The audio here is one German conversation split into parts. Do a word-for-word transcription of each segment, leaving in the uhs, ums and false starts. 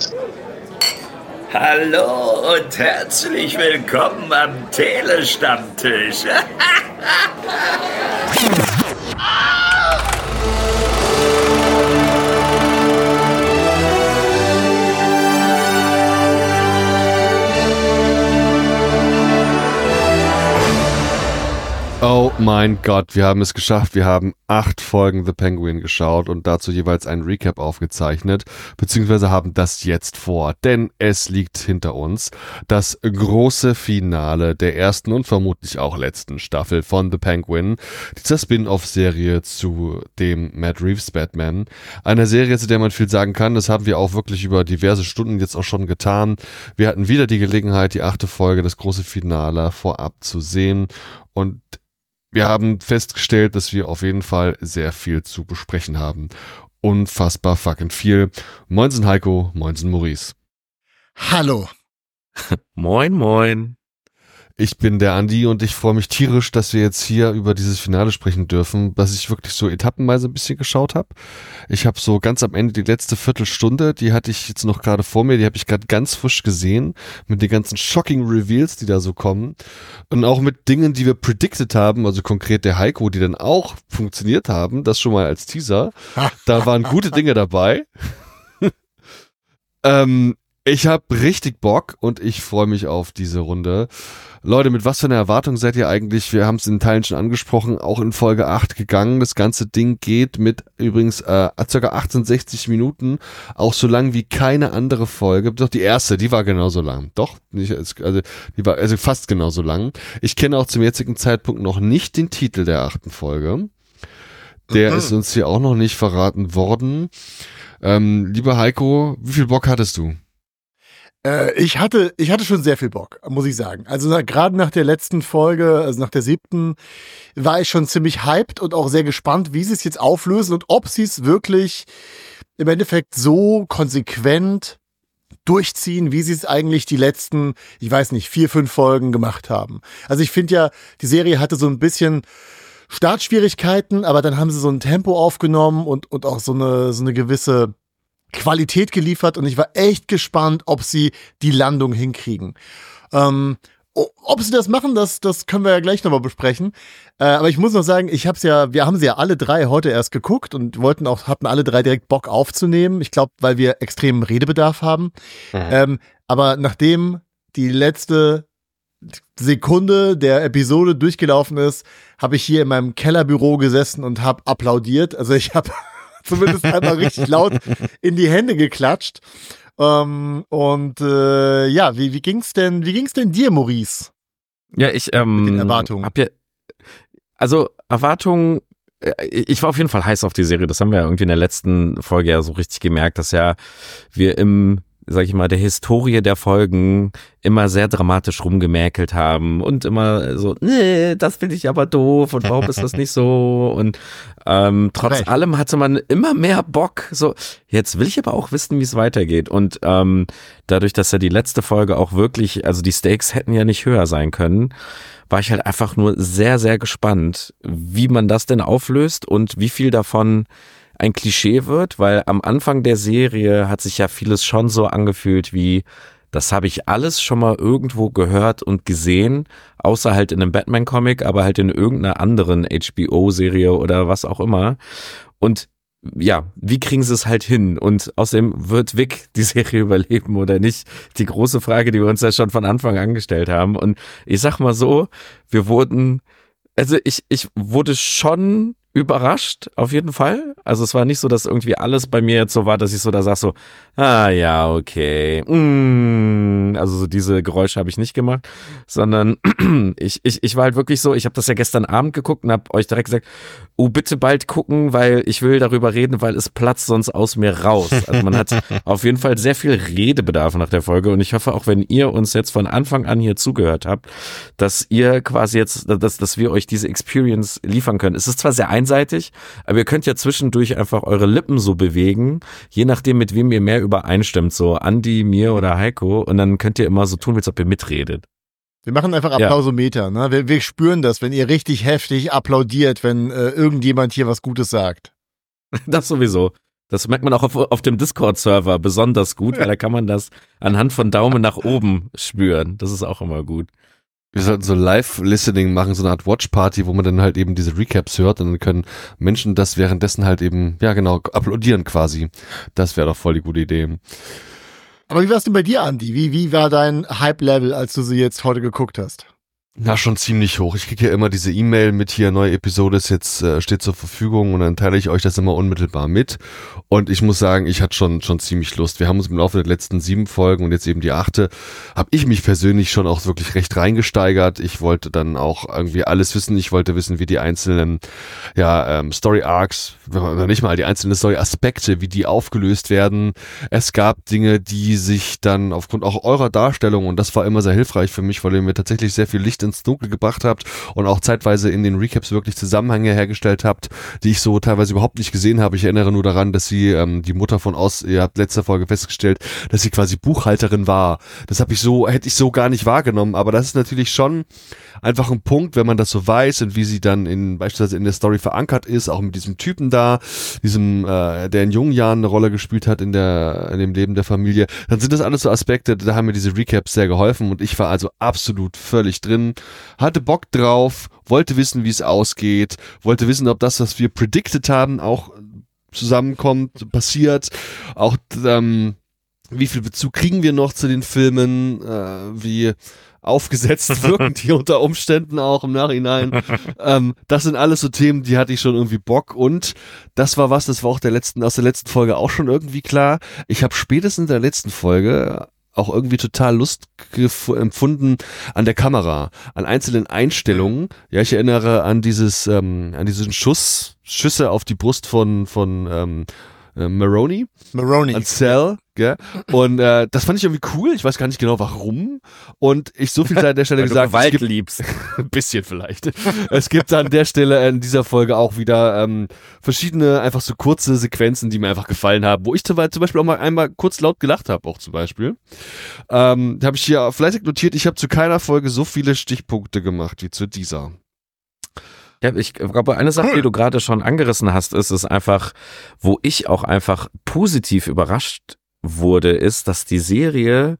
Hallo und herzlich willkommen am Telestammtisch. Oh mein Gott, wir haben es geschafft. Wir haben acht Folgen The Penguin geschaut und dazu jeweils einen Recap aufgezeichnet, beziehungsweise haben das jetzt vor, denn es liegt hinter uns das große Finale der ersten und vermutlich auch letzten Staffel von The Penguin, dieser Spin-off-Serie zu dem Matt Reeves Batman. Eine Serie, zu der man viel sagen kann, das haben wir auch wirklich über diverse Stunden jetzt auch schon getan. Wir hatten wieder die Gelegenheit, die achte Folge, das große Finale vorab zu sehen und wir haben festgestellt, dass wir auf jeden Fall sehr viel zu besprechen haben. Unfassbar fucking viel. Moinsen Heiko, moinsen Maurice. Hallo. Moin, moin. Ich bin der Andi und ich freue mich tierisch, dass wir jetzt hier über dieses Finale sprechen dürfen, was ich wirklich so etappenweise ein bisschen geschaut habe. Ich habe so ganz am Ende die letzte Viertelstunde, die hatte ich jetzt noch gerade vor mir, die habe ich gerade ganz frisch gesehen, mit den ganzen shocking Reveals, die da so kommen und auch mit Dingen, die wir predicted haben, also konkret der Heiko, die dann auch funktioniert haben, das schon mal als Teaser. Da waren gute Dinge dabei. ähm, ich habe richtig Bock und ich freue mich auf diese Runde. Leute, mit was für einer Erwartung seid ihr eigentlich? Wir haben es in Teilen schon angesprochen, auch in Folge acht gegangen. Das ganze Ding geht mit übrigens äh, ca. achtundsechzig Minuten, auch so lang wie keine andere Folge. Doch die erste, die war genauso lang. Doch, nicht, also die war also fast genauso lang. Ich kenne auch zum jetzigen Zeitpunkt noch nicht den Titel der achten Folge. Der mhm. ist uns hier auch noch nicht verraten worden. Ähm, lieber Heiko, wie viel Bock hattest du? Äh, ich hatte, ich hatte schon sehr viel Bock, muss ich sagen. Also na, gerade nach der letzten Folge, also nach der siebten, war ich schon ziemlich hyped und auch sehr gespannt, wie sie es jetzt auflösen und ob sie es wirklich im Endeffekt so konsequent durchziehen, wie sie es eigentlich die letzten, ich weiß nicht, vier, fünf Folgen gemacht haben. Also ich finde ja, die Serie hatte so ein bisschen Startschwierigkeiten, aber dann haben sie so ein Tempo aufgenommen und, und auch so eine, so eine gewisse Qualität geliefert und ich war echt gespannt, ob sie die Landung hinkriegen. Ähm, ob sie das machen, das, das können wir ja gleich nochmal besprechen. Äh, aber ich muss noch sagen, ich hab's ja, wir haben sie ja alle drei heute erst geguckt und wollten auch, hatten alle drei direkt Bock aufzunehmen. Ich glaube, weil wir extremen Redebedarf haben. Mhm. Ähm, aber nachdem die letzte Sekunde der Episode durchgelaufen ist, habe ich hier in meinem Kellerbüro gesessen und habe applaudiert. Also ich habe zumindest einmal richtig laut in die Hände geklatscht. Ähm, und äh, ja, wie, wie ging's denn, wie ging's denn dir, Maurice? Ja, ich ähm, mit den Erwartungen. Hab ja, also Erwartungen, ich war auf jeden Fall heiß auf die Serie. Das haben wir ja irgendwie in der letzten Folge ja so richtig gemerkt, dass ja wir im, sag ich mal, der Historie der Folgen immer sehr dramatisch rumgemäkelt haben und immer so, nee, das finde ich aber doof und warum ist das nicht so und ähm, trotz Recht. allem hatte man immer mehr Bock, so, jetzt will ich aber auch wissen, wie es weitergeht und ähm, dadurch, dass ja die letzte Folge auch wirklich, also die Stakes hätten ja nicht höher sein können, war ich halt einfach nur sehr, sehr gespannt, wie man das denn auflöst und wie viel davon ein Klischee wird, weil am Anfang der Serie hat sich ja vieles schon so angefühlt wie, das habe ich alles schon mal irgendwo gehört und gesehen, außer halt in einem Batman-Comic, aber halt in irgendeiner anderen H B O-Serie oder was auch immer. Und ja, wie kriegen sie es halt hin? Und außerdem, wird Vic die Serie überleben oder nicht? Die große Frage, die wir uns ja schon von Anfang an gestellt haben. Und ich sag mal so, wir wurden, also ich, ich wurde schon überrascht, auf jeden Fall. Also es war nicht so, dass irgendwie alles bei mir jetzt so war, dass ich so da sag so, ah ja, okay. Mm. Also so diese Geräusche habe ich nicht gemacht, sondern ich, ich, ich war halt wirklich so, ich habe das ja gestern Abend geguckt und habe euch direkt gesagt, oh, bitte bald gucken, weil ich will darüber reden, weil es platzt sonst aus mir raus. Also man hat auf jeden Fall sehr viel Redebedarf nach der Folge und ich hoffe auch, wenn ihr uns jetzt von Anfang an hier zugehört habt, dass ihr quasi jetzt, dass, dass wir euch diese Experience liefern können. Es ist zwar sehr einseitig, aber ihr könnt ja zwischendurch einfach eure Lippen so bewegen, je nachdem, mit wem ihr mehr übereinstimmt, so Andi, mir oder Heiko, und dann könnt ihr immer so tun, als ob ihr mitredet. Wir machen einfach Applausometer, ja. ne? Wir, wir spüren das, wenn ihr richtig heftig applaudiert, wenn äh, irgendjemand hier was Gutes sagt. Das sowieso. Das merkt man auch auf, auf dem Discord-Server besonders gut, weil da kann man das anhand von Daumen nach oben spüren. Das ist auch immer gut. Wir sollten so Live-Listening machen, so eine Art Watch-Party, wo man dann halt eben diese Recaps hört und dann können Menschen das währenddessen halt eben, ja genau, applaudieren quasi. Das wäre doch voll die gute Idee. Aber wie war es denn bei dir, Andi? Wie, wie war dein Hype-Level, als du sie jetzt heute geguckt hast? Na, schon ziemlich hoch. Ich kriege ja immer diese E-Mail mit hier, neue Episode ist jetzt, äh, steht zur Verfügung und dann teile ich euch das immer unmittelbar mit. Und ich muss sagen, ich hatte schon schon ziemlich Lust. Wir haben uns im Laufe der letzten sieben Folgen und jetzt eben die achte, habe ich mich persönlich schon auch wirklich recht reingesteigert. Ich wollte dann auch irgendwie alles wissen. Ich wollte wissen, wie die einzelnen ja ähm, Story-Arcs, oder nicht mal die einzelnen Story-Aspekte, wie die aufgelöst werden. Es gab Dinge, die sich dann aufgrund auch eurer Darstellung, und das war immer sehr hilfreich für mich, weil ihr mir tatsächlich sehr viel Licht ins Dunkel gebracht habt und auch zeitweise in den Recaps wirklich Zusammenhänge hergestellt habt, die ich so teilweise überhaupt nicht gesehen habe. Ich erinnere nur daran, dass sie ähm, die Mutter von Oz, ihr habt letzte Folge festgestellt, dass sie quasi Buchhalterin war. Das habe ich so, hätte ich so gar nicht wahrgenommen, aber das ist natürlich schon einfach ein Punkt, wenn man das so weiß und wie sie dann in beispielsweise in der Story verankert ist, auch mit diesem Typen da, diesem, äh, der in jungen Jahren eine Rolle gespielt hat in der in dem Leben der Familie, dann sind das alles so Aspekte, da haben mir diese Recaps sehr geholfen und ich war also absolut völlig drin, hatte Bock drauf, wollte wissen, wie es ausgeht, wollte wissen, ob das, was wir predicted haben, auch zusammenkommt, passiert, auch ähm, wie viel Bezug kriegen wir noch zu den Filmen, äh, wie aufgesetzt wirken die unter Umständen auch im Nachhinein. ähm, das sind alles so Themen, die hatte ich schon irgendwie Bock und das war was, das war auch der letzten, aus der letzten Folge auch schon irgendwie klar. Ich habe spätestens in der letzten Folge auch irgendwie total Lust gef- empfunden an der Kamera, an einzelnen Einstellungen. Ja, ich erinnere an dieses, ähm, an diesen Schuss, Schüsse auf die Brust von von ähm, äh, Maroney. Maroney. An Cell, gell? Und äh, das fand ich irgendwie cool. Ich weiß gar nicht genau warum. Und ich so viel Zeit an der Stelle Weil gesagt, du Gewalt es gibt, liebst. ein bisschen vielleicht. Es gibt an der Stelle in dieser Folge auch wieder ähm, verschiedene, einfach so kurze Sequenzen, die mir einfach gefallen haben, wo ich zum Beispiel auch mal einmal kurz laut gelacht habe, auch zum Beispiel. Ähm, habe ich hier fleißig notiert, ich habe zu keiner Folge so viele Stichpunkte gemacht wie zu dieser. Ja, ich glaube, eine Sache, die du gerade schon angerissen hast, ist, ist einfach, wo ich auch einfach positiv überrascht wurde, ist, dass die Serie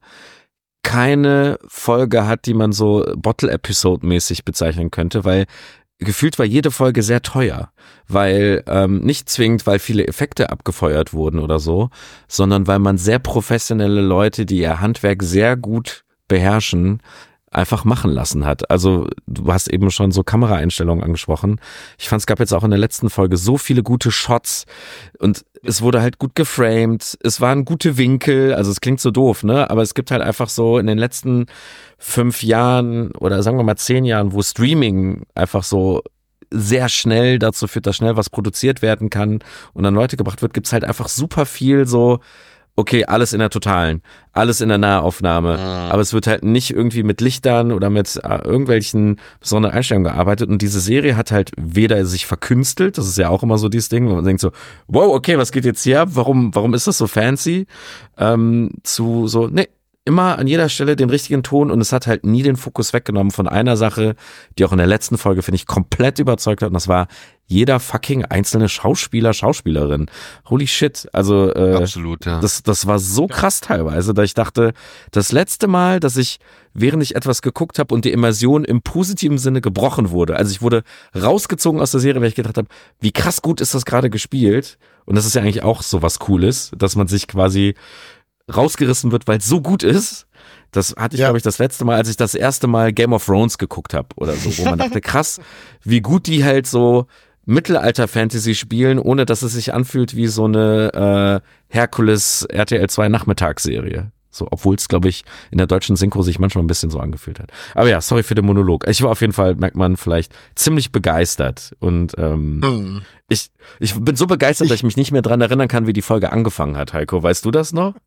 keine Folge hat, die man so Bottle-Episode-mäßig bezeichnen könnte, weil gefühlt war jede Folge sehr teuer, weil ähm, nicht zwingend, weil viele Effekte abgefeuert wurden oder so, sondern weil man sehr professionelle Leute, die ihr Handwerk sehr gut beherrschen, einfach machen lassen hat. Also du hast eben schon so Kameraeinstellungen angesprochen. Ich fand, es gab jetzt auch in der letzten Folge so viele gute Shots und es wurde halt gut geframed. Es waren gute Winkel, also es klingt so doof, ne? Aber es gibt halt einfach so in den letzten fünf Jahren oder sagen wir mal zehn Jahren, wo Streaming einfach so sehr schnell dazu führt, dass schnell was produziert werden kann und an Leute gebracht wird, gibt's halt einfach super viel so, okay, alles in der Totalen, alles in der Nahaufnahme, mhm. aber es wird halt nicht irgendwie mit Lichtern oder mit äh, irgendwelchen besonderen Einstellungen gearbeitet und diese Serie hat halt weder sich verkünstelt, das ist ja auch immer so dieses Ding, wo man denkt so, wow, okay, was geht jetzt hier ab, warum, warum ist das so fancy, ähm, zu so, nee, immer an jeder Stelle den richtigen Ton und es hat halt nie den Fokus weggenommen von einer Sache, die auch in der letzten Folge, finde ich, komplett überzeugt hat und das war jeder fucking einzelne Schauspieler, Schauspielerin. Holy shit, also äh, absolut, ja. das, das war so krass teilweise, dass ich dachte, das letzte Mal, dass ich, während ich etwas geguckt habe und die Immersion im positiven Sinne gebrochen wurde, also ich wurde rausgezogen aus der Serie, weil ich gedacht habe, wie krass gut ist das gerade gespielt und das ist ja eigentlich auch so was Cooles, dass man sich quasi rausgerissen wird, weil es so gut ist. Das hatte ich, ja. glaube ich, das letzte Mal, als ich das erste Mal Game of Thrones geguckt habe oder so, wo man dachte, krass, wie gut die halt so Mittelalter-Fantasy spielen, ohne dass es sich anfühlt wie so eine äh, Herkules R T L zwei Nachmittagsserie. So, obwohl es, glaube ich, in der deutschen Synchro sich manchmal ein bisschen so angefühlt hat. Aber ja, sorry für den Monolog. Ich war auf jeden Fall, merkt man vielleicht, ziemlich begeistert. Und ähm, hm. ich, ich bin so begeistert, ich, dass ich mich nicht mehr dran erinnern kann, wie die Folge angefangen hat, Heiko. Weißt du das noch?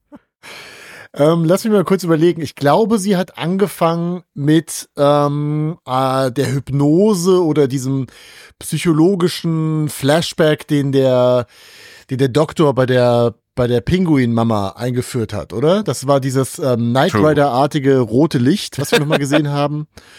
Ähm, lass mich mal kurz überlegen. Ich glaube, sie hat angefangen mit ähm, äh, der Hypnose oder diesem psychologischen Flashback, den der, den der Doktor bei der bei der Pinguin-Mama eingeführt hat, oder? Das war dieses ähm, Knight Rider-artige rote Licht, was wir nochmal gesehen haben.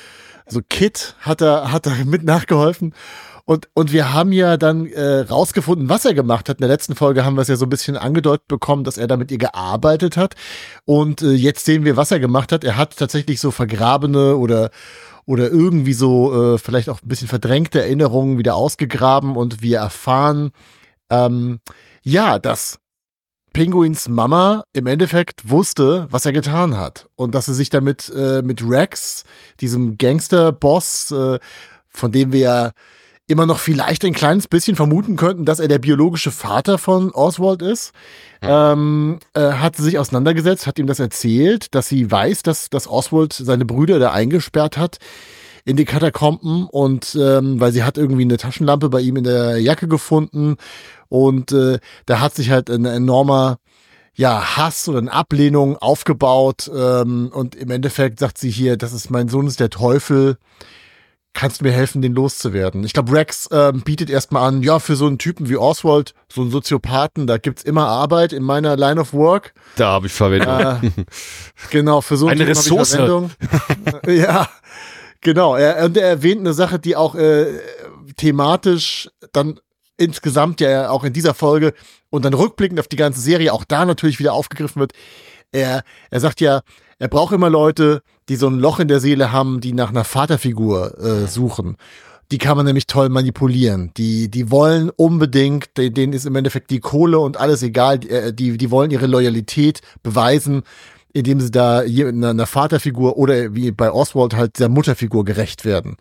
also Kit hat da, hat da mit nachgeholfen. Und, und wir haben ja dann äh, rausgefunden, was er gemacht hat. In der letzten Folge haben wir es ja so ein bisschen angedeutet bekommen, dass er da mit ihr gearbeitet hat. Und äh, jetzt sehen wir, was er gemacht hat. Er hat tatsächlich so vergrabene oder oder irgendwie so äh, vielleicht auch ein bisschen verdrängte Erinnerungen wieder ausgegraben. Und wir erfahren, ähm, ja, dass Pinguins Mama im Endeffekt wusste, was er getan hat. Und dass er sich damit äh, mit Rex, diesem Gangster-Boss, äh, von dem wir ja immer noch vielleicht ein kleines bisschen vermuten könnten, dass er der biologische Vater von Oswald ist, ja. ähm, äh, hat sie sich auseinandergesetzt, hat ihm das erzählt, dass sie weiß, dass, dass Oswald seine Brüder da eingesperrt hat in die Katakomben und ähm, weil sie hat irgendwie eine Taschenlampe bei ihm in der Jacke gefunden und äh, da hat sich halt ein enormer ja, Hass oder eine Ablehnung aufgebaut ähm, und im Endeffekt sagt sie hier, das ist mein Sohn, ist der Teufel, kannst du mir helfen, den loszuwerden? Ich glaube, Rex ähm, bietet erstmal an, ja, für so einen Typen wie Oswald, so einen Soziopathen, da gibt's immer Arbeit in meiner Line of Work. Da habe ich Verwendung. Äh, genau, für so einen eine Typen Ressource. Hab ich Verwendung. Ja, genau. Er, und er erwähnt eine Sache, die auch äh, thematisch dann insgesamt ja auch in dieser Folge und dann rückblickend auf die ganze Serie auch da natürlich wieder aufgegriffen wird. Er, er sagt ja, er braucht immer Leute, die so ein Loch in der Seele haben, die nach einer Vaterfigur äh, suchen. Die kann man nämlich toll manipulieren. Die, die wollen unbedingt, denen ist im Endeffekt die Kohle und alles egal. Die, die wollen ihre Loyalität beweisen, indem sie da hier in einer Vaterfigur oder wie bei Oswald halt der Mutterfigur gerecht werden.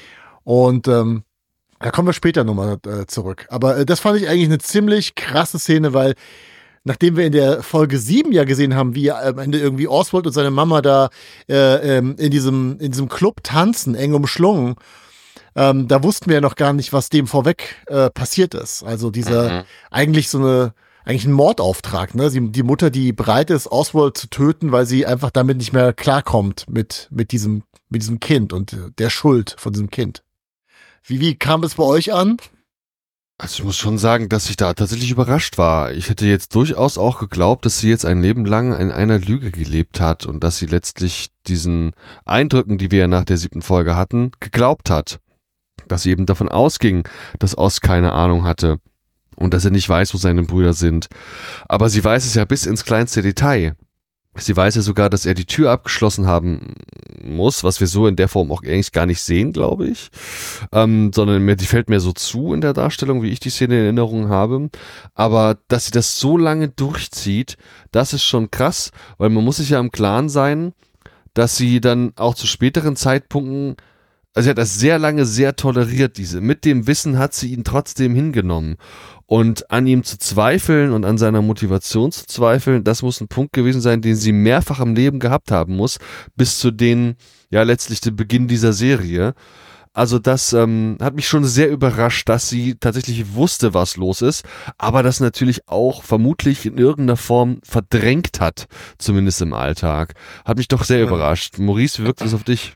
Und ähm, da kommen wir später nochmal äh, zurück. Aber äh, das fand ich eigentlich eine ziemlich krasse Szene, weil nachdem wir in der Folge sieben ja gesehen haben, wie am Ende irgendwie Oswald und seine Mama da äh, ähm, in diesem in diesem Club tanzen, eng umschlungen, ähm, da wussten wir ja noch gar nicht, was dem vorweg äh, passiert ist. Also dieser mhm. eigentlich so eine eigentlich ein Mordauftrag, ne? Sie, die Mutter, die bereit ist, Oswald zu töten, weil sie einfach damit nicht mehr klarkommt mit mit diesem mit diesem Kind und der Schuld von diesem Kind. Wie wie kam es bei euch an? Also ich muss schon sagen, dass ich da tatsächlich überrascht war. Ich hätte jetzt durchaus auch geglaubt, dass sie jetzt ein Leben lang in einer Lüge gelebt hat und dass sie letztlich diesen Eindrücken, die wir ja nach der siebten Folge hatten, geglaubt hat. Dass sie eben davon ausging, dass Oz keine Ahnung hatte und dass er nicht weiß, wo seine Brüder sind. Aber sie weiß es ja bis ins kleinste Detail. Sie weiß ja sogar, dass er die Tür abgeschlossen haben muss, was wir so in der Form auch eigentlich gar nicht sehen, glaube ich. Ähm, sondern mir, die fällt mir so zu in der Darstellung, wie ich die Szene in Erinnerung habe. Aber dass sie das so lange durchzieht, das ist schon krass, weil man muss sich ja im Klaren sein, dass sie dann auch zu späteren Zeitpunkten, also sie hat das sehr lange sehr toleriert, diese. Mit dem Wissen hat sie ihn trotzdem hingenommen. Und an ihm zu zweifeln und an seiner Motivation zu zweifeln, das muss ein Punkt gewesen sein, den sie mehrfach im Leben gehabt haben muss, bis zu den, ja, letztlich dem Beginn dieser Serie. Also das ähm, hat mich schon sehr überrascht, dass sie tatsächlich wusste, was los ist, aber das natürlich auch vermutlich in irgendeiner Form verdrängt hat, zumindest im Alltag. Hat mich doch sehr ja. überrascht. Maurice, wie wirkt es auf dich?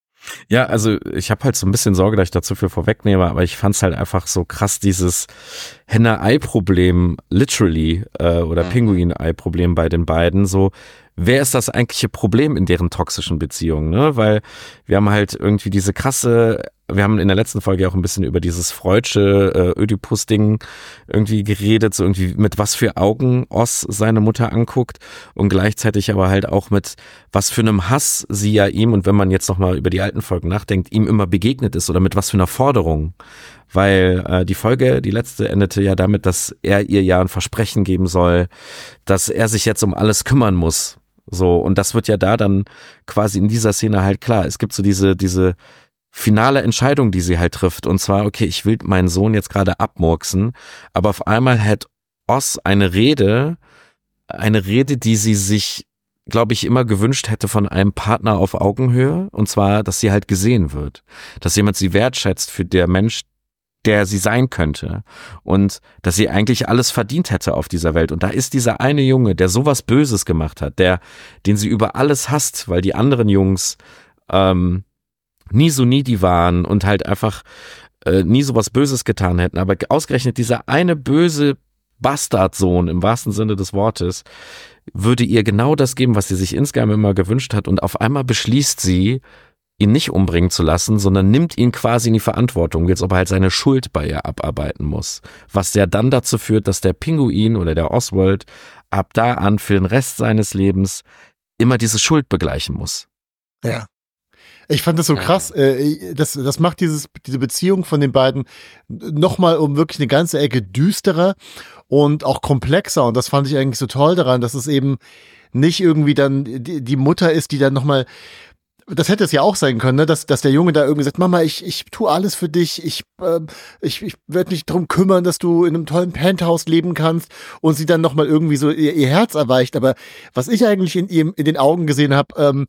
Ja, also ich habe halt so ein bisschen Sorge, dass ich dazu viel vorwegnehme, aber ich fand's halt einfach so krass, dieses Henne-Ei-Problem, literally, äh, oder mhm. Pinguin-Ei-Problem bei den beiden, so, wer ist das eigentliche Problem in deren toxischen Beziehungen, ne? Weil wir haben halt irgendwie diese krasse, wir haben in der letzten Folge auch ein bisschen über dieses Freudsche äh, Ödipus-Ding irgendwie geredet, so irgendwie mit was für Augen Oz seine Mutter anguckt und gleichzeitig aber halt auch mit was für einem Hass sie ja ihm, und wenn man jetzt nochmal über die alten Folgen nachdenkt, ihm immer begegnet ist oder mit was für einer Forderung. Weil äh, die Folge, die letzte, endete ja damit, dass er ihr ja ein Versprechen geben soll, dass er sich jetzt um alles kümmern muss. So, und das wird ja da dann quasi in dieser Szene halt klar. Es gibt so diese, diese finale Entscheidung, die sie halt trifft. Und zwar, okay, ich will meinen Sohn jetzt gerade abmurksen, aber auf einmal hat Oz eine Rede, eine Rede, die sie sich, glaube ich, immer gewünscht hätte von einem Partner auf Augenhöhe. Und zwar, dass sie halt gesehen wird. Dass jemand sie wertschätzt für der Mensch, der sie sein könnte, und dass sie eigentlich alles verdient hätte auf dieser Welt. Und da ist dieser eine Junge, der sowas Böses gemacht hat, der, den sie über alles hasst, weil die anderen Jungs ähm, nie so needy waren und halt einfach äh, nie sowas Böses getan hätten. Aber ausgerechnet dieser eine böse Bastardsohn im wahrsten Sinne des Wortes würde ihr genau das geben, was sie sich insgeheim immer gewünscht hat. Und auf einmal beschließt sie, ihn nicht umbringen zu lassen, sondern nimmt ihn quasi in die Verantwortung, jetzt ob er halt seine Schuld bei ihr abarbeiten muss. Was ja dann dazu führt, dass der Pinguin oder der Oswald ab da an für den Rest seines Lebens immer diese Schuld begleichen muss. Ja. Ich fand das so krass. Äh, das, das macht dieses, diese Beziehung von den beiden nochmal um wirklich eine ganze Ecke düsterer und auch komplexer. Und das fand ich eigentlich so toll daran, dass es eben nicht irgendwie dann die, die Mutter ist, die dann nochmal, das hätte es ja auch sein können, ne? dass, dass der Junge da irgendwie sagt, Mama, ich, ich tue alles für dich, ich, äh, ich, ich werde mich darum kümmern, dass du in einem tollen Penthouse leben kannst und sie dann nochmal irgendwie so ihr, ihr Herz erweicht. Aber was ich eigentlich in ihm, in den Augen gesehen habe, ähm,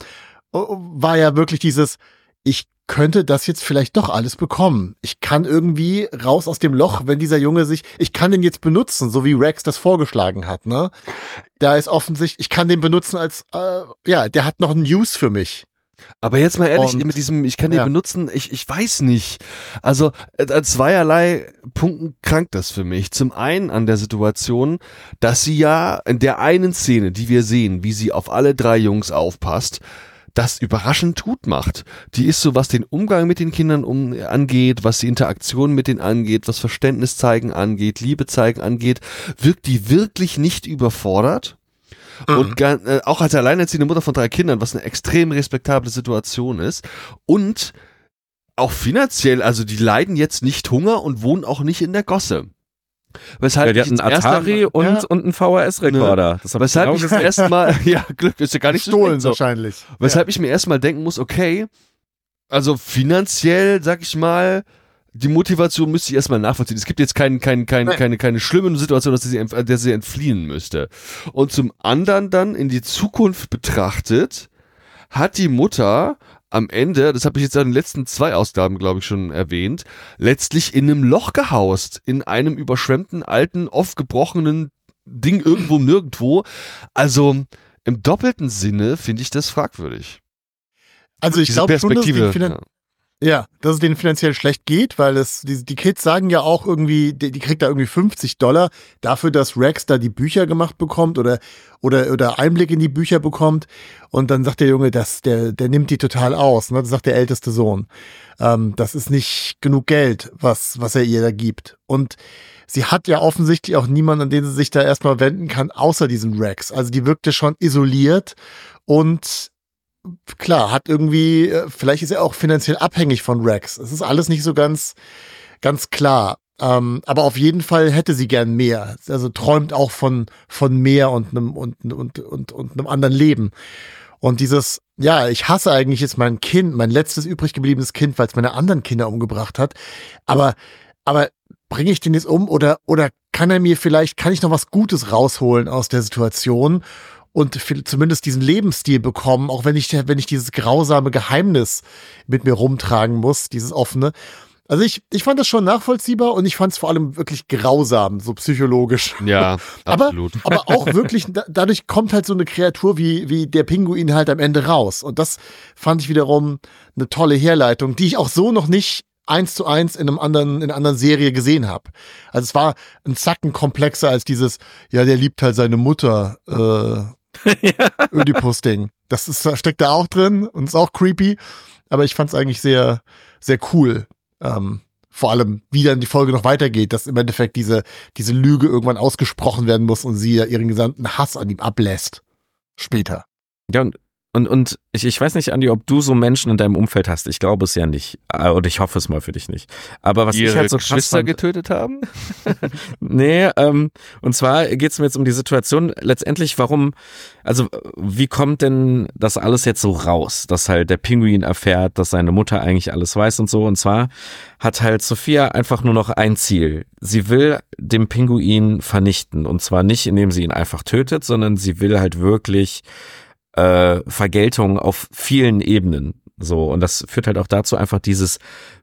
war ja wirklich dieses, ich könnte das jetzt vielleicht doch alles bekommen. Ich kann irgendwie raus aus dem Loch, wenn dieser Junge sich, ich kann den jetzt benutzen, so wie Rex das vorgeschlagen hat, ne? Da ist offensichtlich, ich kann den benutzen als, äh, ja, der hat noch einen Use für mich. Aber jetzt mal ehrlich, Und, mit diesem, ich kann den ja. benutzen, ich, ich weiß nicht. Also an zweierlei Punkten krankt das für mich. Zum einen an der Situation, dass sie ja in der einen Szene, die wir sehen, wie sie auf alle drei Jungs aufpasst, das überraschend gut macht. Die ist so, was den Umgang mit den Kindern um, angeht, was die Interaktion mit denen angeht, was Verständnis zeigen angeht, Liebe zeigen angeht, wirkt die wirklich nicht überfordert. Mhm. Und gar, äh, auch als alleinerziehende Mutter von drei Kindern, was eine extrem respektable Situation ist. Und auch finanziell, also die leiden jetzt nicht Hunger und wohnen auch nicht in der Gosse. Weshalb ja, die hatten einen Atari Mal, und, ja, und einen V H S-Rekorder. Ne, das weshalb ich, ich das erstmal, ja, Glück ist ja gar nicht gestohlen so. wahrscheinlich. Weshalb ja. ich mir erstmal denken muss, okay, also finanziell, sag ich mal, die Motivation müsste ich erstmal nachvollziehen. Es gibt jetzt kein, kein, kein, keine, keine schlimme Situation, dass sie, der sie entfliehen müsste. Und zum anderen dann in die Zukunft betrachtet, hat die Mutter am Ende, das habe ich jetzt in den letzten zwei Ausgaben, glaube ich, schon erwähnt, letztlich in einem Loch gehaust, in einem überschwemmten, alten, oft gebrochenen Ding irgendwo nirgendwo. Also im doppelten Sinne finde ich das fragwürdig. Also ich glaube schon, dass es den Finan- ja. ja, dass es denen finanziell schlecht geht, weil es die, die Kids sagen ja auch irgendwie, die, die kriegt da irgendwie fünfzig Dollar dafür, dass Rex da die Bücher gemacht bekommt oder oder oder Einblick in die Bücher bekommt. Und dann sagt der Junge, dass der der nimmt die total aus. Ne? Das sagt der älteste Sohn. Ähm, das ist nicht genug Geld, was was er ihr da gibt. Und sie hat ja offensichtlich auch niemanden, an den sie sich da erstmal wenden kann, außer diesem Rex. Also die wirkte schon isoliert und klar, hat irgendwie, vielleicht ist er auch finanziell abhängig von Rex. Es ist alles nicht so ganz, ganz klar. Ähm, aber auf jeden Fall hätte sie gern mehr. Also träumt auch von, von mehr und einem, und, und, und, und einem anderen Leben. Und dieses, ja, ich hasse eigentlich jetzt mein Kind, mein letztes übrig gebliebenes Kind, weil es meine anderen Kinder umgebracht hat. Aber, aber bringe ich den jetzt um oder, oder kann er mir vielleicht, kann ich noch was Gutes rausholen aus der Situation? Und zumindest diesen Lebensstil bekommen, auch wenn ich, wenn ich dieses grausame Geheimnis mit mir rumtragen muss, dieses offene. Also ich, ich fand das schon nachvollziehbar und ich fand es vor allem wirklich grausam, so psychologisch. Ja, absolut. aber, aber auch wirklich, da, dadurch kommt halt so eine Kreatur wie, wie der Pinguin halt am Ende raus. Und das fand ich wiederum eine tolle Herleitung, die ich auch so noch nicht eins zu eins in einem anderen, in einer anderen Serie gesehen habe. Also es war ein Zacken komplexer als dieses, ja, der liebt halt seine Mutter, äh, ja. Ödipus-Ding. Das ist, steckt da auch drin und ist auch creepy, aber ich fand es eigentlich sehr, sehr cool. Ähm, vor allem, wie dann die Folge noch weitergeht, dass im Endeffekt diese, diese Lüge irgendwann ausgesprochen werden muss und sie ja ihren gesamten Hass an ihm ablässt. Später. Ja, und Und, und ich, ich weiß nicht, Andi, ob du so Menschen in deinem Umfeld hast. Ich glaube es ja nicht. Und ich hoffe es mal für dich nicht. Aber was die ich halt so Geschwister fand, getötet haben? nee, ähm, und zwar geht es mir jetzt um die Situation letztendlich, warum, also wie kommt denn das alles jetzt so raus, dass halt der Pinguin erfährt, dass seine Mutter eigentlich alles weiß und so. Und zwar hat halt Sophia einfach nur noch ein Ziel. Sie will den Pinguin vernichten. Und zwar nicht, indem sie ihn einfach tötet, sondern sie will halt wirklich Äh, Vergeltung auf vielen Ebenen. So, und das führt halt auch dazu, einfach dieses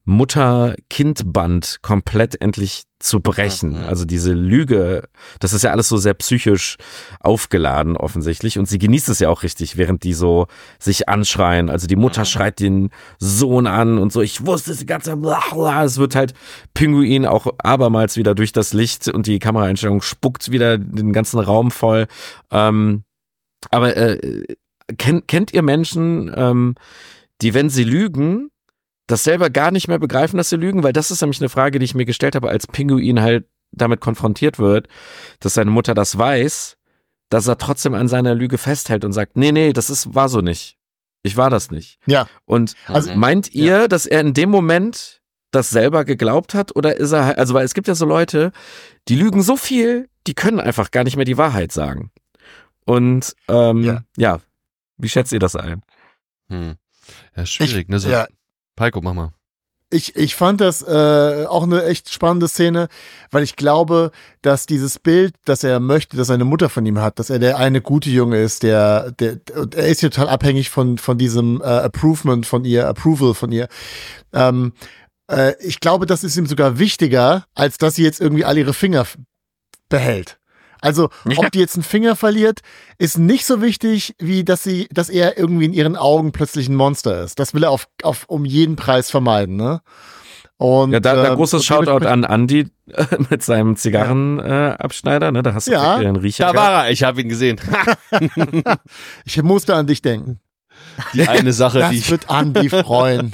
Mutter-Kind-Band komplett endlich zu brechen. Mhm. Also diese Lüge, das ist ja alles so sehr psychisch aufgeladen offensichtlich und sie genießt es ja auch richtig, während die so sich anschreien. Also die Mutter schreit den Sohn an und so, ich wusste es die ganze Zeit, es wird halt Pinguin auch abermals wieder durch das Licht und die Kameraeinstellung spuckt wieder den ganzen Raum voll. Ähm, aber äh, kennt, kennt ihr Menschen, ähm, die, wenn sie lügen, das selber gar nicht mehr begreifen, dass sie lügen, weil das ist nämlich eine Frage, die ich mir gestellt habe, als Pinguin halt damit konfrontiert wird, dass seine Mutter das weiß, dass er trotzdem an seiner Lüge festhält und sagt, nee, nee, das ist, war so nicht. Ich war das nicht. Ja. Und Also- meint ihr, dass er in dem Moment das selber geglaubt hat oder ist er halt, also weil es gibt ja so Leute, die lügen so viel, die können einfach gar nicht mehr die Wahrheit sagen. Und ähm, ja. Ja. wie schätzt ihr das ein? Hm. Ja, schwierig, Ich- ne? So, ja. Heiko, mach mal. Ich, ich fand das äh, auch eine echt spannende Szene, weil ich glaube, dass dieses Bild, dass er möchte, dass seine Mutter von ihm hat, dass er der eine gute Junge ist, der, der, und er ist ja total abhängig von, von diesem äh, Approvement von ihr, Approval von ihr. Ähm, äh, ich glaube, das ist ihm sogar wichtiger, als dass sie jetzt irgendwie all ihre Finger f- behält. Also, ob die jetzt einen Finger verliert, ist nicht so wichtig, wie dass sie, dass er irgendwie in ihren Augen plötzlich ein Monster ist. Das will er auf, auf um jeden Preis vermeiden, ne? Und, Ja, da, da ähm, großes und Shoutout dementsprechend- an Andy äh, mit seinem Zigarrenabschneider, äh, Abschneider, ne? Da hast du Ja. direkt den Riecher. Da war er, ich habe ihn gesehen. Ich musste an dich denken. Die eine Sache, Das die ich wird Andi freuen.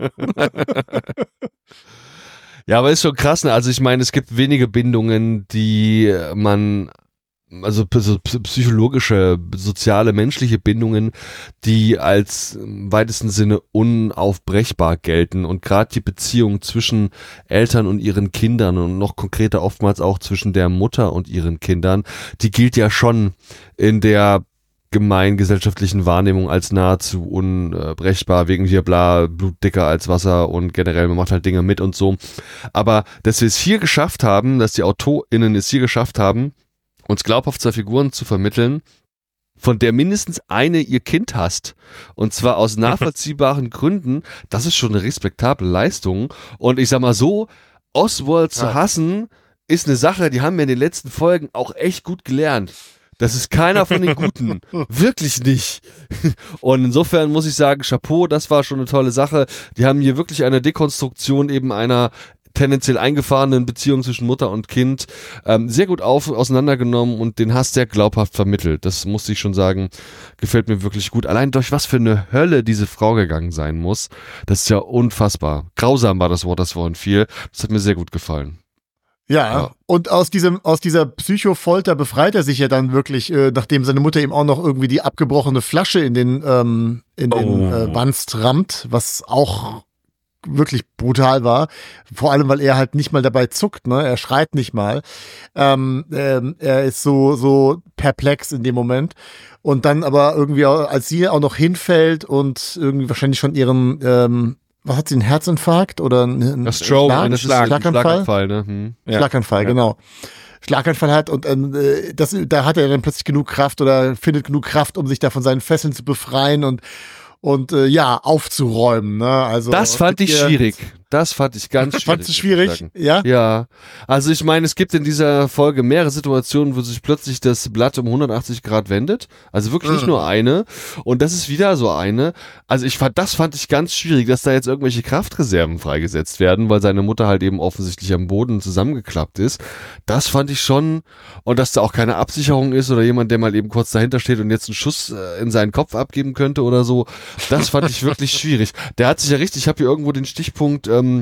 Ja, aber ist schon krass, ne? Also ich meine, es gibt wenige Bindungen, die man, also so psychologische, soziale, menschliche Bindungen, die als im weitesten Sinne unaufbrechbar gelten. Und gerade die Beziehung zwischen Eltern und ihren Kindern und noch konkreter oftmals auch zwischen der Mutter und ihren Kindern, die gilt ja schon in der gemeingesellschaftlichen Wahrnehmung als nahezu unbrechbar, wegen hier bla, Blut dicker als Wasser und generell, man macht halt Dinge mit und so. Aber dass wir es hier geschafft haben, dass die AutorInnen es hier geschafft haben, uns glaubhaft zwei Figuren zu vermitteln, von der mindestens eine ihr Kind hasst, und zwar aus nachvollziehbaren Gründen, das ist schon eine respektable Leistung. Und ich sag mal so, Oswald zu hassen, ist eine Sache, die haben wir in den letzten Folgen auch echt gut gelernt. Das ist keiner von den Guten. Wirklich nicht. Und insofern muss ich sagen, Chapeau, das war schon eine tolle Sache. Die haben hier wirklich eine Dekonstruktion eben einer tendenziell eingefahrenen Beziehung zwischen Mutter und Kind ähm, sehr gut auf, auseinandergenommen und den Hass sehr glaubhaft vermittelt. Das musste ich schon sagen, gefällt mir wirklich gut. Allein durch was für eine Hölle diese Frau gegangen sein muss, das ist ja unfassbar. Grausam war das Wort, das vorhin fiel. Das hat mir sehr gut gefallen. Ja, Ja. und aus diesem, aus dieser Psychofolter befreit er sich ja dann wirklich, äh, nachdem seine Mutter ihm auch noch irgendwie die abgebrochene Flasche in den, ähm, in den Oh. äh, Wanst rammt, was auch wirklich brutal war. Vor allem, weil er halt nicht mal dabei zuckt, ne? Er schreit nicht mal. Ähm, ähm, er ist so, so perplex in dem Moment. Und dann aber irgendwie, auch, als sie auch noch hinfällt und irgendwie wahrscheinlich schon ihren, ähm, was hat sie, einen Herzinfarkt oder einen Das Stroke, Schlag- das ist Schlag- ein Schlaganfall? Schlaganfall, ne? Hm. Ja. Schlaganfall, Ja. genau. Schlaganfall hat und äh, das, da hat er dann plötzlich genug Kraft oder findet genug Kraft, um sich da von seinen Fesseln zu befreien und und äh, ja, aufzuräumen. Ne? Also Das fand ich mit ihr- schwierig. Das fand ich ganz schwierig. Fandst du muss ich schwierig? sagen. Ja? Ja, also ich meine, es gibt in dieser Folge mehrere Situationen, wo sich plötzlich das Blatt um hundertachtzig Grad wendet. Also wirklich nicht Mhm. nur eine. Und das ist wieder so eine. Also ich fand, das fand ich ganz schwierig, dass da jetzt irgendwelche Kraftreserven freigesetzt werden, weil seine Mutter halt eben offensichtlich am Boden zusammengeklappt ist. Das fand ich schon. Und dass da auch keine Absicherung ist oder jemand, der mal eben kurz dahinter steht und jetzt einen Schuss äh, in seinen Kopf abgeben könnte oder so. Das fand ich wirklich schwierig. Der hat sich ja richtig, ich habe hier irgendwo den Stichpunkt ähm,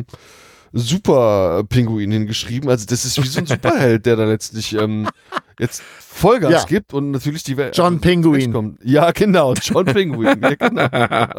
Super-Pinguin hingeschrieben. Also das ist wie so ein Superheld, der da letztlich ähm, jetzt Vollgas Ja. gibt und natürlich die Welt. John Pinguin. Kommt. Ja, genau, John Pinguin. Ja, genau.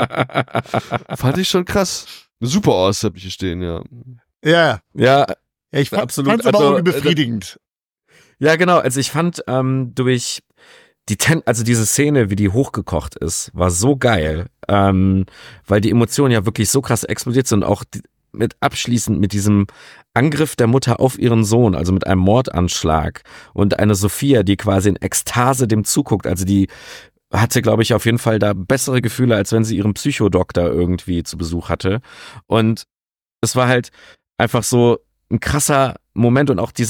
Fand ich schon krass. Super aus, hab ich hier stehen, ja. Ja. Ja, ja ich fand, Absolut. fand's aber Also, auch irgendwie befriedigend. ja, genau. Also ich fand ähm, durch die Ten also diese Szene, wie die hochgekocht ist, war so geil, ähm, weil die Emotionen ja wirklich so krass explodiert sind, auch die, mit abschließend mit diesem Angriff der Mutter auf ihren Sohn, also mit einem Mordanschlag und eine Sophia, die quasi in Ekstase dem zuguckt, also die hatte, glaube ich, auf jeden Fall da bessere Gefühle, als wenn sie ihren Psychodoktor irgendwie zu Besuch hatte. Und es war halt einfach so ein krasser Moment und auch diese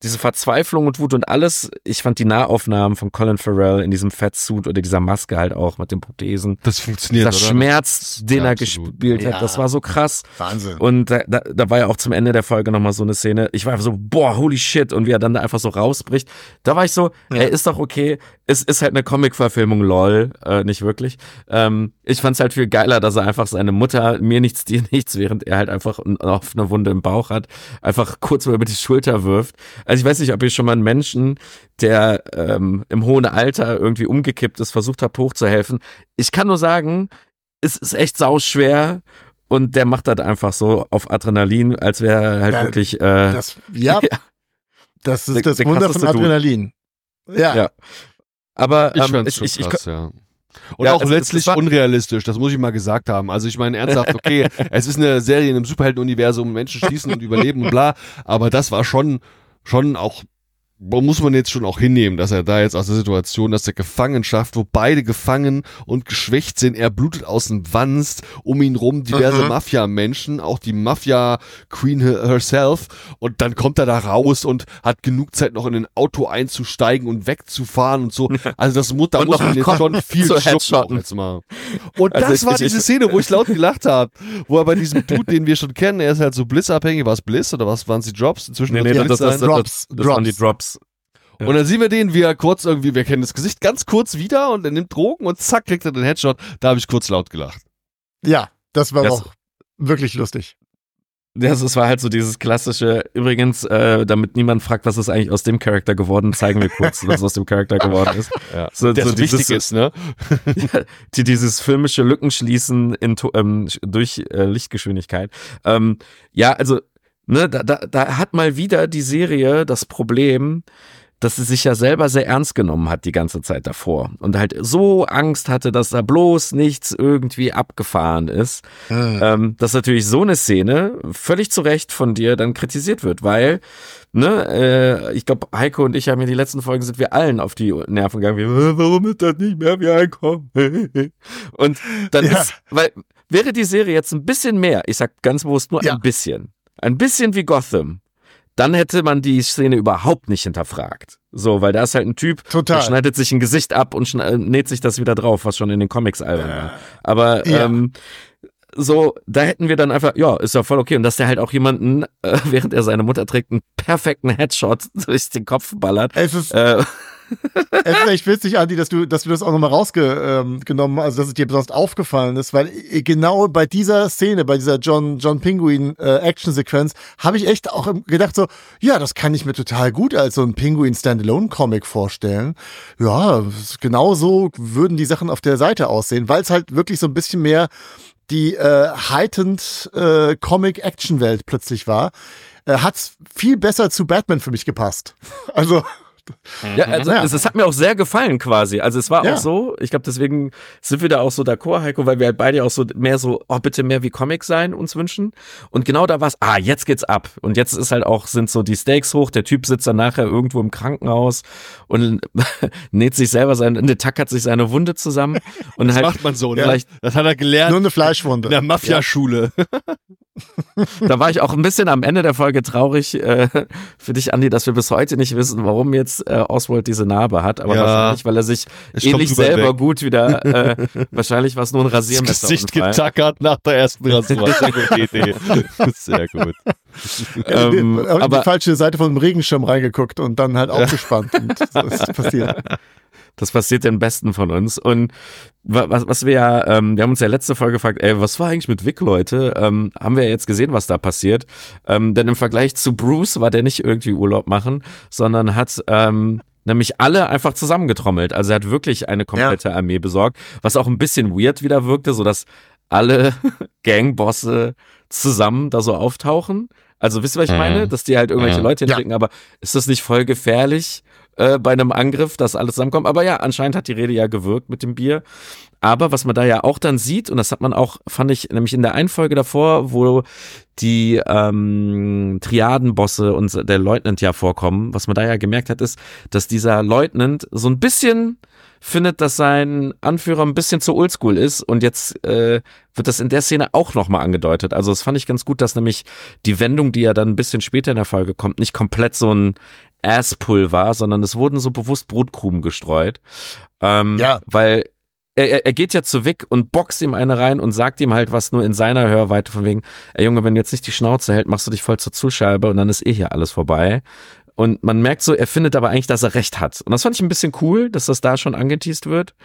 diese Verzweiflung und Wut und alles, ich fand die Nahaufnahmen von Colin Farrell in diesem Fettsuit oder dieser Maske halt auch mit den Prothesen. Das funktioniert, dieser oder? Schmerz, Das, den ja, er absolut. gespielt Ja. hat, das war so krass. Wahnsinn. Und da, da, da war ja auch zum Ende der Folge nochmal so eine Szene, ich war einfach so, boah, holy shit, und wie er dann da einfach so rausbricht. Da war ich so, Ja. ey, ist doch okay, es ist halt eine Comic-Verfilmung, lol, äh, nicht wirklich. Ähm, ich fand's halt viel geiler, dass er einfach seine Mutter, mir nichts, dir nichts, während er halt einfach auf eine Wunde im Bauch hat, einfach kurz mal über die Schulter wirft. Also ich weiß nicht, ob ihr schon mal einen Menschen, der ähm, im hohen Alter irgendwie umgekippt ist, versucht hat, hochzuhelfen. Ich kann nur sagen, es ist echt sauschwer und der macht das einfach so auf Adrenalin, als wäre er halt Ja, wirklich äh, Das, ja, ja. das ist Der- das der Wunder von krasseste Dude. Adrenalin. Ja. Ja. Aber Ich ähm, fand's ich, schon ich, ich, krass, ja. Und Ja, auch es- letztlich es war- unrealistisch, das muss ich mal gesagt haben. Also ich meine ernsthaft, okay, es ist eine Serie in einem Superheldenuniversum, Menschen schießen und überleben und bla, aber das war schon, schon auch, muss man jetzt schon auch hinnehmen, dass er da jetzt aus der Situation, dass der Gefangenschaft, wo beide gefangen und geschwächt sind, er blutet aus dem Wanst, um ihn rum diverse Mhm. Mafia-Menschen, auch die Mafia-Queen herself, und dann kommt er da raus und hat genug Zeit noch in ein Auto einzusteigen und wegzufahren und so. Also das muss, da Und muss noch man jetzt kommt schon viel zu schlucken auch Headshotten. jetzt mal. Und Also das ich- war ich- diese ich- Szene, wo ich laut gelacht habe, wo er bei diesem Dude, den wir schon kennen, er ist halt so Bliss-abhängig, war es Bliss oder was waren es die Drops? Inzwischen nee, wird's nee, Blitz das, das, sein. das, Drops, das, das waren die Drops. Drops. Ja. Und dann sehen wir den, wie er kurz irgendwie, wir kennen das Gesicht ganz kurz wieder und er nimmt Drogen und zack, kriegt er den Headshot. Da habe ich kurz laut gelacht. Ja, das war Das- auch wirklich lustig. Das, das war halt so dieses klassische, übrigens, äh, damit niemand fragt, was ist eigentlich aus dem Charakter geworden, zeigen wir kurz, was aus dem Charakter geworden ist. Ja. So, Der so so dieses, wichtig ist, ne? die, dieses filmische Lückenschließen in, to- ähm, durch äh, Lichtgeschwindigkeit. Ähm, ja, also, ne, da, da, da hat mal wieder die Serie das Problem, dass sie sich ja selber sehr ernst genommen hat die ganze Zeit davor und halt so Angst hatte, dass da bloß nichts irgendwie abgefahren ist, Mhm. ähm, dass natürlich so eine Szene völlig zu Recht von dir dann kritisiert wird, weil, ne, äh, ich glaube, Heiko und ich haben in die letzten Folgen sind wir allen auf die Nerven gegangen, wie, "Äh, warum ist das nicht mehr wie ein Comic?" Und dann Ja. ist, weil, wäre die Serie jetzt ein bisschen mehr, ich sag ganz bewusst nur Ja. ein bisschen, ein bisschen wie Gotham, dann hätte man die Szene überhaupt nicht hinterfragt. So, weil da ist halt ein Typ, Total. der schneidet sich ein Gesicht ab und schne- näht sich das wieder drauf, was schon in den Comics albern war. Aber Ja. ähm, so, da hätten wir dann einfach, ja, ist ja voll okay. Und dass der halt auch jemanden, äh, während er seine Mutter trägt, einen perfekten Headshot durch den Kopf ballert. Es ist, Äh, es ist echt witzig, Andi, dass du, dass du das auch nochmal rausgenommen, also dass es dir besonders aufgefallen ist, weil genau bei dieser Szene, bei dieser John, John Pinguin äh, Action-Sequenz, habe ich echt auch gedacht so, ja, das kann ich mir total gut als so ein Pinguin Standalone-Comic vorstellen. Ja, genau so würden die Sachen auf der Seite aussehen, weil es halt wirklich so ein bisschen mehr die äh, heightened äh, Comic-Action-Welt plötzlich war. Äh, hat's viel besser zu Batman für mich gepasst. Also Ja, also Ja. Es, es hat mir auch sehr gefallen quasi. Also es war Ja. auch so, ich glaube deswegen sind wir da auch so d'accord, Heiko, weil wir halt beide auch so mehr so, oh bitte mehr wie Comic sein uns wünschen. Und genau da war's, ah, jetzt geht's ab. Und jetzt ist halt auch, sind so die Stakes hoch, der Typ sitzt dann nachher irgendwo im Krankenhaus und näht sich selber sein, ne, tackert sich seine Wunde zusammen. Und Das halt macht man so, ne? vielleicht, Das hat er gelernt nur eine Fleischwunde. in der Mafia-Schule. da war ich auch ein bisschen am Ende der Folge traurig äh, für dich, Andi, dass wir bis heute nicht wissen, warum jetzt äh, Oswald diese Narbe hat. Aber Ja. wahrscheinlich, weil er sich Es kommt ähnlich drüber selber weg. gut wieder, äh, wahrscheinlich war es nur ein Das Rasiermesser. Gesicht getackert nach der ersten Rasur. Sehr gute Idee. Sehr gut. Ähm, äh, auf aber- die falsche Seite von dem Regenschirm reingeguckt und dann halt aufgespannt. Und so ist passiert. Das passiert den Besten von uns. Und wa- was, was wir ja, ähm, wir haben uns ja letzte Folge gefragt, ey, was war eigentlich mit Vic, Leute? Ähm, haben wir ja jetzt gesehen, was da passiert. Ähm, denn im Vergleich zu Bruce war der nicht irgendwie Urlaub machen, sondern hat ähm, nämlich alle einfach zusammengetrommelt. Also er hat wirklich eine komplette Armee besorgt, was auch ein bisschen weird wieder wirkte, sodass alle Gangbosse zusammen da so auftauchen. Also wisst ihr, was ich Mhm. meine? Dass die halt irgendwelche Ja. Leute hinschicken, aber ist das nicht voll gefährlich? Äh, bei einem Angriff, dass alles zusammenkommt. Aber ja, anscheinend hat die Rede ja gewirkt mit dem Bier. Aber was man da ja auch dann sieht, und das hat man auch, fand ich, nämlich in der einen Folge davor, wo die ähm, Triadenbosse und der Leutnant ja vorkommen, was man da ja gemerkt hat, ist, dass dieser Leutnant so ein bisschen findet, dass sein Anführer ein bisschen zu oldschool ist und jetzt äh, wird das in der Szene auch nochmal angedeutet. Also das fand ich ganz gut, dass nämlich die Wendung, die ja dann ein bisschen später in der Folge kommt, nicht komplett so ein Asspulver, sondern es wurden so bewusst Brotkrumen gestreut. Ähm, Ja. Weil er, er geht ja zu Vic und boxt ihm eine rein und sagt ihm halt was nur in seiner Hörweite von wegen, ey Junge, wenn du jetzt nicht die Schnauze hält, machst du dich voll zur Zuscheibe und dann ist eh hier alles vorbei. Und man merkt so, er findet aber eigentlich, dass er recht hat. Und das fand ich ein bisschen cool, dass das da schon angeteast wird.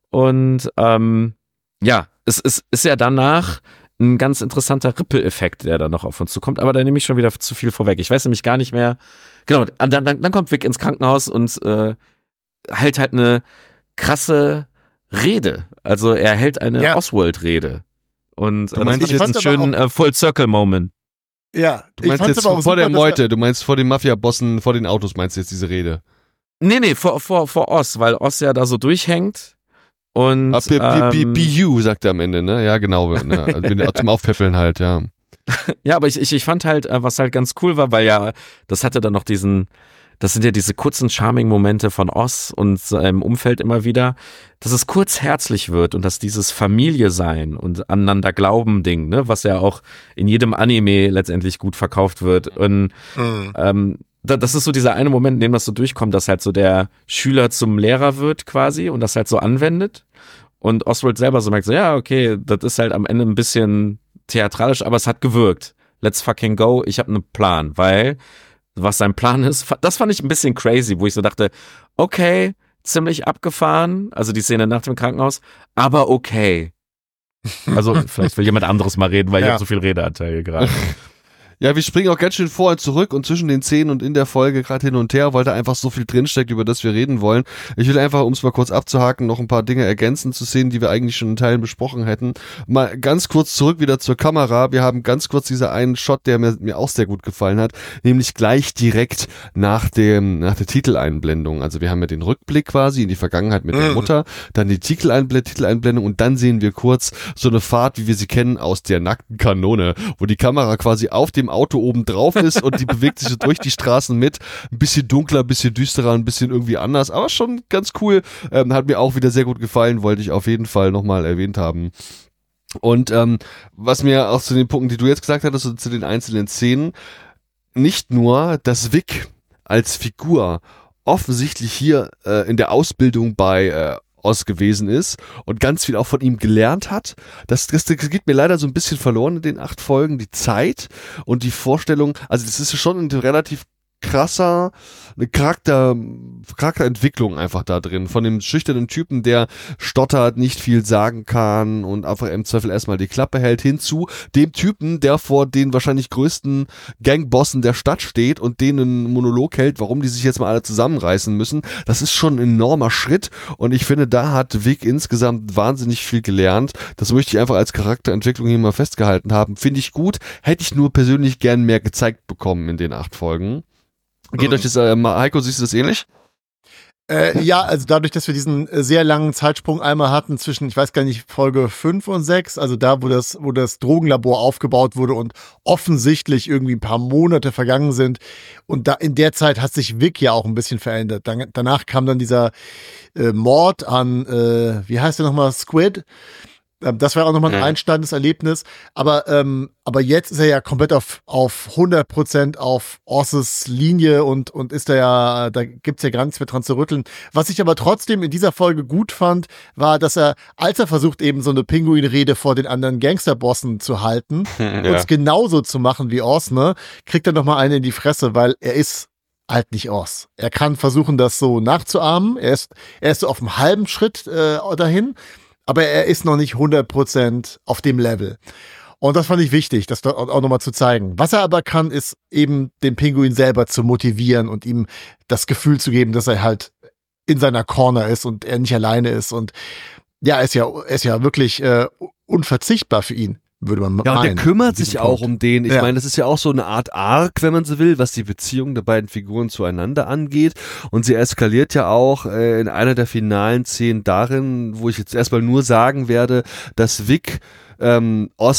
Und ähm, ja, es, es ist ja danach ein ganz interessanter Ripple-Effekt, der da noch auf uns zukommt. Aber da nehme ich schon wieder zu viel vorweg. Ich weiß nämlich gar nicht mehr. Genau, dann, dann, dann kommt Vic ins Krankenhaus und äh, hält halt eine krasse Rede. Also er hält eine Ja. Oswald-Rede. Und Du äh, meinst das ist jetzt- einen schönen äh, Full-Circle-Moment. Ja, Du meinst fand's jetzt aber auch vor super, der dass er- Meute, du meinst vor den Mafia-Bossen, vor den Autos meinst du jetzt diese Rede. Nee, nee, vor, vor, vor Oz, weil Oz ja da so durchhängt. Und Ah, B, B, B, ähm, B U, sagt er am Ende, ne? Ja, genau. Ne? Also wenn der- zum Aufpfeffeln halt, ja. ja, aber ich, ich, ich fand halt, äh, was halt ganz cool war, weil ja, das hatte dann noch diesen, das sind ja diese kurzen Charming-Momente von Oz und seinem Umfeld immer wieder, dass es kurz herzlich wird und dass dieses Familie sein und aneinander glauben Ding, ne, was ja auch in jedem Anime letztendlich gut verkauft wird. Und Mhm. ähm, da, das ist so dieser eine Moment, in dem das so durchkommt, dass halt so der Schüler zum Lehrer wird quasi und das halt so anwendet. Und Oswald selber so merkt so, ja, okay, das ist halt am Ende ein bisschen theatralisch, aber es hat gewirkt. Let's fucking go, ich habe einen Plan, weil was sein Plan ist, das fand ich ein bisschen crazy, wo ich so dachte, okay, ziemlich abgefahren, also die Szene nach dem Krankenhaus, aber okay. Also vielleicht will jemand anderes mal reden, weil ich Ja. habe so viel Redeanteil hier gerade. Ja, wir springen auch ganz schön vor und zurück und zwischen den Szenen und in der Folge gerade hin und her, weil da einfach so viel drinsteckt, über das wir reden wollen. Ich will einfach, um es mal kurz abzuhaken, noch ein paar Dinge ergänzen zu Szenen, die wir eigentlich schon in Teilen besprochen hätten. Mal ganz kurz zurück wieder zur Kamera. Wir haben ganz kurz diesen einen Shot, der mir, mir auch sehr gut gefallen hat, nämlich gleich direkt nach dem, nach der Titeleinblendung. Also wir haben ja den Rückblick quasi in die Vergangenheit mit der Mhm. Mutter, dann die Titeleinble- Titeleinblendung und dann sehen wir kurz so eine Fahrt, wie wir sie kennen aus der nackten Kanone, wo die Kamera quasi auf dem Auto oben drauf ist und die bewegt sich so durch die Straßen mit. Ein bisschen dunkler, ein bisschen düsterer, ein bisschen irgendwie anders, aber schon ganz cool. Ähm, hat mir auch wieder sehr gut gefallen, wollte ich auf jeden Fall nochmal erwähnt haben. Und ähm, was mir auch zu den Punkten, die du jetzt gesagt hattest, und zu den einzelnen Szenen, nicht nur, dass Vic als Figur offensichtlich hier äh, in der Ausbildung bei äh, Oz gewesen ist und ganz viel auch von ihm gelernt hat. Das, das, das geht mir leider so ein bisschen verloren in den acht Folgen, die Zeit und die Vorstellung, also das ist schon ein relativ krasser eine Charakter, Charakterentwicklung einfach da drin. Von dem schüchternen Typen, der stottert, nicht viel sagen kann und einfach im Zweifel erstmal die Klappe hält, hinzu dem Typen, der vor den wahrscheinlich größten Gangbossen der Stadt steht und denen einen Monolog hält, warum die sich jetzt mal alle zusammenreißen müssen. Das ist schon ein enormer Schritt und ich finde, da hat Vic insgesamt wahnsinnig viel gelernt. Das möchte ich einfach als Charakterentwicklung hier mal festgehalten haben. Finde ich gut. Hätte ich nur persönlich gern mehr gezeigt bekommen in den acht Folgen. Geht Mhm. euch das, äh, Heiko, siehst du das ähnlich? Äh, ja, also dadurch, dass wir diesen äh, sehr langen Zeitsprung einmal hatten zwischen, ich weiß gar nicht, Folge fünf und sechs, also da, wo das, wo das Drogenlabor aufgebaut wurde und offensichtlich irgendwie ein paar Monate vergangen sind. Und da in der Zeit hat sich Vic ja auch ein bisschen verändert. Dann, danach kam dann dieser äh, Mord an, äh, wie heißt der nochmal, Squid. Ähm, Das war auch nochmal ein Ja. einschneidendes Erlebnis. Aber, ähm, aber jetzt ist er ja komplett auf, auf hundert Prozent auf Osses Linie und, und ist da ja, da gibt's ja gar nichts mehr dran zu rütteln. Was ich aber trotzdem in dieser Folge gut fand, war, dass er, als er versucht, eben so eine Pinguinrede vor den anderen Gangsterbossen zu halten und es genauso zu machen wie Oz, ne, kriegt er nochmal eine in die Fresse, weil er ist halt nicht Oz. Er kann versuchen, das so nachzuahmen. Er ist, er ist so auf einem halben Schritt äh, dahin. Aber er ist noch nicht hundert Prozent auf dem Level. Und das fand ich wichtig, das auch nochmal zu zeigen. Was er aber kann, ist eben den Pinguin selber zu motivieren und ihm das Gefühl zu geben, dass er halt in seiner Corner ist und er nicht alleine ist. Und ja, er ist ja, er ist ja wirklich äh, unverzichtbar für ihn, würde man Ja, und meinen. der kümmert an diesem sich auch Punkt. um den. Ich Ja. meine, das ist ja auch so eine Art Arc, wenn man so will, was die Beziehung der beiden Figuren zueinander angeht. Und sie eskaliert ja auch äh, in einer der finalen Szenen darin, wo ich jetzt erstmal nur sagen werde, dass Vic ähm, Oz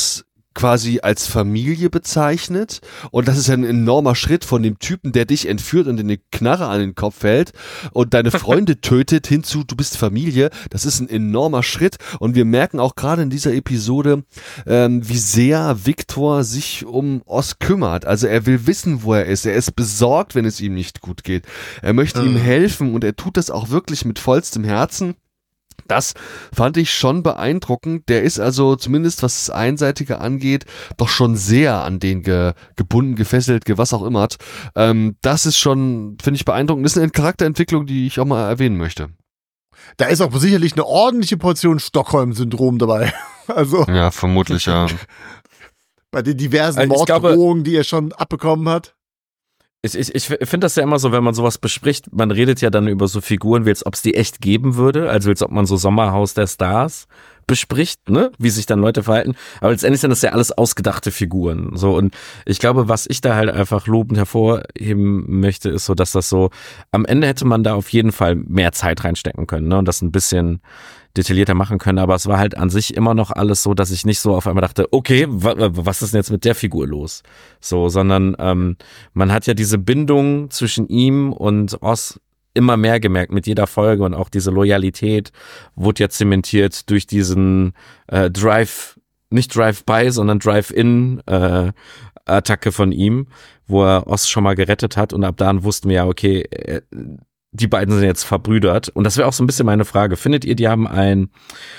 quasi als Familie bezeichnet und das ist ja ein enormer Schritt von dem Typen, der dich entführt und dir eine Knarre an den Kopf hält und deine Freunde tötet, hinzu, du bist Familie. Das ist ein enormer Schritt und wir merken auch gerade in dieser Episode, ähm, wie sehr Viktor sich um Oz kümmert. Also er will wissen, wo er ist. Er ist besorgt, wenn es ihm nicht gut geht. Er möchte mhm. ihm helfen und er tut das auch wirklich mit vollstem Herzen. Das fand ich schon beeindruckend. Der ist also zumindest, was das Einseitige angeht, doch schon sehr an den ge- gebunden, gefesselt, ge- was auch immer. Ähm, das ist schon, finde ich, beeindruckend. Das ist eine Charakterentwicklung, die ich auch mal erwähnen möchte. Da ist auch sicherlich eine ordentliche Portion Stockholm-Syndrom dabei. Also ja, vermutlich, ja. Bei den diversen also Morddrohungen, die er schon abbekommen hat. Ich, ich, ich finde das ja immer so, wenn man sowas bespricht, man redet ja dann über so Figuren, wie als ob es die echt geben würde, also als ob man so Sommerhaus der Stars bespricht, ne, wie sich dann Leute verhalten, aber letztendlich sind das ja alles ausgedachte Figuren, so, und ich glaube, was ich da halt einfach lobend hervorheben möchte, ist so, dass das so, am Ende hätte man da auf jeden Fall mehr Zeit reinstecken können, ne, und das ein bisschen detaillierter machen können, aber es war halt an sich immer noch alles so, dass ich nicht so auf einmal dachte, okay, wa- was ist denn jetzt mit der Figur los? So, sondern ähm, man hat ja diese Bindung zwischen ihm und Oz immer mehr gemerkt mit jeder Folge und auch diese Loyalität wurde ja zementiert durch diesen äh, Drive, nicht Drive-by, sondern Drive-in äh, Attacke von ihm, wo er Oz schon mal gerettet hat und ab dann wussten wir ja, okay, äh, die beiden sind jetzt verbrüdert. Und das wäre auch so ein bisschen meine Frage. Findet ihr, die haben ein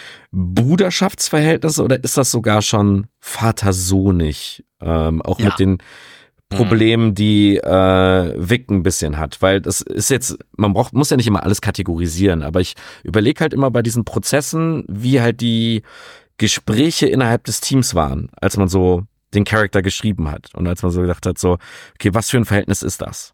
Bruderschaftsverhältnis oder ist das sogar schon vater-sohnig? Ähm, auch ja. mit den Problemen, die äh, Vic ein bisschen hat. Weil das ist jetzt, man braucht, muss ja nicht immer alles kategorisieren, aber ich überlege halt immer bei diesen Prozessen, wie halt die Gespräche innerhalb des Teams waren, als man so den Charakter geschrieben hat. Und als man so gedacht hat, so, okay, was für ein Verhältnis ist das?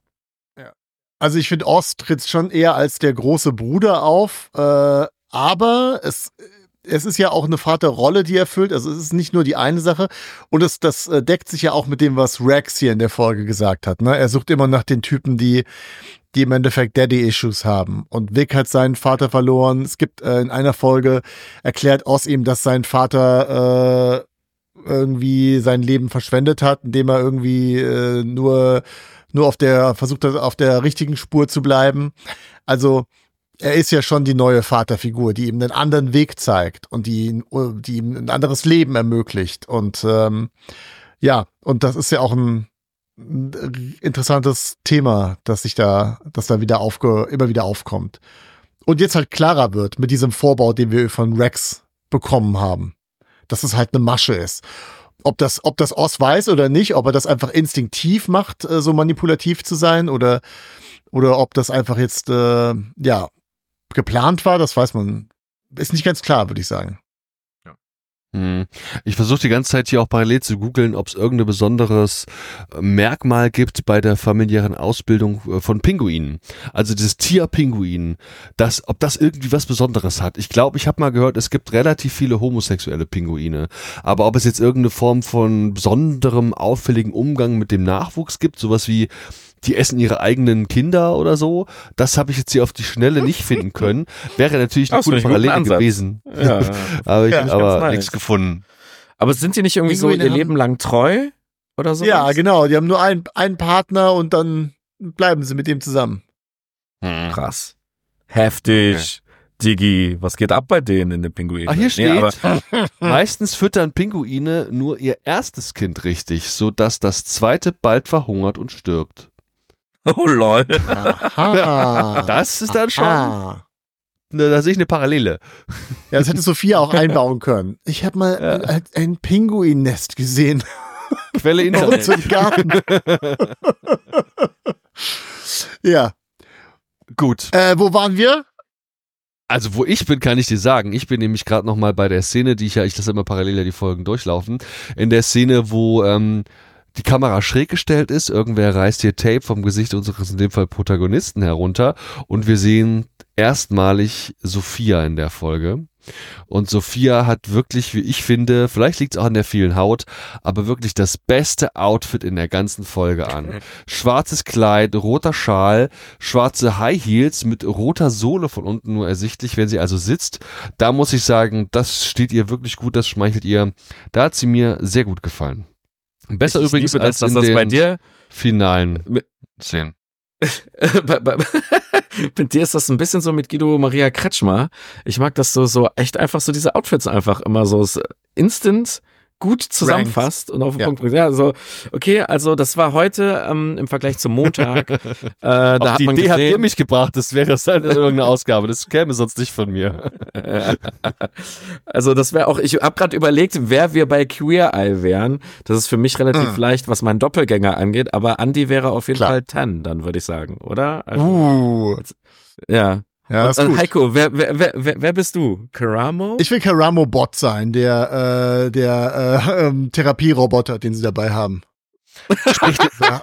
Also ich finde, Oz tritt schon eher als der große Bruder auf, äh, aber es, es ist ja auch eine Vaterrolle, die er erfüllt, also es ist nicht nur die eine Sache und es, das deckt sich ja auch mit dem, was Rex hier in der Folge gesagt hat, ne? Er sucht immer nach den Typen, die, die im Endeffekt Daddy-Issues haben und Vic hat seinen Vater verloren. Es gibt äh, in einer Folge, erklärt Oz ihm, dass sein Vater äh, irgendwie sein Leben verschwendet hat, indem er irgendwie äh, nur nur auf der, versucht hat, auf der richtigen Spur zu bleiben. Also, er ist ja schon die neue Vaterfigur, die ihm einen anderen Weg zeigt und die, die ihm ein anderes Leben ermöglicht. Und, ähm, ja, und das ist ja auch ein, ein interessantes Thema, das sich da, das da wieder aufge, immer wieder aufkommt. Und jetzt halt klarer wird mit diesem Vorbau, den wir von Rex bekommen haben. Dass es halt eine Masche ist. Ob das, ob das Oz weiß oder nicht, ob er das einfach instinktiv macht, so manipulativ zu sein oder, oder ob das einfach jetzt, äh, ja, geplant war, das weiß man, ist nicht ganz klar, würde ich sagen. Ich versuche die ganze Zeit hier auch parallel zu googeln, ob es irgendein besonderes Merkmal gibt bei der familiären Ausbildung von Pinguinen. Also dieses Tierpinguin, das, ob das irgendwie was Besonderes hat. Ich glaube, ich habe mal gehört, es gibt relativ viele homosexuelle Pinguine. Aber ob es jetzt irgendeine Form von besonderem, auffälligen Umgang mit dem Nachwuchs gibt, sowas wie die essen ihre eigenen Kinder oder so, das habe ich jetzt hier auf die Schnelle nicht finden können. Wäre natürlich eine coole Parallele gewesen. Ja, aber ich ja, habe aber nice. nichts gefunden. Aber sind die nicht irgendwie so ihr Leben lang treu oder so? Ja, genau. Die haben nur einen, einen Partner und dann bleiben sie mit dem zusammen. Hm. Krass. Heftig. Okay. Digi, was geht ab bei denen in den Pinguinen? Ach, hier steht, nee, aber meistens füttern Pinguine nur ihr erstes Kind richtig, sodass das zweite bald verhungert und stirbt. Oh lol. Aha. Das ist dann schon, Aha. ne, da sehe ich eine Parallele. Ja, das hätte Sophia auch einbauen können. Ich habe mal Ja. ein, ein Pinguinnest gesehen. Quelle Bei uns Internet. im Garten. Ja. Gut. Äh, wo waren wir? Also wo ich bin, kann ich dir sagen. Ich bin nämlich gerade nochmal bei der Szene, die ich ja, ich das immer parallel ja die Folgen durchlaufen. In der Szene, wo ähm, die Kamera schräg gestellt ist, irgendwer reißt hier Tape vom Gesicht unseres, in dem Fall Protagonisten, herunter und wir sehen erstmalig Sophia in der Folge. Und Sophia hat wirklich, wie ich finde, vielleicht liegt es auch an der vielen Haut, aber wirklich das beste Outfit in der ganzen Folge an. Schwarzes Kleid, roter Schal, schwarze High Heels mit roter Sohle von unten nur ersichtlich, wenn sie also sitzt. Da muss ich sagen, das steht ihr wirklich gut, das schmeichelt ihr. Da hat sie mir sehr gut gefallen. Besser ich übrigens liebe, als dass in das den bei dir finalen Szenen. bei, bei, bei dir ist das ein bisschen so mit Guido Maria Kretschmer. Ich mag, dass du so echt einfach so diese Outfits einfach immer so instant gut zusammenfasst und auf den Ja. Punkt bringt. Ja, also, okay, also das war heute ähm, im Vergleich zum Montag. äh, da Auf hat die man Idee habt gesehen, ihr mich gebracht, das wäre das halt irgendeine Ausgabe, das käme sonst nicht von mir. also das wäre auch, ich habe gerade überlegt, wer wir bei Queer Eye wären. Das ist für mich relativ Mhm. leicht, was meinen Doppelgänger angeht, aber Andy wäre auf jeden Klar. Fall Tan, dann würde ich sagen, oder? Also, Uh, ja. ja, ist Und, äh, gut. Heiko, wer, wer, wer, wer wer bist du? Karamo? Ich will Karamo Bot sein, der, äh, der äh, ähm, Therapieroboter, den sie dabei haben. Spricht ja.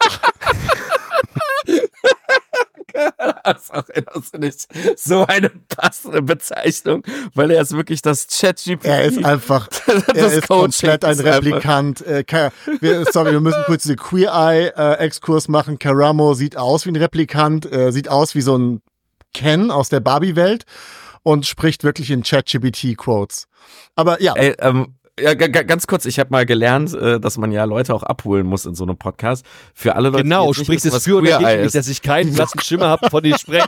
Das ist auch das finde ich so eine passende Bezeichnung, weil er ist wirklich das Chat-G P T. Er ist einfach, er Das ist Coaching komplett ein ist einfach- Replikant. Äh, Ka- wir, sorry, wir müssen kurz diese Queer Eye-Exkurs machen. Karamo sieht aus wie ein Replikant, äh, sieht aus wie so ein Ken aus der Barbie-Welt und spricht wirklich in Chat-G P T-Quotes. Aber ja, Ey, ähm, ja, g- g- ganz kurz, ich habe mal gelernt, äh, dass man ja Leute auch abholen muss in so einem Podcast. Für alle Leute, Genau, die jetzt nicht spricht wissen, es was für oder Queer gegen Eye mich, ist. dass ich keinen blassen Schimmer habe, von dem ich spreche.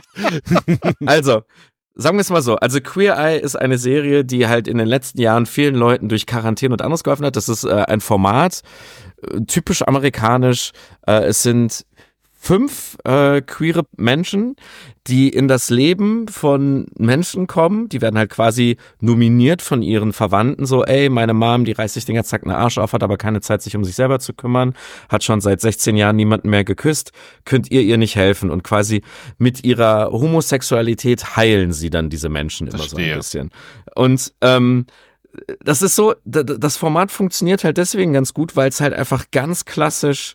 Also, sagen wir es mal so. Also Queer Eye ist eine Serie, die halt in den letzten Jahren vielen Leuten durch Quarantäne und anderes geholfen hat. Das ist äh, ein Format, äh, typisch amerikanisch. Äh, es sind fünf äh, queere Menschen, die in das Leben von Menschen kommen. Die werden halt quasi nominiert von ihren Verwandten. So, ey, meine Mom, die reißt sich den ganzen Tag einen Arsch auf, hat aber keine Zeit, sich um sich selber zu kümmern, hat schon seit sechzehn Jahren niemanden mehr geküsst. Könnt ihr ihr nicht helfen? Und quasi mit ihrer Homosexualität heilen sie dann diese Menschen immer so ein Verstehe. bisschen. Und ähm, das ist so, d- d- das Format funktioniert halt deswegen ganz gut, weil es halt einfach ganz klassisch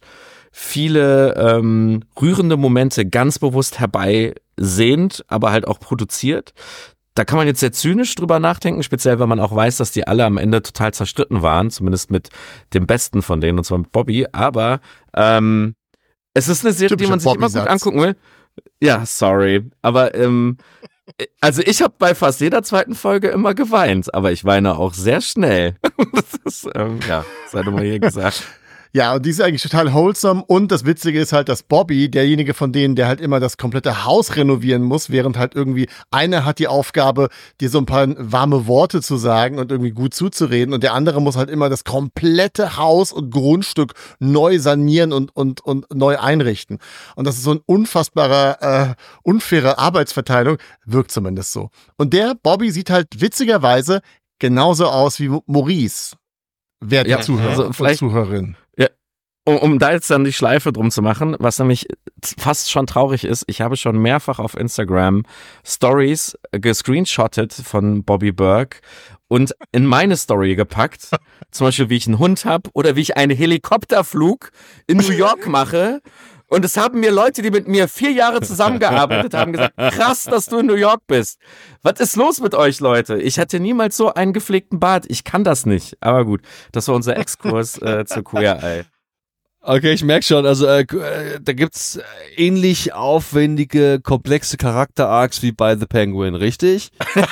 viele ähm, rührende Momente ganz bewusst herbeisehnt, aber halt auch produziert. Da kann man jetzt sehr zynisch drüber nachdenken, speziell wenn man auch weiß, dass die alle am Ende total zerstritten waren, zumindest mit dem Besten von denen, und zwar mit Bobby. Aber ähm, es ist eine Serie, die man sich immer gut Bobby-Satz. angucken will. Ja, sorry, aber ähm, also ich habe bei fast jeder zweiten Folge immer geweint, aber ich weine auch sehr schnell. Das ist, ähm, ja, sei doch mal hier gesagt. ja, und die ist eigentlich total wholesome. Und das Witzige ist halt, dass Bobby, derjenige von denen, der halt immer das komplette Haus renovieren muss, während halt irgendwie einer hat die Aufgabe, dir so ein paar warme Worte zu sagen und irgendwie gut zuzureden, und der andere muss halt immer das komplette Haus und Grundstück neu sanieren und, und, und neu einrichten. Und das ist so ein unfassbarer, äh, unfaire Arbeitsverteilung, wirkt zumindest so. Und der Bobby sieht halt witzigerweise genauso aus wie Maurice. Werte Ja, Zuhörer also und vielleicht- Zuhörerin. Um, um da jetzt dann die Schleife drum zu machen, was nämlich fast schon traurig ist, ich habe schon mehrfach auf Instagram Stories gescreenshottet von Bobby Burke und in meine Story gepackt, zum Beispiel wie ich einen Hund habe oder wie ich einen Helikopterflug in New York mache. Und es haben mir Leute, die mit mir vier Jahre zusammengearbeitet haben, gesagt, krass, dass du in New York bist. Was ist los mit euch, Leute? Ich hatte niemals so einen gepflegten Bart. Ich kann das nicht. Aber gut, das war unser Exkurs äh, zu Queer Eye. Okay, ich merke schon, also äh, äh, da gibt's äh, ähnlich aufwendige, komplexe Charakter-Arcs wie bei The Penguin, richtig?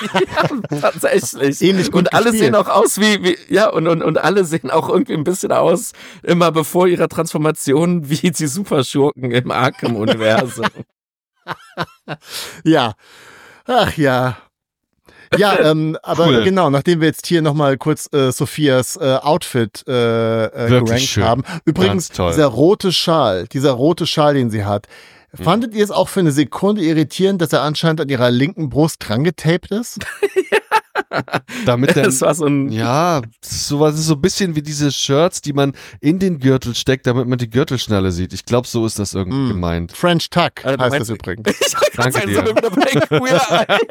Tatsächlich. Ähnlich gut und alle gespielt. sehen auch aus wie, wie ja, und, und, und alle sehen auch irgendwie ein bisschen aus, immer bevor ihrer Transformation, wie die Superschurken im Arkham-Universum. Ja. Ach ja. Ja, ähm, aber Cool. genau, nachdem wir jetzt hier nochmal kurz äh, Sophias äh, Outfit äh, äh, Wirklich gerankt schön. haben. Übrigens, Ganz toll. dieser rote Schal, dieser rote Schal, den sie hat, fandet ihr es auch für eine Sekunde irritierend, dass er anscheinend an ihrer linken Brust dran getaped ist? Damit dann, Das war so ein, ja, sowas ist so ein bisschen wie diese Shirts, die man in den Gürtel steckt, damit man die Gürtelschnalle sieht. Ich glaube, so ist das irgendwie Mm. gemeint. French Tuck Äh, du heißt meinst- das übrigens. ich wollte gerade Danke sagen, so dir. mit der Queer Eye.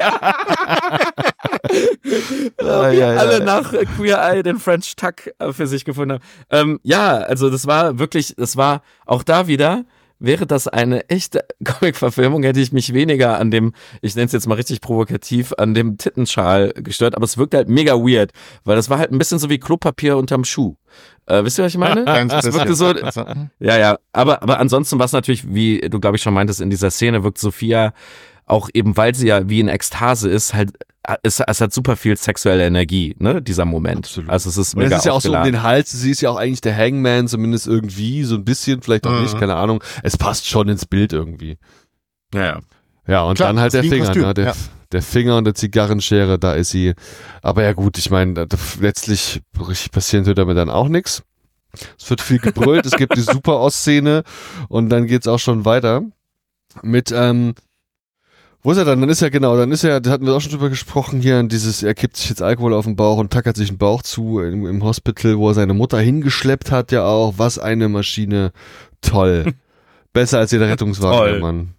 Ja, Wie ja, ja. alle nach äh, Queer Eye den French Tuck äh, für sich gefunden haben. Ähm, ja, also das war wirklich, das war auch da wieder wäre das eine echte Comic-Verfilmung, hätte ich mich weniger an dem, ich nenne es jetzt mal richtig provokativ, an dem Tittenschal gestört, aber es wirkt halt mega weird, weil das war halt ein bisschen so wie Klopapier unterm Schuh. Äh, wisst ihr, was ich meine? Es wirkte so, ja, ja, aber, aber ansonsten war es natürlich, wie du glaube ich schon meintest, in dieser Szene wirkt Sophia auch eben, weil sie ja wie in Ekstase ist, halt, es, es hat super viel sexuelle Energie, ne, dieser Moment. Absolut. Also es ist Und mega es ist ja auch so um aufgeladen. den Hals, sie ist ja auch eigentlich der Hangman, zumindest irgendwie, so ein bisschen, vielleicht auch Mhm. nicht, keine Ahnung. Es passt schon ins Bild irgendwie. Ja, ja. Ja, und Klar, dann halt das der ist wie ein Finger, Kostüm, ne? der, ja. der Finger und der Zigarrenschere, da ist sie. Aber ja gut, ich meine, letztlich richtig passieren tut damit dann auch nichts. Es wird viel gebrüllt, es gibt die Super-Oss-Szene und dann geht's auch schon weiter mit, ähm, wo ist er dann? Dann ist er genau, dann ist er, da hatten wir auch schon drüber gesprochen hier, dieses, er kippt sich jetzt Alkohol auf den Bauch und tackert sich den Bauch zu im, im Hospital, wo er seine Mutter hingeschleppt hat, ja auch. Was eine Maschine. Toll. Besser als jeder Rettungswagen, Toll. der Mann.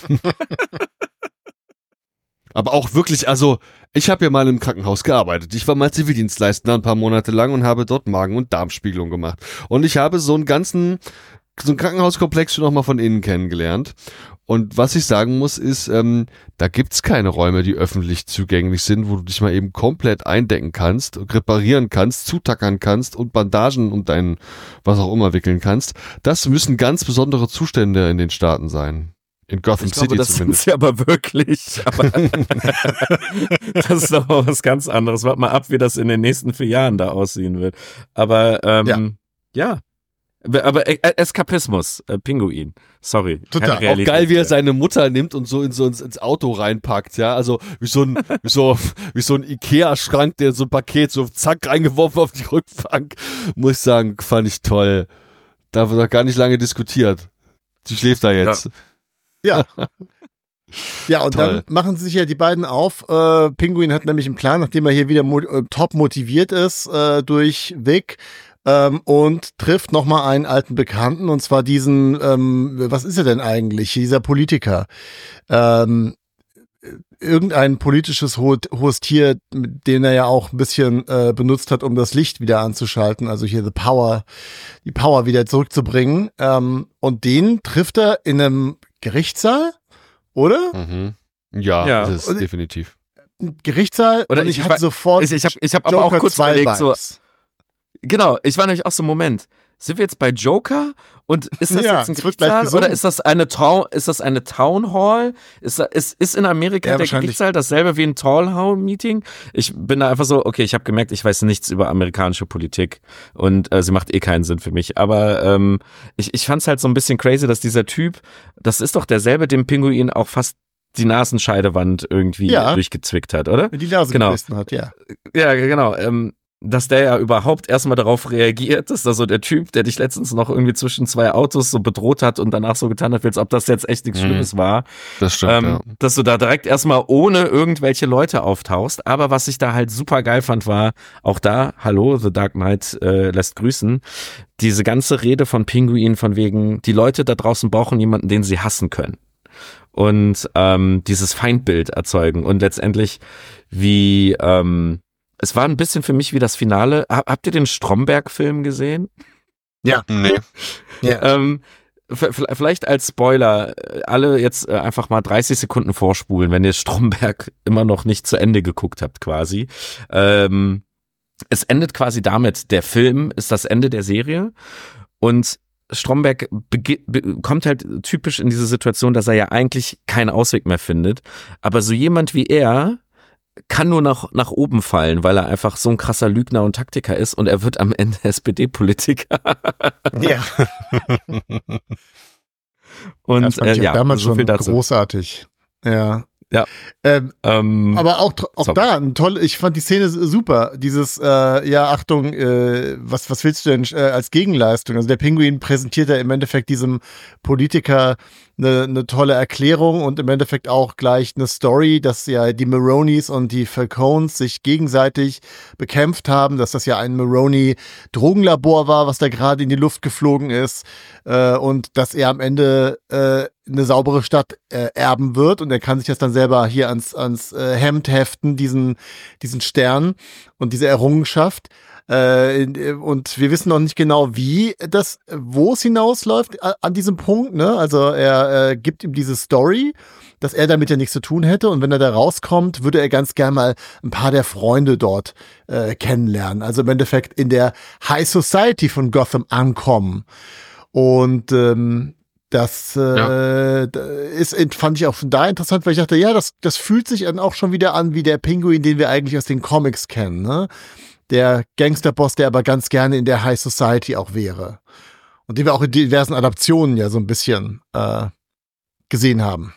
Aber auch wirklich, also, ich habe ja mal im Krankenhaus gearbeitet. Ich war mal Zivildienstleister ein paar Monate lang und habe dort Magen- und Darmspiegelung gemacht. Und ich habe so einen ganzen, so einen Krankenhauskomplex schon nochmal von innen kennengelernt. Und was ich sagen muss, ist, ähm, da gibt's keine Räume, die öffentlich zugänglich sind, wo du dich mal eben komplett eindecken kannst, reparieren kannst, zutackern kannst und Bandagen um dein was auch immer wickeln kannst. Das müssen ganz besondere Zustände in den Staaten sein. In Gotham Ich glaube, City das sind zumindest. sie aber wirklich. Aber das ist doch mal was ganz anderes. Wart mal ab, wie das in den nächsten vier Jahren da aussehen wird. Aber ähm, ja. ja. Aber, aber äh, Eskapismus, äh, Pinguin. Sorry. Total. Auch geil, wie er seine Mutter nimmt und so in so ins, ins Auto reinpackt, ja. Also wie so ein, wie so, wie so ein Ikea-Schrank, der so ein Paket so zack reingeworfen auf die Rückbank. Muss ich sagen, fand ich toll. Da wird doch gar nicht lange diskutiert. Sie schläft da jetzt. Ja. Ja, und Toll. dann machen sie sich ja die beiden auf. Äh, Pinguin hat nämlich einen Plan, nachdem er hier wieder mo äh, top motiviert ist äh, durch Vic ähm, und trifft nochmal einen alten Bekannten, und zwar diesen, ähm, was ist er denn eigentlich, dieser Politiker. Ähm, irgendein politisches ho hohes Tier, den er ja auch ein bisschen äh, benutzt hat, um das Licht wieder anzuschalten, also hier the Power, die Power wieder zurückzubringen. Ähm, und den trifft er in einem Gerichtssaal, oder? Mhm. Ja, Ja. das ist Und- definitiv. Gerichtssaal, Oder und ich, ich hatte war- sofort Ich, ich habe ich hab aber auch Joker kurz zwei überlegt, so, Vibes. genau, ich war nämlich auch so, Moment, sind wir jetzt bei Joker? Und ist das Ja, jetzt ein es wird gleich Gerichtssaal gesungen. oder ist das eine Town, ist das eine Town Hall? Ist, da- ist, ist in Amerika Ja, der wahrscheinlich. Gerichtssaal dasselbe wie ein Town Hall Meeting? Ich bin da einfach so, okay, ich habe gemerkt, ich weiß nichts über amerikanische Politik und äh, sie macht eh keinen Sinn für mich. Aber ähm, ich, ich fand es halt so ein bisschen crazy, dass dieser Typ, das ist doch derselbe, dem Pinguin auch fast die Nasenscheidewand irgendwie Ja. durchgezwickt hat, oder? Die Nase Genau. gebissen hat, ja. Ja, genau. Ähm, dass der ja überhaupt erstmal darauf reagiert, dass da so der Typ, der dich letztens noch irgendwie zwischen zwei Autos so bedroht hat und danach so getan hat, als ob das jetzt echt nichts Mhm. Schlimmes war, Das stimmt, ähm, ja. dass du da direkt erstmal ohne irgendwelche Leute auftauchst. Aber was ich da halt super geil fand, war auch da, hallo, The Dark Knight äh, lässt grüßen, diese ganze Rede von Pinguin von wegen, die Leute da draußen brauchen jemanden, den sie hassen können. Und ähm, dieses Feindbild erzeugen und letztendlich wie ähm, es war ein bisschen für mich wie das Finale. Hab, habt ihr den Stromberg-Film gesehen? Ja. Nee. Ja. Ähm, v- vielleicht als Spoiler, äh, alle jetzt äh, einfach mal dreißig Sekunden vorspulen, wenn ihr Stromberg immer noch nicht zu Ende geguckt habt quasi. Ähm, es endet quasi damit, der Film ist das Ende der Serie und Stromberg begi- be- kommt halt typisch in diese Situation, dass er ja eigentlich keinen Ausweg mehr findet. Aber so jemand wie er kann nur nach, nach oben fallen, weil er einfach so ein krasser Lügner und Taktiker ist und er wird am Ende S P D-Politiker. Ja. Und Das fand äh, ich ja, auch damals so viel schon dazu. großartig. Ja. Ja. Ähm, Ähm, aber auch, tr- auch sorry. da, ein toll, ich fand die Szene super. Dieses, äh, ja, Achtung, äh, was, was willst du denn äh, als Gegenleistung? Also der Pinguin präsentiert ja im Endeffekt diesem Politiker eine, eine tolle Erklärung und im Endeffekt auch gleich eine Story, dass ja die Maronis und die Falcones sich gegenseitig bekämpft haben, dass das ja ein Maroni-Drogenlabor war, was da gerade in die Luft geflogen ist, äh, und dass er am Ende äh, eine saubere Stadt äh, erben wird und er kann sich das dann selber hier ans, ans äh, Hemd heften, diesen, diesen Stern und diese Errungenschaft. Äh, und wir wissen noch nicht genau, wie das, wo es hinausläuft an diesem Punkt, ne? Also er äh, gibt ihm diese Story, dass er damit ja nichts zu tun hätte und wenn er da rauskommt, würde er ganz gern mal ein paar der Freunde dort äh, kennenlernen. Also im Endeffekt in der High Society von Gotham ankommen. Und ähm, das äh, ja. ist, fand ich auch von da interessant, weil ich dachte, ja, das, das fühlt sich dann auch schon wieder an wie der Pinguin, den wir eigentlich aus den Comics kennen, ne? Der Gangsterboss, der aber ganz gerne in der High Society auch wäre. Und den wir auch in diversen Adaptionen ja so ein bisschen äh, gesehen haben.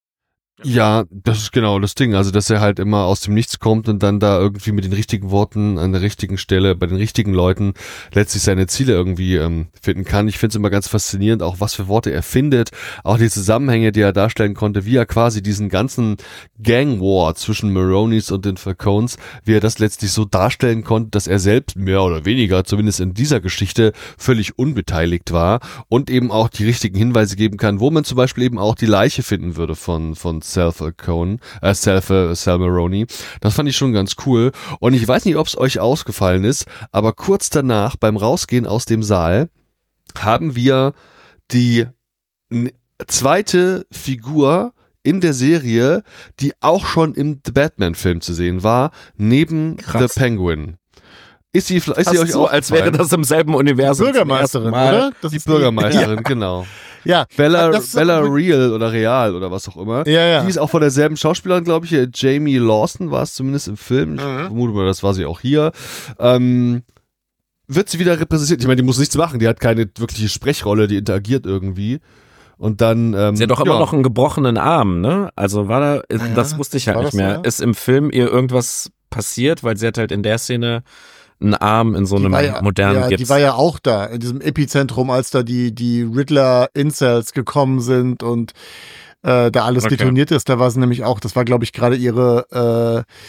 Ja, das ist genau das Ding. Also, dass er halt immer aus dem Nichts kommt und dann da irgendwie mit den richtigen Worten an der richtigen Stelle bei den richtigen Leuten letztlich seine Ziele irgendwie ähm, finden kann. Ich finde es immer ganz faszinierend, auch was für Worte er findet, auch die Zusammenhänge, die er darstellen konnte, wie er quasi diesen ganzen Gang War zwischen Maronis und den Falcones, wie er das letztlich so darstellen konnte, dass er selbst mehr oder weniger, zumindest in dieser Geschichte, völlig unbeteiligt war und eben auch die richtigen Hinweise geben kann, wo man zum Beispiel eben auch die Leiche finden würde von von Sal Falcone, äh, Sal, Sal Maroni. Das fand ich schon ganz cool. Und ich weiß nicht, ob es euch ausgefallen ist, aber kurz danach, beim Rausgehen aus dem Saal, haben wir die n- zweite Figur in der Serie, die auch schon im The Batman-Film zu sehen war, neben Krass. The Penguin. Ist sie, ist sie euch so, auch als wäre das im selben Universum. Bürgermeisterin, oder? Das die ist Bürgermeisterin, ja. genau. Ja, Bella, das ist Bella auch- Real oder Real oder was auch immer. Ja, ja. Die ist auch von derselben Schauspielerin, glaube ich. Jamie Lawson war es zumindest im Film. Ich Mhm. vermute mal, das war sie auch hier. Ähm, wird sie wieder repräsentiert. Ich meine, die muss nichts machen. Die hat keine wirkliche Sprechrolle, die interagiert irgendwie. Und dann. Ähm, Sie hat doch immer ja. noch einen gebrochenen Arm, ne? Also war da, das wusste ich halt war nicht das mehr. so? Ist im Film ihr irgendwas passiert, weil sie hat halt in der Szene einen Arm in so Die einem war ja, modernen ja, Gips. die war ja auch da, in diesem Epizentrum, als da die, die Riddler-Incels gekommen sind und äh, da alles Okay. detoniert ist. Da war sie nämlich auch, das war, glaube ich, gerade ihre äh,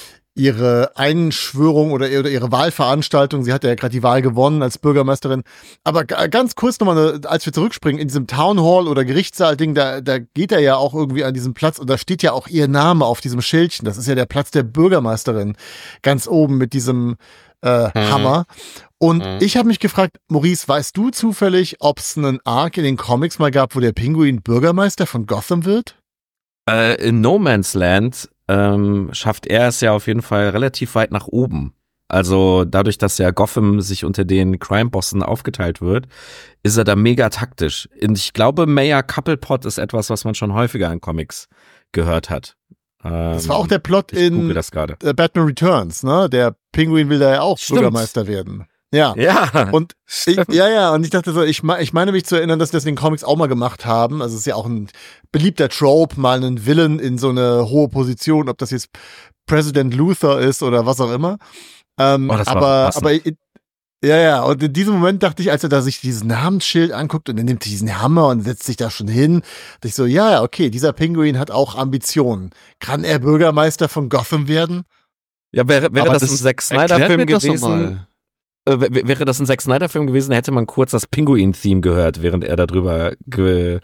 ihre Einschwörung oder, oder ihre Wahlveranstaltung. Sie hatte ja gerade die Wahl gewonnen als Bürgermeisterin. Aber g- ganz kurz nochmal, als wir zurückspringen, in diesem Town Hall oder Gerichtssaal-Ding, da, da geht er ja auch irgendwie an diesem Platz und da steht ja auch ihr Name auf diesem Schildchen. Das ist ja der Platz der Bürgermeisterin. Ganz oben mit diesem äh, Mhm. Hammer. Und Mhm. ich habe mich gefragt, Maurice, weißt du zufällig, ob es einen Arc in den Comics mal gab, wo der Pinguin Bürgermeister von Gotham wird? Äh, in No Man's Land ähm, schafft er es ja auf jeden Fall relativ weit nach oben. Also dadurch, dass ja Gotham sich unter den Crime-Bossen aufgeteilt wird, ist er da mega taktisch. Und ich glaube, Mayor Couplepot ist etwas, was man schon häufiger in Comics gehört hat. Ähm, Das war auch der Plot ich google in das gerade. äh, Batman Returns, ne? Der Pinguin will da ja auch Stimmt. Bürgermeister werden. Ja. Ja, Und ich, ja, ja, und ich dachte so, ich, me- ich meine mich zu erinnern, dass sie das in den Comics auch mal gemacht haben. Also es ist ja auch ein beliebter Trope, mal einen Villain in so eine hohe Position, ob das jetzt President Luthor ist oder was auch immer. Ähm, Oh, das war aber, passend. aber in, ja, ja, und in diesem Moment dachte ich, als er da sich dieses Namensschild anguckt und er nimmt diesen Hammer und setzt sich da schon hin, dachte ich so, ja, ja, okay, dieser Pinguin hat auch Ambitionen. Kann er Bürgermeister von Gotham werden? ja wäre, wäre Aber das, ein Zack erklärt Snyder-Film mir das doch gewesen. mal. Äh, w- wäre das ein Zack Snyder-Film gewesen, hätte man kurz das Pinguin-Theme gehört, während er darüber ge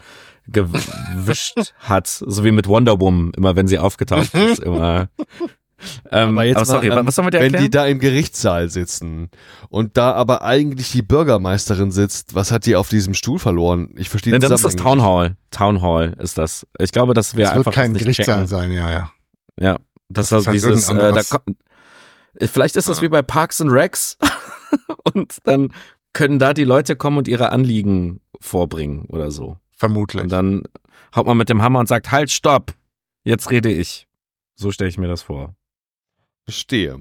gewischt hat. So wie mit Wonder Woman, immer wenn sie aufgetaucht ist. Immer. Ähm, Aber jetzt aber sorry, mal, ähm, was soll man dir wenn erklären? die da im Gerichtssaal sitzen und da aber eigentlich die Bürgermeisterin sitzt, was hat die auf diesem Stuhl verloren? Ich verstehe Nee, den dann ist das Zusammenhang Town Hall. Town Hall ist das. Ich glaube, das wäre Das wird einfach kein das nicht Gerichtssaal checken. sein, ja, ja. Ja, das, Das ist ist halt dieses, äh, irgendein da anderes. ko- vielleicht ist das wie bei Parks and Recs und dann können da die Leute kommen und ihre Anliegen vorbringen oder so. Vermutlich. Und dann haut man mit dem Hammer und sagt, halt, stopp, jetzt rede ich. So stelle ich mir das vor. Verstehe.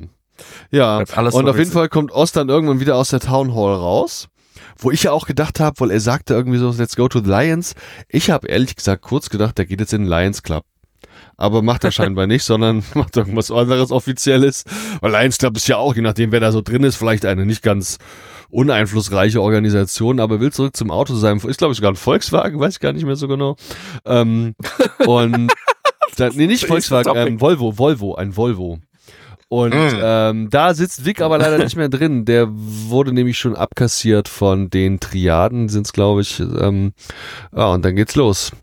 Ja, Das alles und auf jeden verwechselt. Fall kommt Oz dann irgendwann wieder aus der Town Hall raus, wo ich ja auch gedacht habe, weil er sagte irgendwie so, let's go to the Lions. Ich habe ehrlich gesagt kurz gedacht, der geht jetzt in den Lions Club. Aber macht er scheinbar nicht, sondern macht irgendwas anderes Offizielles. Weil Lions Club ist ja auch, je nachdem wer da so drin ist, vielleicht eine nicht ganz uneinflussreiche Organisation, aber will zurück zum Auto sein. Ist glaube ich sogar ein Volkswagen, weiß ich gar nicht mehr so genau. Ähm, und dann, nee, nicht Volkswagen, ähm, Volvo, Volvo, ein Volvo. Und Mm. ähm, da sitzt Vic aber leider nicht mehr drin. Der wurde nämlich schon abkassiert von den Triaden, sind's glaube ich. Ähm, ja, und dann geht's los.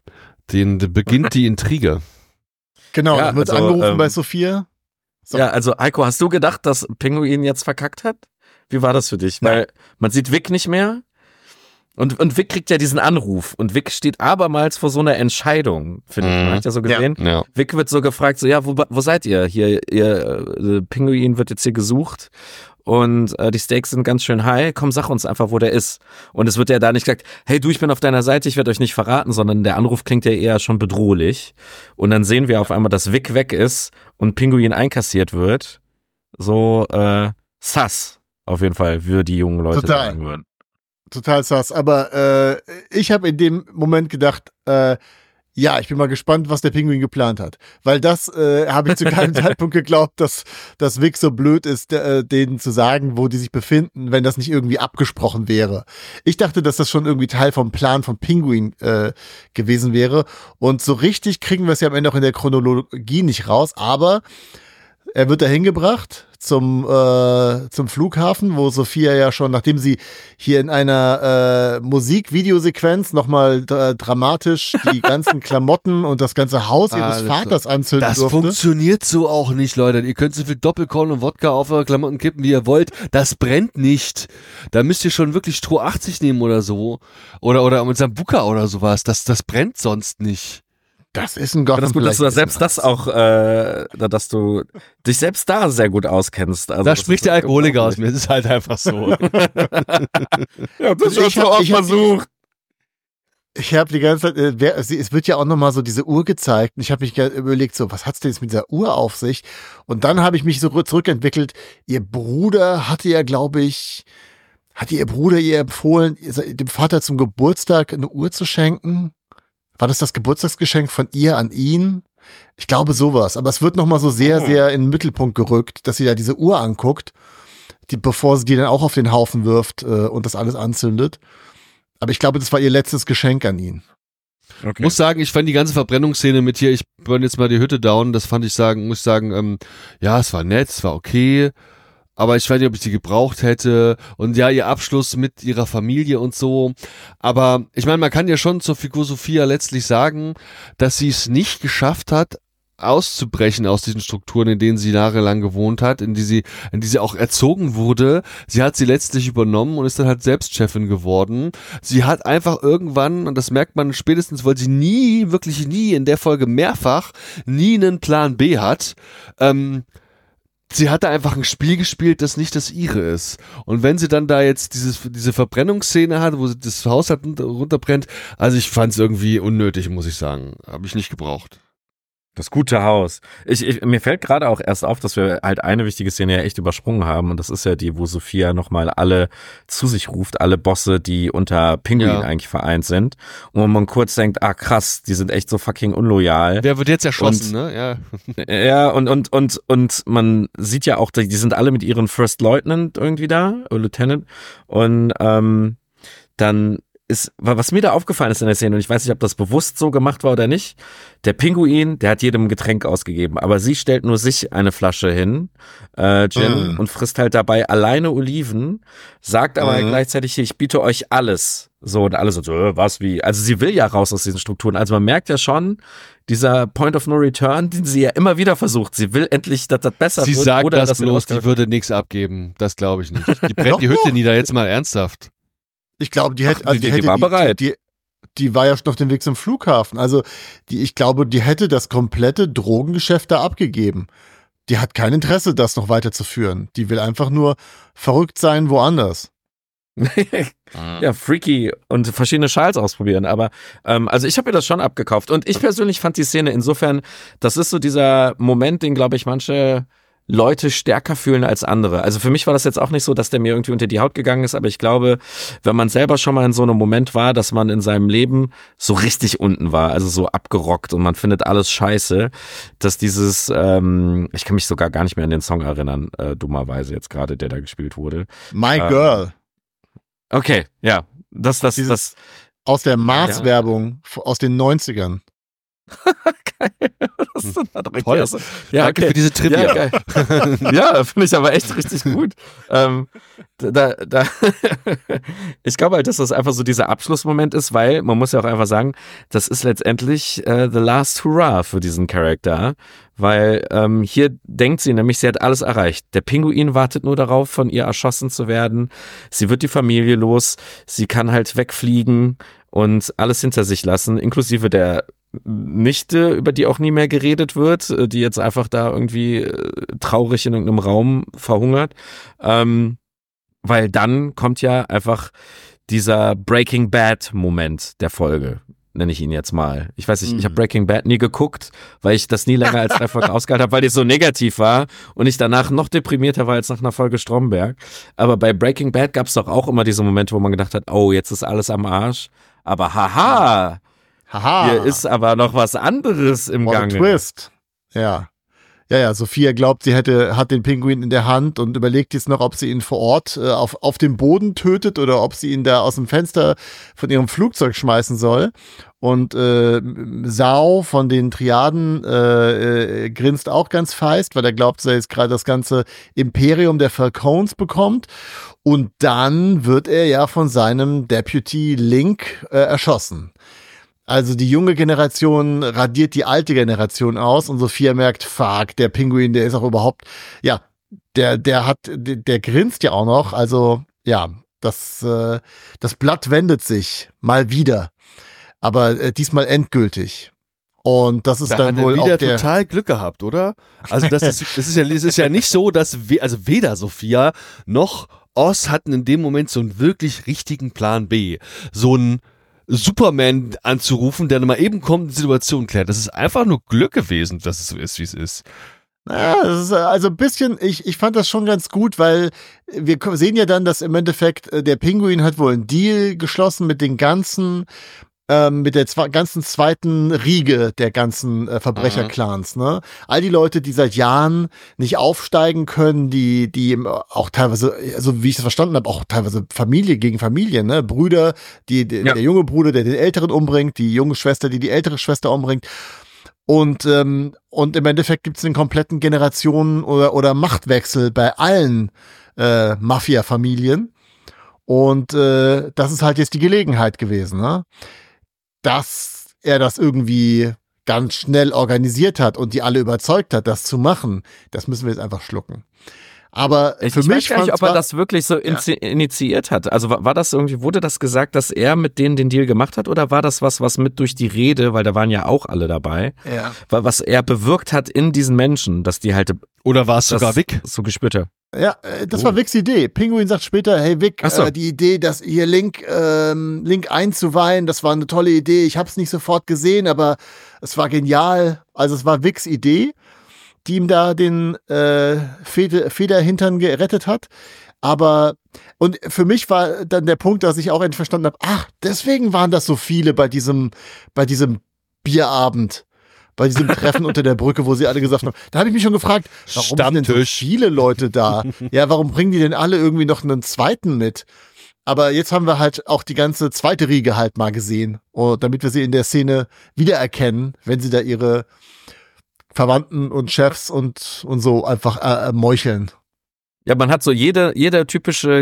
Den, den beginnt die Intrige. Genau, Ja, dann wird also, angerufen ähm, bei Sophia. So. Ja, also Heiko, hast du gedacht, dass Pinguin jetzt verkackt hat? Wie war das für dich? Nein. Weil man sieht Vic nicht mehr und, und Vic kriegt ja diesen Anruf und Vic steht abermals vor so einer Entscheidung, finde ich. Mhm. Man hat ja so gesehen. Ja. Vic wird so gefragt, so ja, wo, wo seid ihr? Hier, ihr äh, Pinguin wird jetzt hier gesucht und äh, die Stakes sind ganz schön high. Komm, sag uns einfach, wo der ist. Und es wird ja da nicht gesagt, hey du, ich bin auf deiner Seite, ich werde euch nicht verraten, sondern der Anruf klingt ja eher schon bedrohlich. Und dann sehen wir auf einmal, dass Vic weg ist und Pinguin einkassiert wird. So, äh, sass. Auf jeden Fall, wie die jungen Leute Total. sagen würden. Total sass. Aber äh, ich habe in dem Moment gedacht, äh, ja, ich bin mal gespannt, was der Pinguin geplant hat. Weil das äh, habe ich zu keinem Zeitpunkt geglaubt, dass, dass Vic so blöd ist, äh, denen zu sagen, wo die sich befinden, wenn das nicht irgendwie abgesprochen wäre. Ich dachte, dass das schon irgendwie Teil vom Plan vom Pinguin äh, gewesen wäre. Und so richtig kriegen wir es ja am Ende auch in der Chronologie nicht raus. Aber er wird dahin gebracht zum äh, zum Flughafen, wo Sophia ja schon, nachdem sie hier in einer äh, Musikvideosequenz nochmal äh, dramatisch die ganzen Klamotten und das ganze Haus ihres Alles Vaters anzünden Das durfte. funktioniert so auch nicht, Leute. Ihr könnt so viel Doppelkorn und Wodka auf eure Klamotten kippen, wie ihr wollt. Das brennt nicht. Da müsst ihr schon wirklich Stroh achtzig nehmen oder so. Oder, oder mit Sambuka oder sowas. Das, das brennt sonst nicht. Das ist ein Ich finde Gotham. das gut, dass du da selbst das auch, äh, dass du dich selbst da sehr gut auskennst. Also, Da das spricht ist der Alkoholiker aus unglaublich. mir. Das ist halt einfach so. Ja, das Also ich hab- ich hab- versucht. Ich habe die ganze Zeit, äh, wer, sie, es wird ja auch nochmal so diese Uhr gezeigt und ich habe mich ge- überlegt, so, was hat's denn jetzt mit dieser Uhr auf sich? Und dann habe ich mich so zurückentwickelt. Ihr Bruder hatte ja, glaube ich, hatte ihr Bruder ihr empfohlen, ihr- dem Vater zum Geburtstag eine Uhr zu schenken? War das das Geburtstagsgeschenk von ihr an ihn? Ich glaube sowas. Aber es wird nochmal so sehr, sehr in den Mittelpunkt gerückt, dass sie da diese Uhr anguckt, die, bevor sie die dann auch auf den Haufen wirft äh, und das alles anzündet. Aber ich glaube, das war ihr letztes Geschenk an ihn. Okay. Muss sagen, ich fand die ganze Verbrennungsszene mit hier, ich burn jetzt mal die Hütte down, das fand ich sagen, muss ich sagen, ähm, ja, es war nett, es war okay, aber ich weiß nicht, ob ich die gebraucht hätte und ja, ihr Abschluss mit ihrer Familie und so, aber ich meine, man kann ja schon zur Figur Sophia letztlich sagen, dass sie es nicht geschafft hat, auszubrechen aus diesen Strukturen, in denen sie jahrelang gewohnt hat, in die sie, in die sie auch erzogen wurde. Sie hat sie letztlich übernommen und ist dann halt selbst Chefin geworden. Sie hat einfach irgendwann, und das merkt man spätestens, weil sie nie, wirklich nie in der Folge mehrfach, nie einen Plan B hat, ähm, sie hatte einfach ein Spiel gespielt, das nicht das ihre ist. Und wenn sie dann da jetzt dieses, diese Verbrennungsszene hat, wo sie das Haus halt runter, runterbrennt, also ich fand es irgendwie unnötig, muss ich sagen. Habe ich nicht gebraucht. Das gute Haus. Ich, ich, mir fällt gerade auch erst auf, dass wir halt eine wichtige Szene ja echt übersprungen haben und das ist ja die, wo Sophia nochmal alle zu sich ruft, alle Bosse, die unter Pinguin Ja. eigentlich vereint sind und man kurz denkt, ah krass, die sind echt so fucking unloyal. Wer wird jetzt erschossen, Und- ne? Ja. Ja, und, und, und, und man sieht ja auch, die sind alle mit ihren First Lieutenant irgendwie da, oder Lieutenant und ähm, dann ist, was mir da aufgefallen ist in der Szene, und ich weiß nicht, ob das bewusst so gemacht war oder nicht, der Pinguin, der hat jedem ein Getränk ausgegeben, aber sie stellt nur sich eine Flasche hin, äh, Gin, Mhm. und frisst halt dabei alleine Oliven, sagt aber Mhm. gleichzeitig, hier, ich biete euch alles. So, und alle so, so, äh, was, wie? Also sie will ja raus aus diesen Strukturen. Also man merkt ja schon, dieser Point of No Return, den sie ja immer wieder versucht. Sie will endlich, dass das besser Sie wird. sagt oder das dass sie bloß, ausgeht. die würde nichts abgeben. Das glaube ich nicht. Die brennt Doch, die Hütte doch. nieder, jetzt mal ernsthaft. Ich glaube, die hätte, Ach, die- die hätte war bereit. Die, die, die war ja schon auf dem Weg zum Flughafen. Also, die, ich glaube, die hätte das komplette Drogengeschäft da abgegeben. Die hat kein Interesse, das noch weiterzuführen. Die will einfach nur verrückt sein woanders. Ja, freaky und verschiedene Schals ausprobieren. Aber ähm, also ich habe mir das schon abgekauft. Und ich persönlich fand die Szene insofern, das ist so dieser Moment, den, glaube ich, manche Leute stärker fühlen als andere. Also für mich war das jetzt auch nicht so, dass der mir irgendwie unter die Haut gegangen ist, aber ich glaube, wenn man selber schon mal in so einem Moment war, dass man in seinem Leben so richtig unten war, also so abgerockt und man findet alles scheiße, dass dieses, ähm, ich kann mich sogar gar nicht mehr an den Song erinnern, äh, dummerweise jetzt gerade, der da gespielt wurde. My Ähm, Girl. Okay, ja, das, das, Dieses- das, Aus der Mars-Werbung f- aus den neunzigern. Das ist dann direkt Toll. erste. Ja, Danke okay. für diese Trivia. Ja, geil. Ja, finde ich aber echt richtig gut. Ähm, da, da ich glaube halt, dass das einfach so dieser Abschlussmoment ist, weil man muss ja auch einfach sagen, das ist letztendlich äh, the last hurrah für diesen Charakter, weil ähm, hier denkt sie nämlich, sie hat alles erreicht. Der Pinguin wartet nur darauf, von ihr erschossen zu werden. Sie wird die Familie los, sie kann halt wegfliegen und alles hinter sich lassen, inklusive der Nichte, über die auch nie mehr geredet wird, die jetzt einfach da irgendwie äh, traurig in irgendeinem Raum verhungert. Ähm, weil dann kommt ja einfach dieser Breaking Bad Moment der Folge, nenne ich ihn jetzt mal. Ich weiß nicht, mhm. ich habe Breaking Bad nie geguckt, weil ich das nie länger als drei Folgen ausgehalten habe, weil die so negativ war und ich danach noch deprimierter war als nach einer Folge Stromberg. Aber bei Breaking Bad gab es doch auch immer diese Momente, wo man gedacht hat, oh, jetzt ist alles am Arsch. Aber haha, Haha. hier ist aber noch was anderes im What a Gange. Twist. Ja. Ja, ja, Sophia glaubt, sie hätte, hat den Pinguin in der Hand und überlegt jetzt noch, ob sie ihn vor Ort äh, auf, auf dem Boden tötet oder ob sie ihn da aus dem Fenster von ihrem Flugzeug schmeißen soll. Und äh, Sao von den Triaden äh, äh, grinst auch ganz feist, weil er glaubt, dass er jetzt gerade das ganze Imperium der Falcons bekommt. Und dann wird er ja von seinem Deputy Link äh, erschossen. Also die junge Generation radiert die alte Generation aus und Sophia merkt, fuck, der Pinguin, der ist auch überhaupt, ja, der, der hat, der, der grinst ja auch noch. Also ja, das, äh, das Blatt wendet sich mal wieder. Aber äh, diesmal endgültig. Und das ist Da dann hat er wohl wieder auch der. total Glück gehabt, oder? Also das ist, das ist ja, das ist ja nicht so, dass we, also weder Sophia noch Oz hatten in dem Moment so einen wirklich richtigen Plan B. So einen Superman anzurufen, der mal eben kommt und die Situation klärt. Das ist einfach nur Glück gewesen, dass es so ist, wie es ist. Ja, das ist also ein bisschen, ich, ich fand das schon ganz gut, weil wir sehen ja dann, dass im Endeffekt äh, der Pinguin hat wohl einen Deal geschlossen mit den ganzen, ähm, mit der zwe- ganzen zweiten Riege der ganzen äh, Verbrecherclans, ne? All die Leute, die seit Jahren nicht aufsteigen können, die, die auch teilweise, also wie ich das verstanden habe, auch teilweise Familie gegen Familie, ne? Brüder, die, die Ja. der junge Bruder, der den Älteren umbringt, die junge Schwester, die die ältere Schwester umbringt. Und, ähm, und im Endeffekt gibt es einen kompletten Generationen- oder, oder Machtwechsel bei allen äh, Mafia-Familien. Und äh, das ist halt jetzt die Gelegenheit gewesen, ne? Dass er das irgendwie ganz schnell organisiert hat und die alle überzeugt hat, das zu machen. Das müssen wir jetzt einfach schlucken. Aber Ich, für ich mich weiß gar nicht, ob er war- das wirklich so inzi- initiiert hat. Also war, war das irgendwie, wurde das gesagt, dass er mit denen den Deal gemacht hat, oder war das was, was mit durch die Rede, weil da waren ja auch alle dabei, ja. wa- was er bewirkt hat in diesen Menschen, dass die halt Oder war es das sogar Vic? so gespürt haben? Ja, äh, das Oh. war Vicks Idee. Pinguin sagt später, hey Vic, Ach so. äh, die Idee, dass ihr Link, ähm, Link einzuweihen, das war eine tolle Idee. Ich habe es nicht sofort gesehen, aber es war genial. Also es war Vicks Idee, die ihm da den äh, Feder, Federhintern gerettet hat. Aber, und für mich war dann der Punkt, dass ich auch endlich verstanden habe, ach, deswegen waren das so viele bei diesem, bei diesem Bierabend. Bei diesem Treffen unter der Brücke, wo sie alle gesagt haben. Da habe ich mich schon gefragt, warum sind denn so Stammtisch. viele Leute da? Ja, warum bringen die denn alle irgendwie noch einen zweiten mit? Aber jetzt haben wir halt auch die ganze zweite Riege halt mal gesehen, oh, damit wir sie in der Szene wiedererkennen, wenn sie da ihre Verwandten und Chefs und, und so einfach äh, äh, meucheln. Ja, man hat so jede, jede typische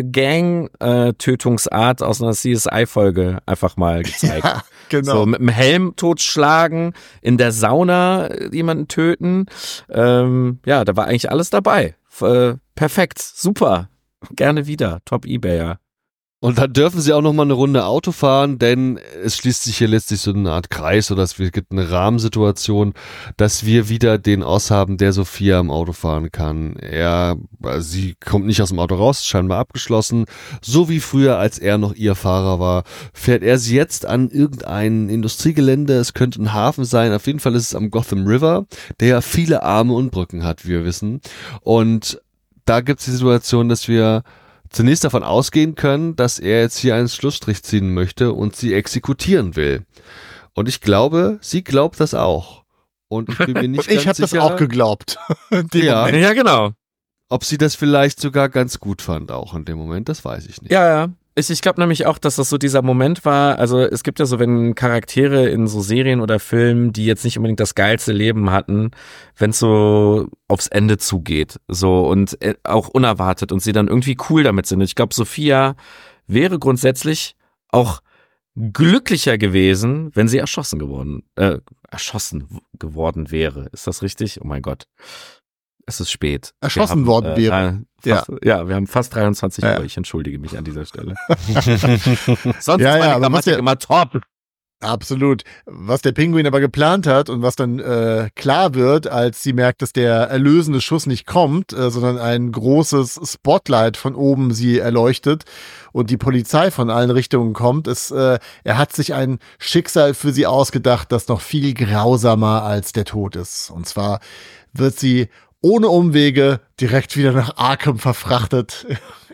Gang-Tötungsart aus einer C S I-Folge einfach mal gezeigt. Ja, genau. So mit dem Helm totschlagen, in der Sauna jemanden töten. Ähm, ja, da war eigentlich alles dabei. F- äh, perfekt, super. Gerne wieder. Top Ebayer. Und dann dürfen sie auch noch mal eine Runde Auto fahren, denn es schließt sich hier letztlich so eine Art Kreis oder es gibt eine Rahmensituation, dass wir wieder den Oz haben, der Sophia im Auto fahren kann. Er, sie kommt nicht aus dem Auto raus, scheinbar abgeschlossen. So wie früher, als er noch ihr Fahrer war, fährt er sie jetzt an irgendein Industriegelände. Es könnte ein Hafen sein. Auf jeden Fall ist es am Gotham River, der ja viele Arme und Brücken hat, wie wir wissen. Und da gibt es die Situation, dass wir zunächst davon ausgehen können, dass er jetzt hier einen Schlussstrich ziehen möchte und sie exekutieren will. Und ich glaube, sie glaubt das auch. Und ich bin mir nicht Und ich ganz habe das sicher, auch geglaubt. In dem Ja. Moment. Ja, genau. ob sie das vielleicht sogar ganz gut fand, auch in dem Moment, das weiß ich nicht. Ja, ja. Ich, ich glaube nämlich auch, dass das so dieser Moment war, also es gibt ja so, wenn Charaktere in so Serien oder Filmen, die jetzt nicht unbedingt das geilste Leben hatten, wenn es so aufs Ende zugeht, so und auch unerwartet und sie dann irgendwie cool damit sind. Ich glaube, Sophia wäre grundsätzlich auch glücklicher gewesen, wenn sie erschossen geworden, äh, erschossen geworden wäre. Ist das richtig? Oh mein Gott. Es ist spät. Erschossen haben, worden äh, wäre. Fast, ja. ja, wir haben fast dreiundzwanzig ja. Uhr. Ich entschuldige mich an dieser Stelle. Sonst ja, ist meine ja, Grammatik der, immer top. Absolut. Was der Pinguin aber geplant hat und was dann äh, klar wird, als sie merkt, dass der erlösende Schuss nicht kommt, äh, sondern ein großes Spotlight von oben sie erleuchtet und die Polizei von allen Richtungen kommt, ist, äh, er hat sich ein Schicksal für sie ausgedacht, das noch viel grausamer als der Tod ist. Und zwar wird sie ohne Umwege direkt wieder nach Arkham verfrachtet.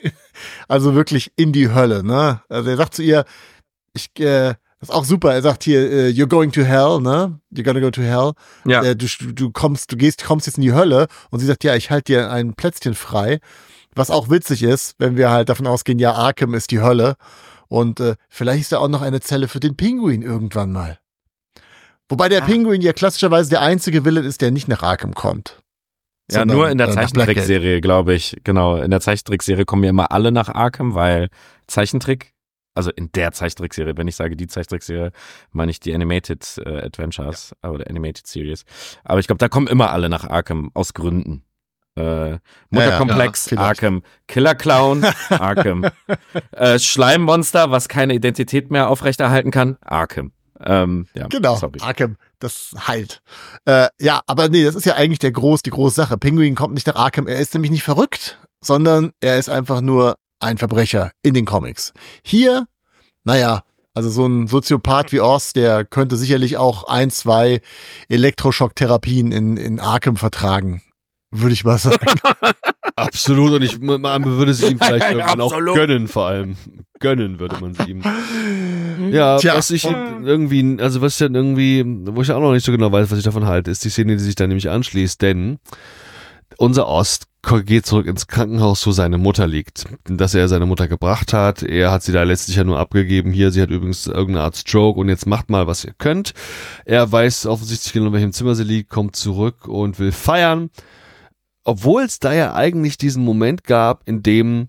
Also wirklich in die Hölle, ne? Also er sagt zu ihr, ich, äh, das ist auch super, er sagt hier, uh, you're going to hell, ne? You're gonna go to hell. Ja. Äh, du, du kommst, du gehst, kommst jetzt in die Hölle. Und sie sagt, ja, ich halte dir ein Plätzchen frei. Was auch witzig ist, wenn wir halt davon ausgehen, ja, Arkham ist die Hölle. Und äh, vielleicht ist da auch noch eine Zelle für den Pinguin irgendwann mal. Wobei der ah. Pinguin ja klassischerweise der einzige Villain ist, der nicht nach Arkham kommt. Ja, Sondern, nur in der äh, Zeichentrickserie, glaube ich. Genau, in der Zeichentrickserie kommen ja immer alle nach Arkham, weil Zeichentrick, also in der Zeichentrickserie, wenn ich sage die Zeichentrickserie, meine ich die Animated äh, Adventures ja. oder Animated Series. Aber ich glaube, da kommen immer alle nach Arkham, aus Gründen. Äh, Mutterkomplex, ja, ja, Arkham, Killer Clown, Arkham. äh, Schleimmonster, was keine Identität mehr aufrechterhalten kann, Arkham. Ähm, ja, genau, sorry. Arkham, das heilt. Äh, ja, aber nee, das ist ja eigentlich der groß, die große Sache. Pinguin kommt nicht nach Arkham, er ist nämlich nicht verrückt, sondern er ist einfach nur ein Verbrecher in den Comics. Hier, naja, also so ein Soziopath wie Oz, der könnte sicherlich auch ein, zwei Elektroschocktherapien in, in Arkham vertragen, würde ich mal sagen. Absolut, und ich man würde sie ihm vielleicht irgendwann auch gönnen, vor allem. Gönnen würde man sie ihm. Ja, Tja, was ich irgendwie, also was ich dann irgendwie, wo ich auch noch nicht so genau weiß, was ich davon halte, ist die Szene, die sich dann nämlich anschließt, denn unser Ost geht zurück ins Krankenhaus, wo seine Mutter liegt. Dass er seine Mutter gebracht hat. Er hat sie da letztlich ja nur abgegeben. Hier, sie hat übrigens irgendeine Art Stroke und jetzt macht mal, was ihr könnt. Er weiß offensichtlich genau, in welchem Zimmer sie liegt, kommt zurück und will feiern. Obwohl es da ja eigentlich diesen Moment gab, in dem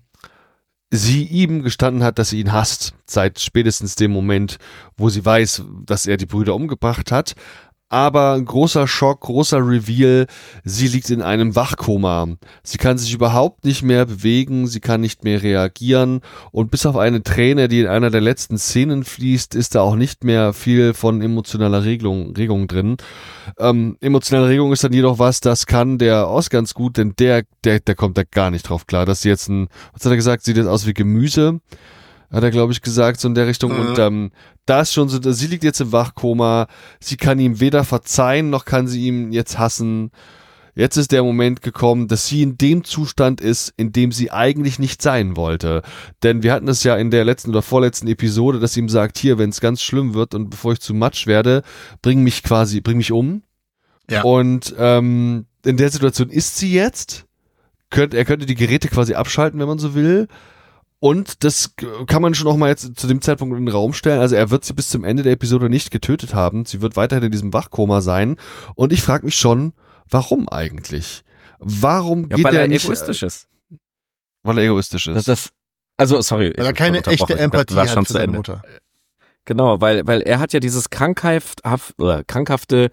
sie ihm gestanden hat, dass sie ihn hasst. Seit spätestens dem Moment, wo sie weiß, dass er die Brüder umgebracht hat. Aber großer Schock, großer Reveal, sie liegt in einem Wachkoma. Sie kann sich überhaupt nicht mehr bewegen, sie kann nicht mehr reagieren und bis auf eine Träne, die in einer der letzten Szenen fließt, ist da auch nicht mehr viel von emotionaler Regung, Regung drin. Ähm, emotionale Regung ist dann jedoch was, das kann der Oz ganz gut, denn der, der, der kommt da gar nicht drauf klar, dass sie jetzt ein, was hat er gesagt, sieht jetzt aus wie Gemüse. Hat er, glaube ich, gesagt, so in der Richtung. Mhm. Und ähm, da ist schon so, sie liegt jetzt im Wachkoma, sie kann ihm weder verzeihen, noch kann sie ihn jetzt hassen. Jetzt ist der Moment gekommen, dass sie in dem Zustand ist, in dem sie eigentlich nicht sein wollte. Denn wir hatten es ja in der letzten oder vorletzten Episode, dass sie ihm sagt, hier, wenn es ganz schlimm wird und bevor ich zu Matsch werde, bring mich quasi, bring mich um. Ja. Und ähm, in der Situation ist sie jetzt. Könnt, er könnte die Geräte quasi abschalten, wenn man so will. Und das kann man schon auch mal jetzt zu dem Zeitpunkt in den Raum stellen. Also er wird sie bis zum Ende der Episode nicht getötet haben. Sie wird weiterhin in diesem Wachkoma sein. Und ich frage mich schon, warum eigentlich? Warum ja, geht weil er er nicht, egoistisch ist. Weil er egoistisch ist. Das, das, also, sorry. Weil er keine echte Empathie hat für seine Mutter. Genau, weil, weil er hat ja dieses krankhaft, oder krankhafte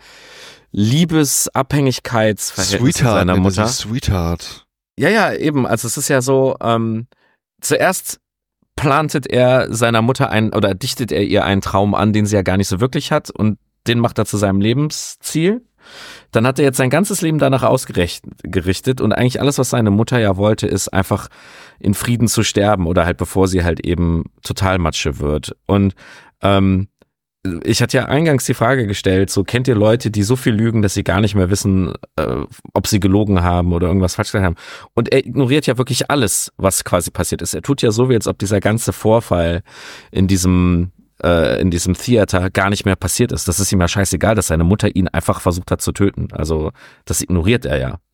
Liebesabhängigkeitsverhältnis zu seiner Mutter. Sweetheart. Ja, ja, eben. Also es ist ja so, ähm, zuerst plantet er seiner Mutter ein oder dichtet er ihr einen Traum an, den sie ja gar nicht so wirklich hat und den macht er zu seinem Lebensziel. Dann hat er jetzt sein ganzes Leben danach ausgerichtet und eigentlich alles, was seine Mutter ja wollte, ist einfach in Frieden zu sterben oder halt bevor sie halt eben total Matsche wird. Und ähm, ich hatte ja eingangs die Frage gestellt, so kennt ihr Leute, die so viel lügen, dass sie gar nicht mehr wissen, äh, ob sie gelogen haben oder irgendwas falsch gesagt haben. Und er ignoriert ja wirklich alles, was quasi passiert ist. Er tut ja so, wie als ob dieser ganze Vorfall in diesem äh, in diesem Theater gar nicht mehr passiert ist. Das ist ihm ja scheißegal, dass seine Mutter ihn einfach versucht hat zu töten. Also das ignoriert er ja.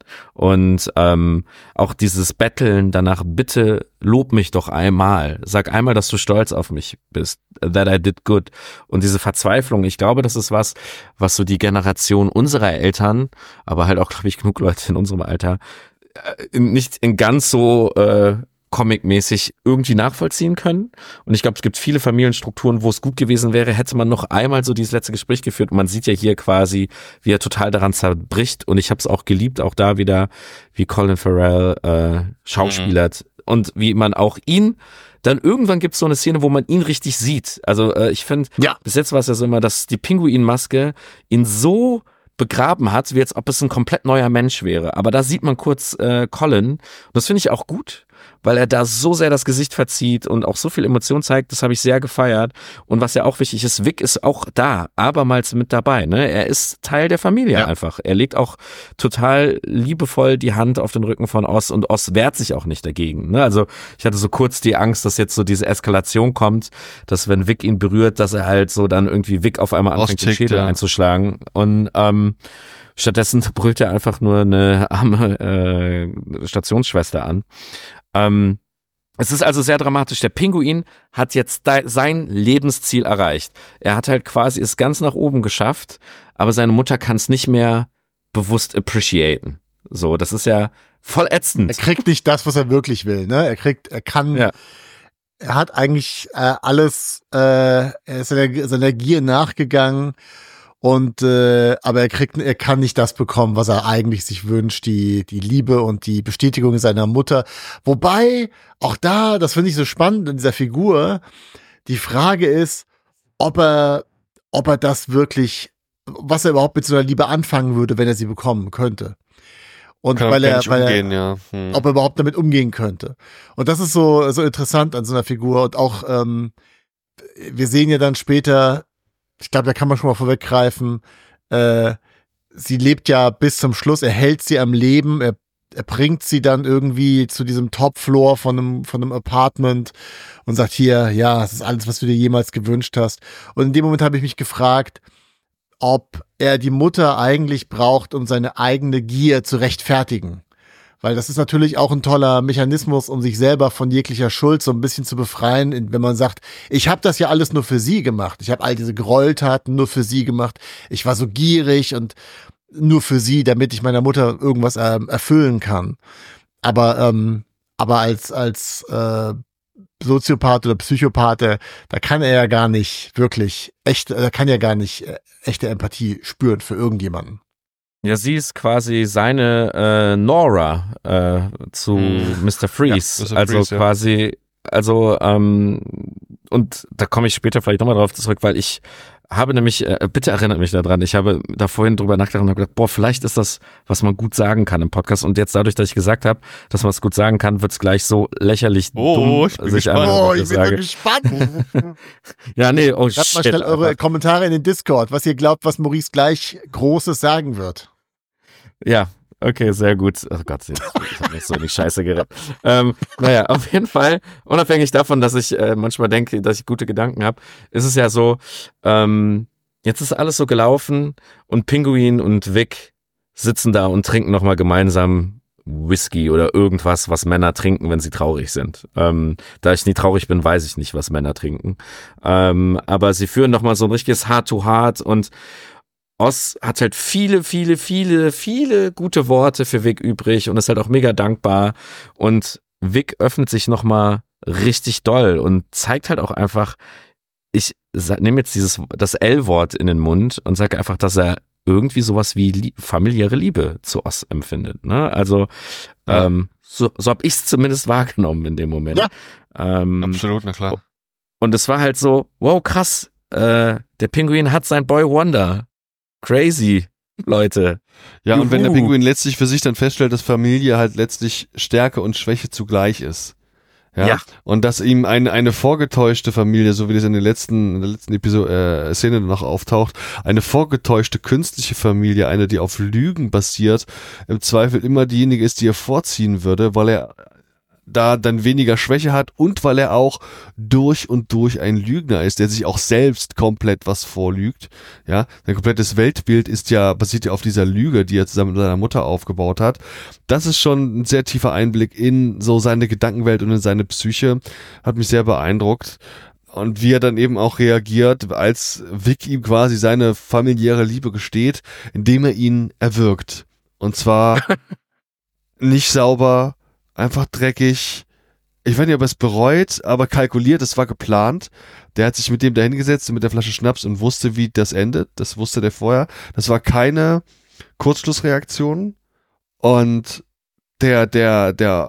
Und ähm, auch dieses Betteln danach, bitte lob mich doch einmal. Sag einmal, dass du stolz auf mich bist. That I did good. Und diese Verzweiflung, ich glaube, das ist was, was so die Generation unserer Eltern, aber halt auch, glaube ich, genug Leute in unserem Alter, äh, nicht in ganz so äh, comic-mäßig irgendwie nachvollziehen können. Und ich glaube, es gibt viele Familienstrukturen, wo es gut gewesen wäre, hätte man noch einmal so dieses letzte Gespräch geführt. Und man sieht ja hier quasi, wie er total daran zerbricht. Und ich habe es auch geliebt, auch da wieder, wie Colin Farrell äh, schauspielert. Mhm. Und wie man auch ihn, dann irgendwann gibt es so eine Szene, wo man ihn richtig sieht. Also äh, ich finde, ja. bis jetzt war es ja so immer, dass die Pinguinmaske ihn so begraben hat, wie als ob es ein komplett neuer Mensch wäre. Aber da sieht man kurz äh, Colin. Und das finde ich auch gut, weil er da so sehr das Gesicht verzieht und auch so viel Emotion zeigt. Das habe ich sehr gefeiert. Und was ja auch wichtig ist, Vic ist auch da, abermals mit dabei. Ne? Er ist Teil der Familie ja. einfach. Er legt auch total liebevoll die Hand auf den Rücken von Oz und Oz wehrt sich auch nicht dagegen. Ne? Also ich hatte so kurz die Angst, dass jetzt so diese Eskalation kommt, dass wenn Vic ihn berührt, dass er halt so dann irgendwie Vic auf einmal anfängt, den Schädel ja. einzuschlagen. Und ähm, stattdessen brüllt er einfach nur eine arme äh, Stationsschwester an. Ähm, es ist also sehr dramatisch. Der Pinguin hat jetzt de- sein Lebensziel erreicht. Er hat halt quasi es ganz nach oben geschafft, aber seine Mutter kann es nicht mehr bewusst appreciaten. So, das ist ja voll ätzend. Er kriegt nicht das, was er wirklich will, ne? Er kriegt, er kann, ja. er hat eigentlich äh, alles, äh, er ist seiner, seiner Gier nachgegangen. Und äh, aber er kriegt, er kann nicht das bekommen, was er eigentlich sich wünscht, die die Liebe und die Bestätigung seiner Mutter. Wobei auch da, das finde ich so spannend in dieser Figur, die Frage ist, ob er, ob er das wirklich, was er überhaupt mit so einer Liebe anfangen würde, wenn er sie bekommen könnte. Und kann weil er, weil umgehen, er, ja. hm. ob er überhaupt damit umgehen könnte. Und das ist so so interessant an so einer Figur. Und auch ähm, wir sehen ja dann später. Ich glaube, da kann man schon mal vorweggreifen, äh, sie lebt ja bis zum Schluss, er hält sie am Leben, er, er bringt sie dann irgendwie zu diesem Top-Floor von einem, von einem Apartment und sagt hier, ja, das ist alles, was du dir jemals gewünscht hast. Und in dem Moment habe ich mich gefragt, ob er die Mutter eigentlich braucht, um seine eigene Gier zu rechtfertigen. Weil das ist natürlich auch ein toller Mechanismus, um sich selber von jeglicher Schuld so ein bisschen zu befreien, wenn man sagt, ich habe das ja alles nur für sie gemacht. Ich habe all diese Gräueltaten nur für sie gemacht. Ich war so gierig und nur für sie, damit ich meiner Mutter irgendwas äh, erfüllen kann. Aber ähm, aber als als äh, Soziopath oder Psychopath, da kann er ja gar nicht wirklich echt, da kann ja gar nicht äh, echte Empathie spüren für irgendjemanden. Ja, sie ist quasi seine äh, Nora äh, zu hm. Mister Freeze. Ja, Mister Also Freeze, quasi, ja. also ähm, und da komme ich später vielleicht nochmal drauf zurück, weil ich habe nämlich, äh, bitte erinnert mich daran, ich habe da vorhin drüber nachgedacht und habe gedacht, boah, vielleicht ist das, was man gut sagen kann im Podcast. Und jetzt dadurch, dass ich gesagt habe, dass man es gut sagen kann, wird es gleich so lächerlich oh, dumm. Ich bin sich gespannt. Oh, ich bin sage. so gespannt. ja, nee, oh Schreibt shit. mal schnell eure aber. Kommentare in den Discord, was ihr glaubt, was Maurice gleich Großes sagen wird. Ja, okay, sehr gut. Oh Gott, ich habe mich so in die Scheiße gerettet. ähm, naja, auf jeden Fall, unabhängig davon, dass ich äh, manchmal denke, dass ich gute Gedanken habe, ist es ja so, ähm, jetzt ist alles so gelaufen und Pinguin und Vic sitzen da und trinken nochmal gemeinsam Whisky oder irgendwas, was Männer trinken, wenn sie traurig sind. Ähm, da ich nie traurig bin, weiß ich nicht, was Männer trinken. Ähm, aber sie führen nochmal so ein richtiges Heart-to-Heart und Oz hat halt viele, viele, viele, viele gute Worte für Vic übrig und ist halt auch mega dankbar. Und Vic öffnet sich nochmal richtig doll und zeigt halt auch einfach, ich nehme jetzt dieses, das L-Wort in den Mund und sage einfach, dass er irgendwie sowas wie lie- familiäre Liebe zu Oz empfindet. Ne? Also ja. ähm, so, so habe ich es zumindest wahrgenommen in dem Moment. Ja. Ähm, Absolut, na klar. Und es war halt so, wow, krass, äh, der Pinguin hat sein Boy Wonder. Crazy, Leute. Ja, Juhu. Und wenn der Pinguin letztlich für sich dann feststellt, dass Familie halt letztlich Stärke und Schwäche zugleich ist. Ja. ja. Und dass ihm eine, eine vorgetäuschte Familie, so wie das in der letzten, in der letzten Episode, äh, Szene noch auftaucht, eine vorgetäuschte künstliche Familie, eine, die auf Lügen basiert, im Zweifel immer diejenige ist, die er vorziehen würde, weil er da dann weniger Schwäche hat und weil er auch durch und durch ein Lügner ist, der sich auch selbst komplett was vorlügt. Ja, sein komplettes Weltbild ist ja, basiert ja auf dieser Lüge, die er zusammen mit seiner Mutter aufgebaut hat. Das ist schon ein sehr tiefer Einblick in so seine Gedankenwelt und in seine Psyche. Hat mich sehr beeindruckt. Und wie er dann eben auch reagiert, als Vic ihm quasi seine familiäre Liebe gesteht, indem er ihn erwürgt. Und zwar nicht sauber, einfach dreckig. Ich weiß nicht, ob er es bereut, aber kalkuliert, es war geplant. Der hat sich mit dem da hingesetzt mit der Flasche Schnaps und wusste, wie das endet. Das wusste der vorher. Das war keine Kurzschlussreaktion. Und der, der, der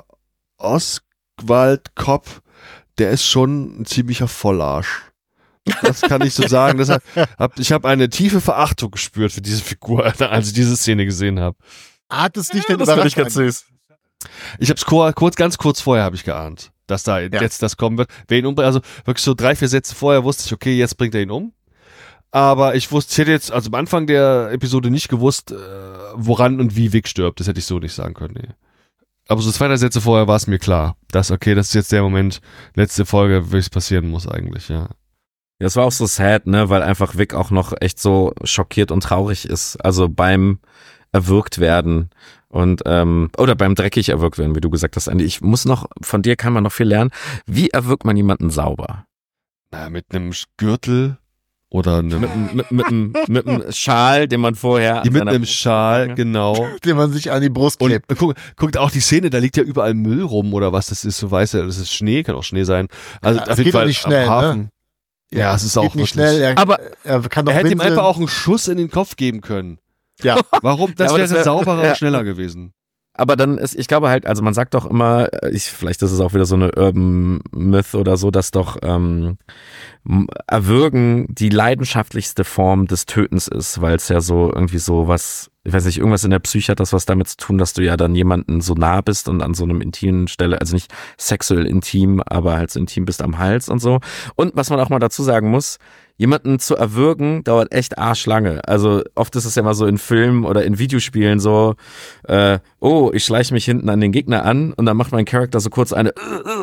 Oswald-Cop, der ist schon ein ziemlicher Vollarsch. Das kann ich so sagen. Das hab, ich habe eine tiefe Verachtung gespürt für diese Figur, als ich diese Szene gesehen habe. Hat es nicht denn das finde ich ganz süß. Ich habe es kurz, ganz kurz vorher habe ich geahnt, dass da ja. jetzt das kommen wird. Wer ihn umbringt, also wirklich so drei, vier Sätze vorher wusste ich, okay, jetzt bringt er ihn um. Aber ich wusste, ich hätte jetzt also am Anfang der Episode nicht gewusst, äh, woran und wie Vic stirbt. Das hätte ich so nicht sagen können. Nee. Aber so zwei, drei Sätze vorher war es mir klar, dass okay, das ist jetzt der Moment, letzte Folge, wie es passieren muss eigentlich, ja. Ja, es war auch so sad, ne, weil einfach Vic auch noch echt so schockiert und traurig ist. Also beim erwürgt werden und ähm, oder beim dreckig erwürgt werden, wie du gesagt hast, Andi. Ich muss noch, von dir kann man noch viel lernen. Wie erwürgt man jemanden sauber? Na, mit einem Gürtel oder einem mit, mit, mit, mit, mit einem Schal, den man vorher die mit einem Schal, genau, den man sich an die Brust klebt. Und guck, guckt auch die Szene, da liegt ja überall Müll rum oder was das ist, so weiß er, das ist Schnee, kann auch Schnee sein. Also ja, auf jeden Fall nicht schnell, am Hafen. Ne? Ja, ja, es ist geht auch nicht wirklich schnell. Er, aber er, kann doch er hätte ihm winseln. einfach auch einen Schuss in den Kopf geben können. Ja. Warum? Das ja, wäre wär, sauberer ja. und schneller gewesen. Aber dann ist, ich glaube halt, also man sagt doch immer, ich, vielleicht ist es auch wieder so eine Urban Myth oder so, dass doch ähm, Erwürgen die leidenschaftlichste Form des Tötens ist, weil es ja so irgendwie so was, ich weiß nicht, irgendwas in der Psyche hat das was damit zu tun, dass du ja dann jemanden so nah bist und an so einem intimen Stelle, also nicht sexuell intim, aber halt so intim bist am Hals und so. Und was man auch mal dazu sagen muss, jemanden zu erwürgen dauert echt arschlange. Also oft ist es ja mal so in Filmen oder in Videospielen so, äh, oh, ich schleiche mich hinten an den Gegner an und dann macht mein Charakter so kurz eine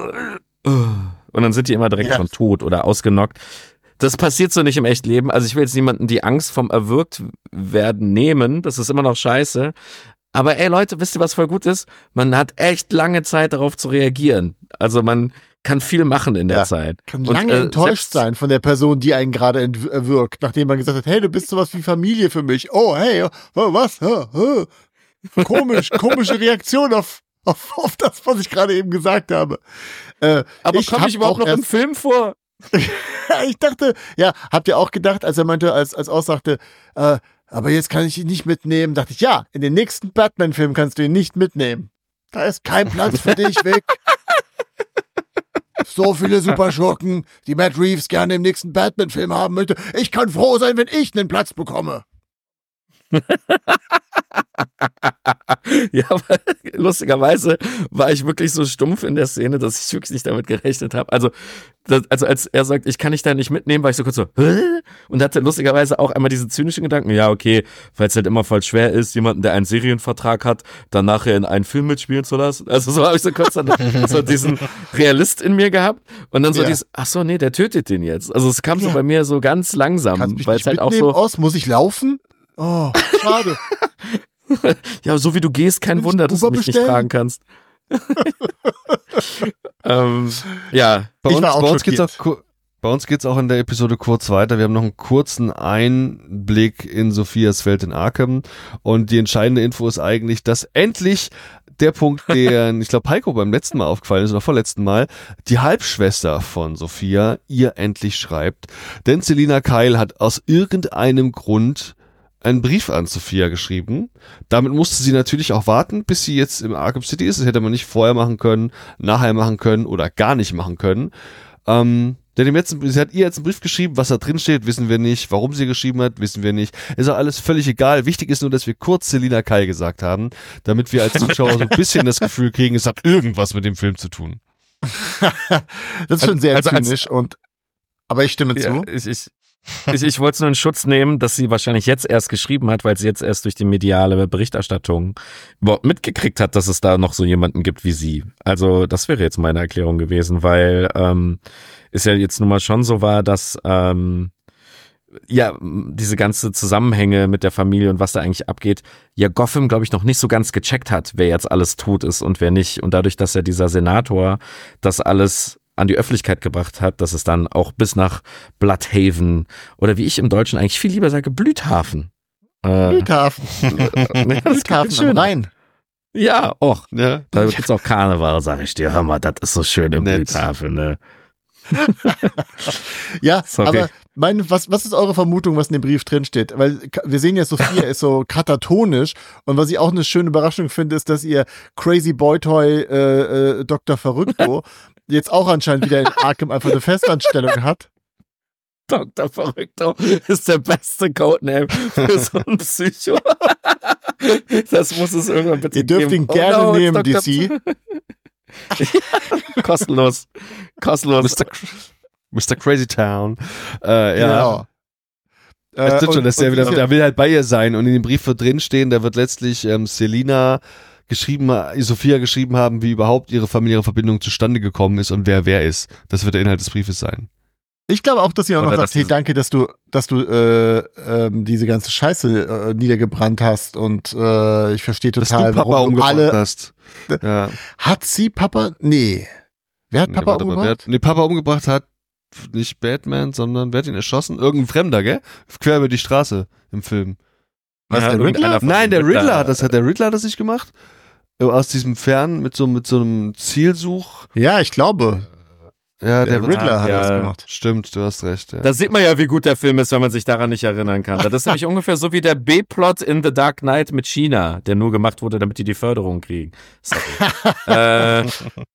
und dann sind die immer direkt ja. schon tot oder ausgenockt. Das passiert so nicht im echten Leben. Also ich will jetzt niemanden die Angst vom erwürgt werden nehmen. Das ist immer noch scheiße. Aber ey Leute, wisst ihr, was voll gut ist? Man hat echt lange Zeit darauf zu reagieren. Also man kann viel machen in der ja, Zeit. Kann und, lange äh, enttäuscht sein von der Person, die einen gerade erwürgt, nachdem man gesagt hat, hey, du bist sowas wie Familie für mich. Oh, hey, oh, was? Oh, oh. Komisch, komische Reaktion auf, auf, auf das, was ich gerade eben gesagt habe. Äh, Aber ich komme ich überhaupt noch im Film vor? Ich dachte, ja, habt ihr auch gedacht, als er meinte, als, als aussagte, äh, aber jetzt kann ich ihn nicht mitnehmen, dachte ich, ja, in den nächsten Batman-Film kannst du ihn nicht mitnehmen. Da ist kein Platz für dich, weg. So viele Superschurken, die Matt Reeves gerne im nächsten Batman-Film haben möchte. Ich kann froh sein, wenn ich einen Platz bekomme. Ja, aber lustigerweise war ich wirklich so stumpf in der Szene, dass ich wirklich nicht damit gerechnet habe. Also, das, also als er sagt, ich kann dich da nicht mitnehmen, war ich so kurz so, hä? Und hatte lustigerweise auch einmal diesen zynischen Gedanken, ja, okay, weil es halt immer voll schwer ist, jemanden, der einen Serienvertrag hat, dann nachher in einen Film mitspielen zu lassen. Also so habe ich so kurz dann so diesen Realist in mir gehabt und dann so ja. dieses, ach so, nee, der tötet den jetzt. Also es kam ja. so bei mir so ganz langsam, weil es halt auch so aus, muss ich laufen? Oh, schade. Ja, so wie du gehst, kein Will Wunder, dass du mich bestellen? nicht fragen kannst. ähm, ja, bei ich uns, war auch bei uns geht's auch, bei uns geht's auch in der Episode kurz weiter. Wir haben noch einen kurzen Einblick in Sophias Welt in Arkham und die entscheidende Info ist eigentlich, dass endlich der Punkt, der, ich glaube, Heiko beim letzten Mal aufgefallen ist oder vorletzten Mal, die Halbschwester von Sophia ihr endlich schreibt. Denn Selina Kyle hat aus irgendeinem Grund einen Brief an Sophia geschrieben. Damit musste sie natürlich auch warten, bis sie jetzt im Arkham City ist. Das hätte man nicht vorher machen können, nachher machen können oder gar nicht machen können. Ähm, denn jetzt, sie hat ihr jetzt einen Brief geschrieben, was da drin steht, wissen wir nicht. Warum sie geschrieben hat, wissen wir nicht. Ist auch alles völlig egal. Wichtig ist nur, dass wir kurz Selina Kyle gesagt haben, damit wir als Zuschauer so ein bisschen das Gefühl kriegen, es hat irgendwas mit dem Film zu tun. Das ist schon sehr also zynisch und, aber ich stimme ja, zu. Ich, ich, Ich, ich wollte es nur in Schutz nehmen, dass sie wahrscheinlich jetzt erst geschrieben hat, weil sie jetzt erst durch die mediale Berichterstattung überhaupt mitgekriegt hat, dass es da noch so jemanden gibt wie sie. Also das wäre jetzt meine Erklärung gewesen, weil ähm, es ja jetzt nun mal schon so war, dass ähm, ja diese ganze Zusammenhänge mit der Familie und was da eigentlich abgeht, ja Gotham, glaube ich, noch nicht so ganz gecheckt hat, wer jetzt alles tot ist und wer nicht. Und dadurch, dass ja dieser Senator das alles an die Öffentlichkeit gebracht hat, dass es dann auch bis nach Bloodhaven oder wie ich im Deutschen eigentlich viel lieber sage, Blüthafen. Äh, Blüthafen. Blüthafen am Rhein. Ja, och. Ja. Da gibt's auch Karneval, sag ich dir. Hör mal, das ist so schön im Nett. Blüthafen, ne? Ja, Sorry. aber mein, was, was ist eure Vermutung, was in dem Brief drinsteht? Weil wir sehen ja, Sophia ist so katatonisch und was ich auch eine schöne Überraschung finde, ist, dass ihr Crazy Boy Toy äh, äh, Doktor Verrückto jetzt auch anscheinend wieder in Arkham einfach eine Festanstellung hat. Doktor Verrückto ist der beste Codename für so einen Psycho. Das muss es irgendwann bitte Ihr dürft geben. ihn gerne Oh no, nehmen, Doktor D C. Ja, kostenlos. Kostenlos. Mister Mister Crazy Town. Äh, ja. Genau. Es Äh, stimmt schon, und- dass der und- wieder, der will halt bei ihr sein und in dem Brief wird drinstehen, da wird letztlich ähm, Selina geschrieben, Sophia geschrieben haben, wie überhaupt ihre familiäre Verbindung zustande gekommen ist und wer wer ist. Das wird der Inhalt des Briefes sein. Ich glaube auch, dass sie auch noch Oder sagt, dass hey, diese- danke, dass du, dass du äh, ähm, diese ganze Scheiße äh, niedergebrannt hast und äh, ich verstehe Dass total, du Papa warum du umgebracht alle. hast. Ja. Hat sie Papa? Nee. Wer hat Nee, Papa warte mal, wer umgebracht? hat, nee, Papa umgebracht hat nicht Batman, sondern wer hat ihn erschossen? Irgendein Fremder, gell? Quer über die Straße im Film. Was, der Riddler? irgendeiner von Nein, den der Riddler hat das, hat der Riddler das nicht gemacht? Aus diesem Fern mit so, mit so einem Zielsuch. Ja, ich glaube. Ja, Der der, Riddler hat ja. das gemacht. Stimmt, du hast recht. Ja. Da sieht man ja, wie gut der Film ist, wenn man sich daran nicht erinnern kann. Das ist nämlich ungefähr so wie der B-Plot in The Dark Knight mit China, der nur gemacht wurde, damit die die Förderung kriegen. Sorry. äh,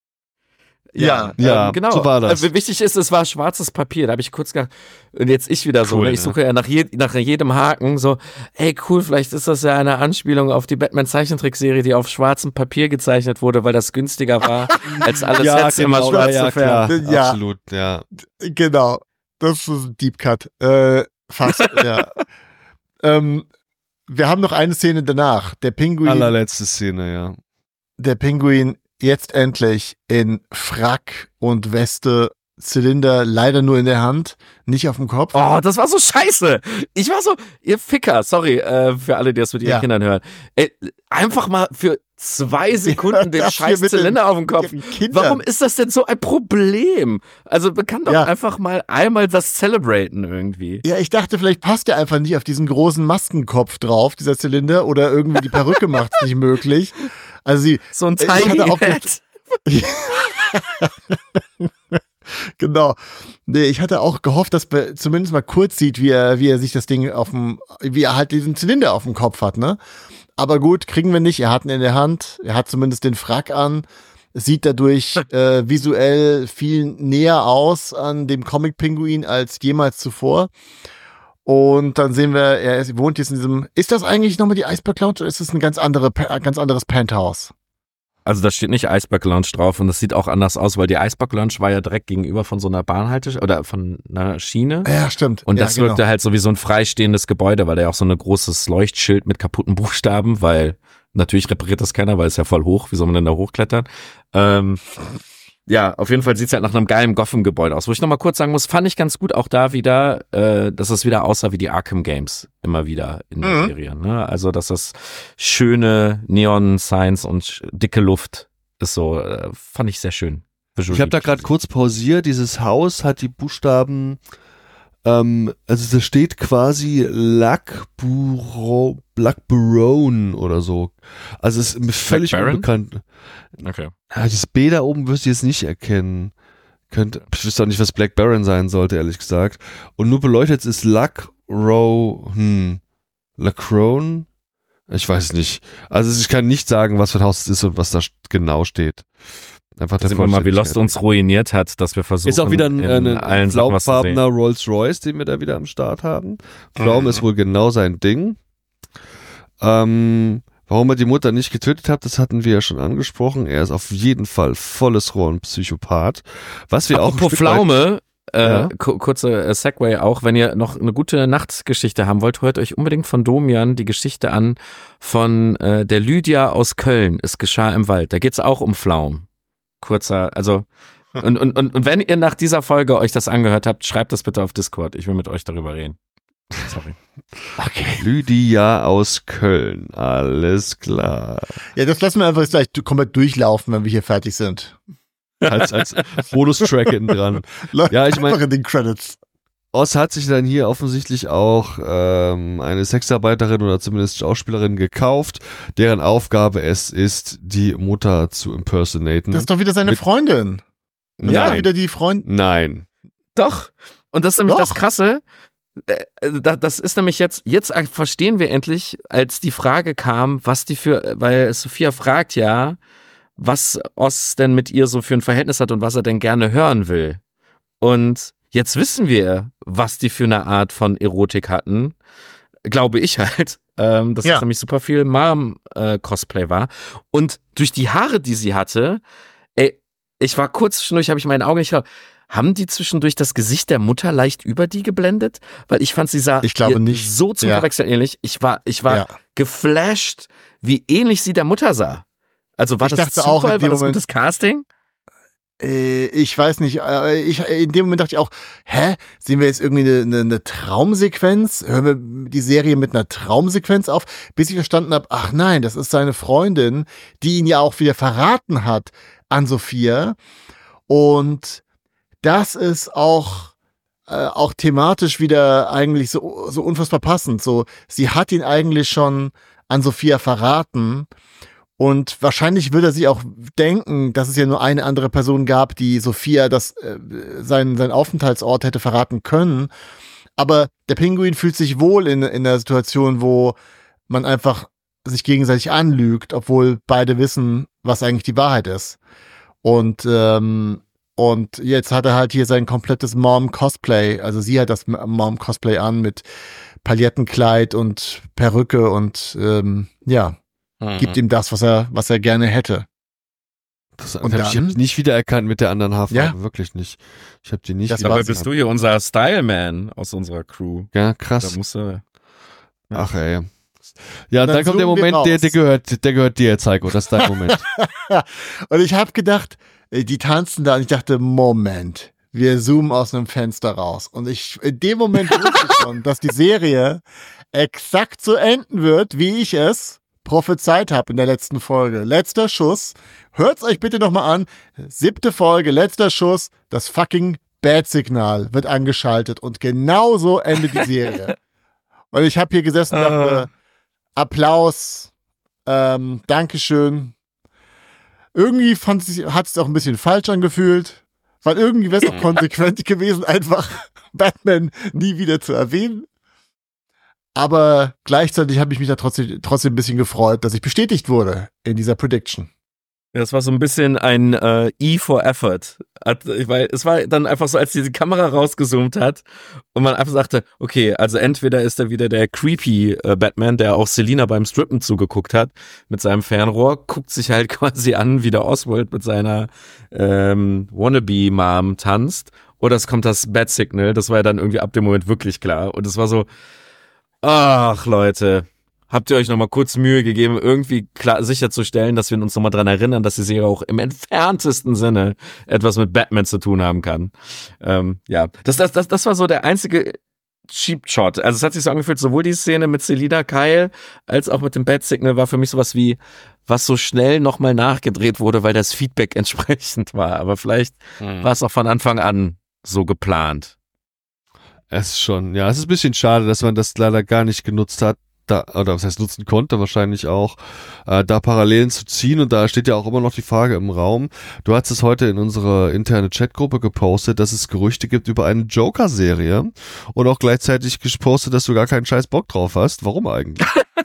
Ja, ja, ähm, genau. so war das. Äh, wichtig ist, es war schwarzes Papier. Da habe ich kurz gedacht, und jetzt ich wieder so, Cool, ne? ich ne? suche ja nach, je, nach jedem Haken so, ey cool, vielleicht ist das ja eine Anspielung auf die Batman-Zeichentrickserie, die auf schwarzem Papier gezeichnet wurde, weil das günstiger war, als alles Sets immer genau, schwarz ja, zu färben. klar. Ja. Absolut, ja. Genau. Das ist ein Deep Cut. Äh, fast, ja. Ähm, wir haben noch eine Szene danach. Der Pinguin, Allerletzte Szene, ja. der Pinguin jetzt endlich in Frack und Weste, Zylinder leider nur in der Hand, nicht auf dem Kopf. Oh, das war so scheiße. Ich war so, ihr Ficker, sorry, äh, für alle, die das mit ihren Ja. Kindern hören. Ey, einfach mal für zwei Sekunden den das hier scheiß mit den- Zylinder auf dem Kopf. den Kindern. Warum ist das denn so ein Problem? Also man kann doch Ja. einfach mal einmal das celebraten irgendwie. Ja, ich dachte, vielleicht passt der einfach nicht auf diesen großen Maskenkopf drauf, dieser Zylinder, oder irgendwie die Perücke macht es nicht möglich. Also sie, So ein Ich hatte Tiny auch Head. genau. Nee, ich hatte auch gehofft, dass man zumindest mal kurz sieht, wie er, wie er sich das Ding auf dem, wie er halt diesen Zylinder auf dem Kopf hat, ne? Aber gut, kriegen wir nicht. Er hat ihn in der Hand. Er hat zumindest den Frack an. Sieht dadurch äh, visuell viel näher aus an dem Comic-Pinguin als jemals zuvor. Und dann sehen wir, er ist, wohnt jetzt in diesem, ist das eigentlich nochmal die Iceberg Lounge oder ist das ein ganz, andere, ganz anderes Penthouse? Also da steht nicht Iceberg Lounge drauf und das sieht auch anders aus, weil die Iceberg Lounge war ja direkt gegenüber von so einer Bahnhaltestelle oder von einer Schiene. Ja, stimmt. Und ja, das wirkte halt so wie so ein freistehendes Gebäude, weil da ja auch so ein großes Leuchtschild mit kaputten Buchstaben, weil natürlich repariert das keiner, weil es ja voll hoch, wie soll man denn da hochklettern? Ähm, ja, auf jeden Fall sieht's halt nach einem geilen Gotham-Gebäude aus. Wo ich nochmal kurz sagen muss, fand ich ganz gut auch da wieder, äh, dass es wieder aussah wie die Arkham Games immer wieder in der Mhm. Serie. Ne? Also, dass das schöne Neon-Signs und sch- dicke Luft ist so, äh, fand ich sehr schön. Ich habe da gerade kurz pausiert. Dieses Haus hat die Buchstaben, ähm, also da steht quasi Blackburo, Blackburone oder so. Also es ist mir völlig Baron? unbekannt. Okay. Ja, dieses B da oben wirst du jetzt nicht erkennen. Könnte, ich wüsste auch nicht, was Black Baron sein sollte, ehrlich gesagt. Und nur beleuchtet ist Luck Row, hm, Lacrone? Ich weiß nicht. Also ich kann nicht sagen, was für ein Haus es ist und was da genau steht. Einfach Da der sieht man mal, wie Lost Vollständigkeit. uns ruiniert hat, dass wir versuchen, Ist auch wieder ein, in ein, allen ein Sachen was zu sehen. blaufarbener Rolls-Royce, den wir da wieder am Start haben. Blau Mhm. ist wohl genau sein Ding. Ähm, warum er die Mutter nicht getötet hat, das hatten wir ja schon angesprochen. Er ist auf jeden Fall volles Rohr und Psychopath. Was wir auch ein Apropos Stück weit- Pflaume, Äh, Ja. ku- kurze äh, Segway auch, wenn ihr noch eine gute Nachtgeschichte haben wollt, hört euch unbedingt von Domian die Geschichte an von äh, der Lydia aus Köln. Es geschah im Wald. Da geht's auch um Pflaumen. Kurzer, also und, und, und, und wenn ihr nach dieser Folge euch das angehört habt, schreibt das bitte auf Discord. Ich will mit euch darüber reden. Sorry. Okay. Lydia aus Köln, alles klar. Ja, das lassen wir einfach jetzt gleich komplett durchlaufen, wenn wir hier fertig sind. Als, als Bonustrack hinten dran. Läuft Ja, ich mein- einfach in den Credits. Oz hat sich dann hier offensichtlich auch ähm, eine Sexarbeiterin oder zumindest Schauspielerin gekauft, deren Aufgabe es ist, die Mutter zu impersonaten. Das ist doch wieder seine Mit- Freundin. Das ist doch Nein, wieder die Freundin. nein. Doch. Und das ist nämlich Doch. das Krasse. Äh, da- Das ist nämlich jetzt, jetzt verstehen wir endlich, als die Frage kam, was die für, weil Sophia fragt ja, was Oz denn mit ihr so für ein Verhältnis hat und was er denn gerne hören will. Und jetzt wissen wir, was die für eine Art von Erotik hatten. Glaube ich halt. Ähm, dass Ja. es nämlich super viel Mom-Cosplay war. Und durch die Haare, die sie hatte, ey, ich war kurz zwischendurch, habe ich meine Augen nicht gehabt. Haben die zwischendurch das Gesicht der Mutter leicht über die geblendet? Weil ich fand, sie sah Ich glaube ihr nicht. so zum Ja. Verwechseln ähnlich. Ich war, ich war Ja. geflasht, wie ähnlich sie der Mutter sah. Also war Ich das dachte Zufall, auch in war dem das Moment- gutes Casting? Äh, ich weiß nicht, äh, ich, in dem Moment dachte ich auch, hä, sehen wir jetzt irgendwie eine, eine, eine Traumsequenz? Hören wir die Serie mit einer Traumsequenz auf? Bis ich verstanden habe, ach nein, das ist seine Freundin, die ihn ja auch wieder verraten hat an Sophia. Und das ist auch, äh, auch thematisch wieder eigentlich so, so unfassbar passend. So, sie hat ihn eigentlich schon an Sophia verraten. Und wahrscheinlich wird er sich auch denken, dass es ja nur eine andere Person gab, die Sophia das, äh, seinen, seinen Aufenthaltsort hätte verraten können. Aber der Pinguin fühlt sich wohl in, in der Situation, wo man einfach sich gegenseitig anlügt, obwohl beide wissen, was eigentlich die Wahrheit ist. Und, ähm, und jetzt hat er halt hier sein komplettes Mom-Cosplay. Also sie hat das Mom-Cosplay an mit Palettenkleid und Perücke und ähm, ja. Gibt ihm das, was er, was er gerne hätte. Das, Und hab ich dann- hab nicht wiedererkannt mit der anderen Haarfarbe, Ja. wirklich nicht. Ich habe die nicht Das Dabei war's. bist du hier unser Styleman aus unserer Crew. Ja, Da krass. musst du. Ach ey. Ja, Dann dann, kommt der zoomen wir Moment, der, raus. der gehört, der gehört dir, Zeiko. Das ist dein Moment. Und ich habe gedacht, äh, die tanzen da und ich dachte, Moment, wir zoomen aus einem Fenster raus. Und ich, in dem Moment wusste ich schon, dass die Serie exakt so enden wird, wie ich es prophezeit habe in der letzten Folge. Letzter Schuss. Hört's euch bitte nochmal an. Siebte Folge, letzter Schuss. Das fucking Bad-Signal wird angeschaltet. Und genau so endet die Serie. Und ich habe hier gesessen und dachte, Applaus, ähm, Dankeschön. Irgendwie fand es, hat es auch ein bisschen falsch angefühlt, weil irgendwie wäre es auch konsequent gewesen, einfach Batman nie wieder zu erwähnen. Aber gleichzeitig habe ich mich da trotzdem, trotzdem ein bisschen gefreut, dass ich bestätigt wurde in dieser Prediction. Das war so ein bisschen ein äh, E for Effort. Hat, weil es war dann einfach so, als die Kamera rausgezoomt hat und man einfach sagte, okay, also entweder ist er wieder der creepy äh, Batman, der auch Selina beim Strippen zugeguckt hat mit seinem Fernrohr, guckt sich halt quasi an, wie der Oswald mit seiner ähm, Wannabe-Mom tanzt, oder es kommt das Bat-Signal. Das war ja dann irgendwie ab dem Moment wirklich klar. Und es war so, ach Leute, habt ihr euch nochmal kurz Mühe gegeben, irgendwie klar sicherzustellen, dass wir uns nochmal dran erinnern, dass die Serie auch im entferntesten Sinne etwas mit Batman zu tun haben kann. Ähm, ja, das, das, das, das war so der einzige Cheap Shot. Also es hat sich so angefühlt, sowohl die Szene mit Selina Kyle als auch mit dem Bat-Signal war für mich sowas wie, was so schnell nochmal nachgedreht wurde, weil das Feedback entsprechend war. Aber vielleicht Mhm. war es auch von Anfang an so geplant. Es ist schon, ja, es ist ein bisschen schade, dass man das leider gar nicht genutzt hat, da, oder was heißt nutzen konnte, wahrscheinlich auch, äh, da Parallelen zu ziehen. Und da steht ja auch immer noch die Frage im Raum. Du hast es heute in unsere interne Chatgruppe gepostet, dass es Gerüchte gibt über eine Joker-Serie und auch gleichzeitig gepostet, dass du gar keinen scheiß Bock drauf hast. Warum eigentlich?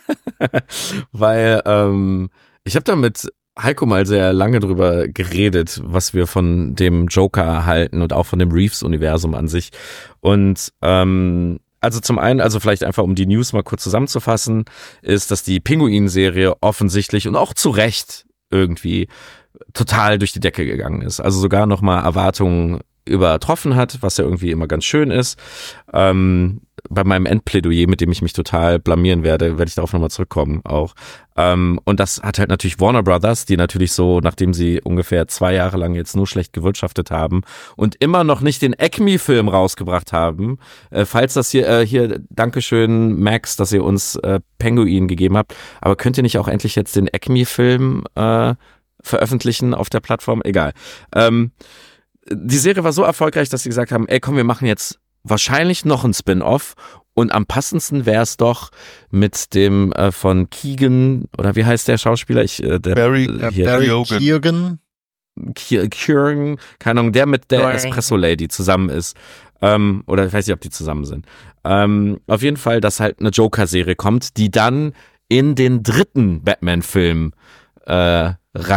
Weil ähm, ich habe da mit Heiko mal sehr lange drüber geredet, was wir von dem Joker halten und auch von dem Reeves-Universum an sich. Und ähm, also zum einen, also vielleicht einfach um die News mal kurz zusammenzufassen, ist, dass die Pinguin-Serie offensichtlich und auch zu Recht irgendwie total durch die Decke gegangen ist. Also sogar nochmal Erwartungen übertroffen hat, was ja irgendwie immer ganz schön ist. Ähm, bei meinem Endplädoyer, mit dem ich mich total blamieren werde, werde ich darauf nochmal zurückkommen auch. Ähm, und das hat halt natürlich Warner Brothers, die natürlich so, nachdem sie ungefähr zwei Jahre lang jetzt nur schlecht gewirtschaftet haben und immer noch nicht den Acme-Film rausgebracht haben, äh, falls das hier, äh, hier, Dankeschön Max, dass ihr uns äh, Penguin gegeben habt, aber könnt ihr nicht auch endlich jetzt den Acme-Film äh, veröffentlichen auf der Plattform? Egal. Ähm, die Serie war so erfolgreich, dass sie gesagt haben, ey komm, wir machen jetzt wahrscheinlich noch ein Spin-off und am passendsten wäre es doch mit dem äh, von Keegan, oder wie heißt der Schauspieler? Ich, äh, der, Barry, äh, hier, Barry Keoghan. Keoghan. Kieran, keine Ahnung, der mit der Espresso-Lady zusammen ist. Ähm, oder ich weiß nicht, ob die zusammen sind. Ähm, auf jeden Fall, dass halt eine Joker-Serie kommt, die dann in den dritten Batman-Film äh,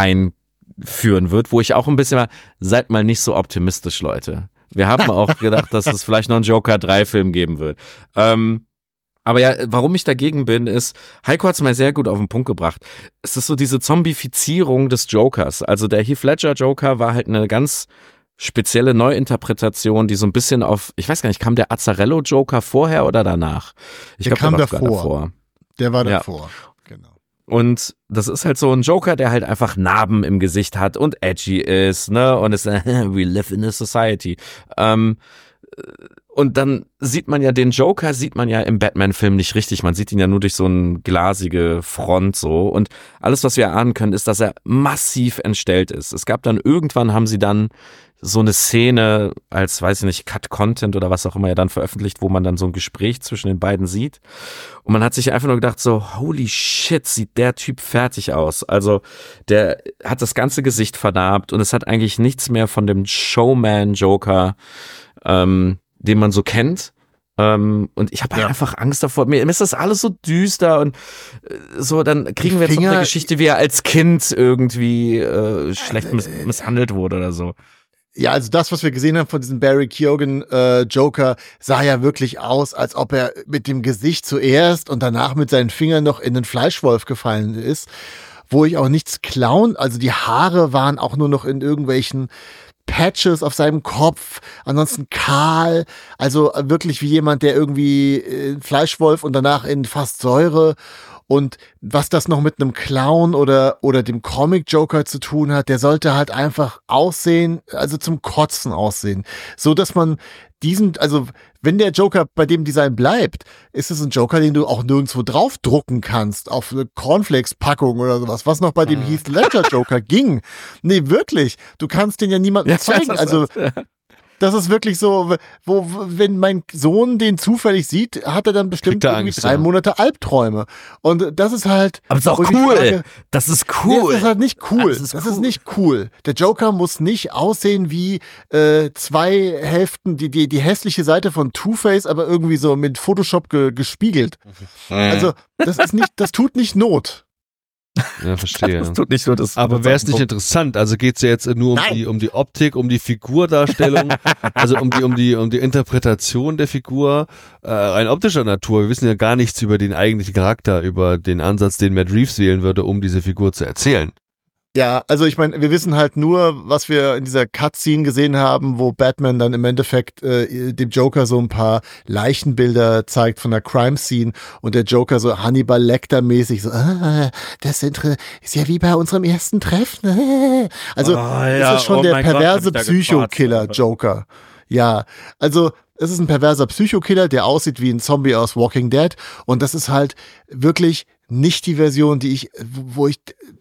reinführen wird, wo ich auch ein bisschen mal, seid mal nicht so optimistisch, Leute. Wir haben auch gedacht, dass es vielleicht noch einen Joker drei Film geben wird. Ähm, aber ja, warum ich dagegen bin, ist, Heiko hat es mal sehr gut auf den Punkt gebracht. Es ist so diese Zombifizierung des Jokers. Also der Heath Ledger Joker war halt eine ganz spezielle Neuinterpretation, die so ein bisschen auf, ich weiß gar nicht, kam der Azzarello Joker vorher oder danach? Ich Der glaub, kam der war davor. davor. Der war Ja. davor. Genau. Und das ist halt so ein Joker, der halt einfach Narben im Gesicht hat und edgy ist, ne? Und es ist, we live in a society. Ähm, und dann sieht man ja den Joker, sieht man ja im Batman-Film nicht richtig. Man sieht ihn ja nur durch so eine glasige Front so. Und alles, was wir erahnen können, ist, dass er massiv entstellt ist. Es gab dann irgendwann, haben sie dann so eine Szene als, weiß ich nicht, Cut-Content oder was auch immer er dann veröffentlicht, wo man dann so ein Gespräch zwischen den beiden sieht. Und man hat sich einfach nur gedacht so, holy shit, sieht der Typ fertig aus. Also der hat das ganze Gesicht vernarbt und es hat eigentlich nichts mehr von dem Showman-Joker, ähm, den man so kennt. Ähm, und ich habe halt Ja. einfach Angst davor. Mir ist das alles so düster und äh, so, dann kriegen Die wir jetzt noch Finger- eine Geschichte, wie er als Kind irgendwie äh, schlecht miss misshandelt wurde oder so. Ja, also das, was wir gesehen haben von diesem Barry Keoghan äh, Joker, sah ja wirklich aus, als ob er mit dem Gesicht zuerst und danach mit seinen Fingern noch in den Fleischwolf gefallen ist, wo ich auch nichts klauen, also die Haare waren auch nur noch in irgendwelchen Patches auf seinem Kopf, ansonsten kahl, also wirklich wie jemand, der irgendwie äh, Fleischwolf und danach in fast Säure. Und was das noch mit einem Clown oder oder dem Comic Joker zu tun hat, der sollte halt einfach aussehen, also zum Kotzen aussehen, so dass man diesen, also wenn der Joker bei dem Design bleibt, ist es ein Joker, den du auch nirgendwo draufdrucken kannst auf eine Cornflakes-Packung oder sowas, was noch bei dem Heath Ledger Joker ging. Nee, wirklich, du kannst den ja niemandem Ja, zeigen, das also ist- das ist wirklich so, wo, wo, wenn mein Sohn den zufällig sieht, hat er dann bestimmt Kriegt er irgendwie Angst, drei ja. Monate Albträume. Und das ist halt. Aber es ist auch wo ich cool. frage, Das ist Nee, cool. das ist halt nicht cool. Das ist Das cool. ist nicht cool. Der Joker muss nicht aussehen wie äh, zwei Hälften, die, die, die hässliche Seite von Two-Face, aber irgendwie so mit Photoshop ge, gespiegelt. Also, das ist nicht, das tut nicht Not. Ja, verstehe. Das tut nicht nur das. Aber wäre es nicht interessant? Also geht es ja jetzt nur um Nein. die, um die Optik, um die Figurdarstellung, also um die, um die, um die Interpretation der Figur, äh, rein optischer Natur. Wir wissen ja gar nichts über den eigentlichen Charakter, über den Ansatz, den Matt Reeves wählen würde, um diese Figur zu erzählen. Ja, also ich meine, wir wissen halt nur, was wir in dieser Cutscene gesehen haben, wo Batman dann im Endeffekt äh, dem Joker so ein paar Leichenbilder zeigt von der Crime-Scene und der Joker so Hannibal Lecter-mäßig so, ah, das inter- ist ja wie bei unserem ersten Treffen. ah. Also Oh, ja, es ist schon oh der mein Gott, perverse hab ich da Psychokiller gekotzt. Joker. Ja, also es ist ein perverser Psychokiller, der aussieht wie ein Zombie aus Walking Dead und das ist halt wirklich nicht die Version, die ich, wo ich,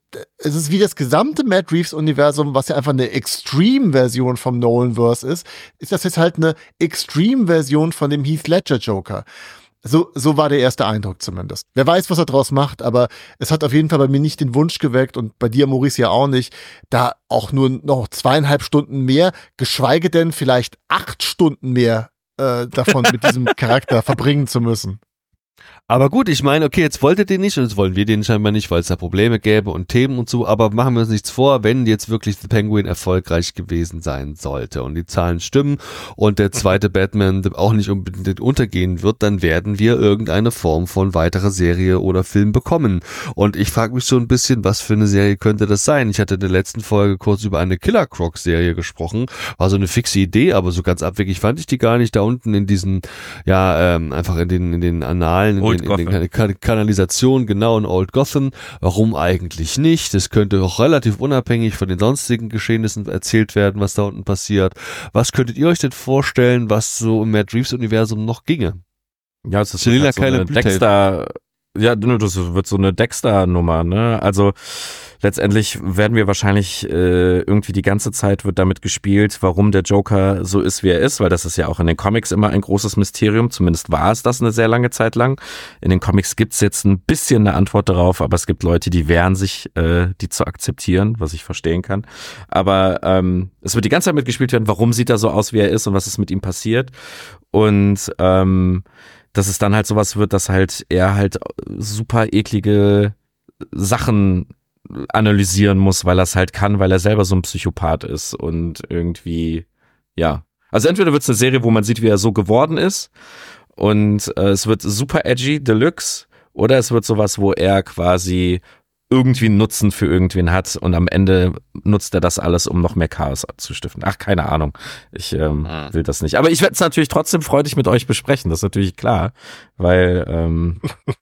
es ist wie das gesamte Matt Reeves Universum, was ja einfach eine Extreme-Version vom Nolanverse ist, ist das jetzt halt eine Extreme-Version von dem Heath Ledger Joker. So, so war der erste Eindruck zumindest. Wer weiß, was er draus macht, aber es hat auf jeden Fall bei mir nicht den Wunsch geweckt und bei dir, Maurice, ja auch nicht, da auch nur noch zweieinhalb Stunden mehr, geschweige denn vielleicht acht Stunden mehr äh, davon mit diesem Charakter verbringen zu müssen. Aber gut, ich meine, okay, jetzt wollt ihr den nicht und jetzt wollen wir den scheinbar nicht, weil es da Probleme gäbe und Themen und so, aber machen wir uns nichts vor, wenn jetzt wirklich The Penguin erfolgreich gewesen sein sollte und die Zahlen stimmen und der zweite Batman auch nicht unbedingt untergehen wird, dann werden wir irgendeine Form von weiterer Serie oder Film bekommen. Und ich frage mich so ein bisschen, was für eine Serie könnte das sein? Ich hatte in der letzten Folge kurz über eine Killer Croc Serie gesprochen, war so eine fixe Idee, aber so ganz abwegig fand ich die gar nicht, da unten in diesen, ja, ähm, einfach in den, in den Annalen, in in, in den kan- Kanalisationen, genau in Old Gotham. Warum eigentlich nicht? Das könnte auch relativ unabhängig von den sonstigen Geschehnissen erzählt werden, was da unten passiert. Was könntet ihr euch denn vorstellen, was so im Matt Reeves-Universum noch ginge? Ja, es ist halt so eine Dexter, ja, das wird so eine Dexter-Nummer, ne? Also letztendlich werden wir wahrscheinlich äh, irgendwie die ganze Zeit wird damit gespielt, warum der Joker so ist, wie er ist, weil das ist ja auch in den Comics immer ein großes Mysterium, zumindest war es das eine sehr lange Zeit lang. In den Comics gibt's jetzt ein bisschen eine Antwort darauf, aber es gibt Leute, die wehren sich, äh, die zu akzeptieren, was ich verstehen kann. Aber ähm, es wird die ganze Zeit mitgespielt werden, warum sieht er so aus, wie er ist und was ist mit ihm passiert. Und ähm, dass es dann halt sowas wird, dass halt er halt super eklige Sachen analysieren muss, weil er es halt kann, weil er selber so ein Psychopath ist und irgendwie, ja. Also entweder wird es eine Serie, wo man sieht, wie er so geworden ist und äh, es wird super edgy, deluxe, oder es wird sowas, wo er quasi irgendwie einen Nutzen für irgendwen hat und am Ende nutzt er das alles, um noch mehr Chaos zu stiften. Ach, keine Ahnung. Ich ähm, hm. will das nicht. Aber ich werde es natürlich trotzdem freudig mit euch besprechen, das ist natürlich klar, weil ähm,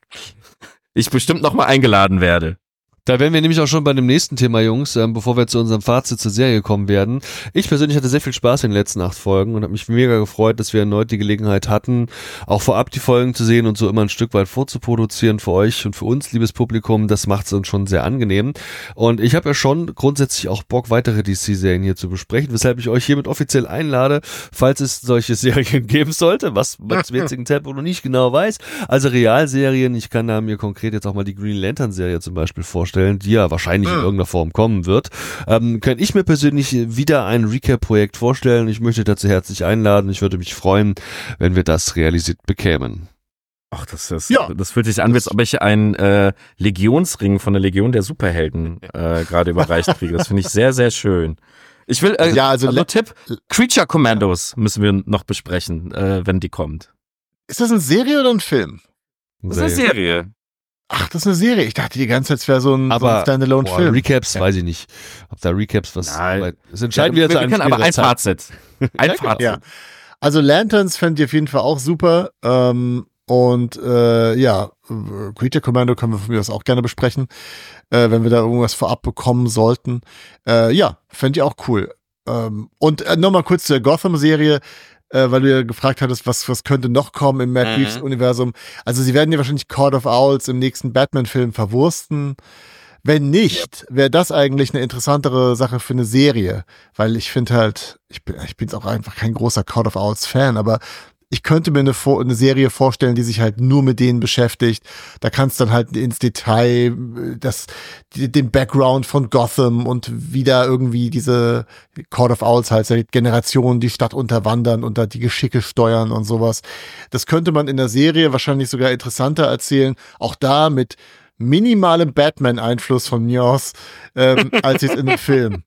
ich bestimmt nochmal eingeladen werde. Da wären wir nämlich auch schon bei dem nächsten Thema, Jungs, ähm, bevor wir zu unserem Fazit zur Serie kommen werden. Ich persönlich hatte sehr viel Spaß in den letzten acht Folgen und habe mich mega gefreut, dass wir erneut die Gelegenheit hatten, auch vorab die Folgen zu sehen und so immer ein Stück weit vorzuproduzieren für euch und für uns, liebes Publikum. Das macht es uns schon sehr angenehm. Und ich habe ja schon grundsätzlich auch Bock, weitere D C-Serien hier zu besprechen, weshalb ich euch hiermit offiziell einlade, falls es solche Serien geben sollte, was man zum jetzigen Zeitpunkt noch nicht genau weiß. Also Realserien, ich kann da mir konkret jetzt auch mal die Green Lantern-Serie zum Beispiel vorstellen, die ja wahrscheinlich in irgendeiner Form kommen wird, ähm, kann ich mir persönlich wieder ein Recap-Projekt vorstellen. Ich möchte dazu herzlich einladen. Ich würde mich freuen, wenn wir das realisiert bekämen. Ach, das ist, ja. das fühlt sich an, als ob ich einen äh, Legionsring von der Legion der Superhelden äh, gerade überreicht kriege. Das finde ich sehr, sehr schön. Ich will, äh, ja, also, also Tipp, Creature Commandos müssen wir noch besprechen, äh, wenn die kommt. Ist das eine Serie oder ein Film? Das ist eine Serie. Ach, das ist eine Serie. Ich dachte die ganze Zeit, es wäre so ein, aber, so ein Standalone-Film. Recaps, ja. Weiß ich nicht. Ob da Recaps was... Nein. Das entscheiden ja, wir jetzt Wir können aber ein Zeit. Fazit. Ein ja, Fazit. Ja. Also Lanterns fände ich auf jeden Fall auch super. Ähm, und äh, ja, Creature Commando können wir von mir aus auch gerne besprechen, äh, wenn wir da irgendwas vorab bekommen sollten. Äh, ja, fände ich auch cool. Ähm, und äh, nochmal kurz zur Gotham-Serie. Äh, weil du ja gefragt hattest, was, was könnte noch kommen im Matt Reeves Universum. Also sie werden ja wahrscheinlich Court of Owls im nächsten Batman-Film verwursten. Wenn nicht, wäre das eigentlich eine interessantere Sache für eine Serie. Weil ich finde halt, ich bin, ich bin jetzt auch einfach kein großer Court of Owls-Fan, aber ich könnte mir eine, eine Serie vorstellen, die sich halt nur mit denen beschäftigt. Da kannst du dann halt ins Detail das, den Background von Gotham und wie da irgendwie diese Court of Owls halt seit Generationen die Stadt unterwandern und da die Geschicke steuern und sowas. Das könnte man in der Serie wahrscheinlich sogar interessanter erzählen. Auch da mit minimalem Batman-Einfluss von mir aus, ähm, als jetzt in dem Film.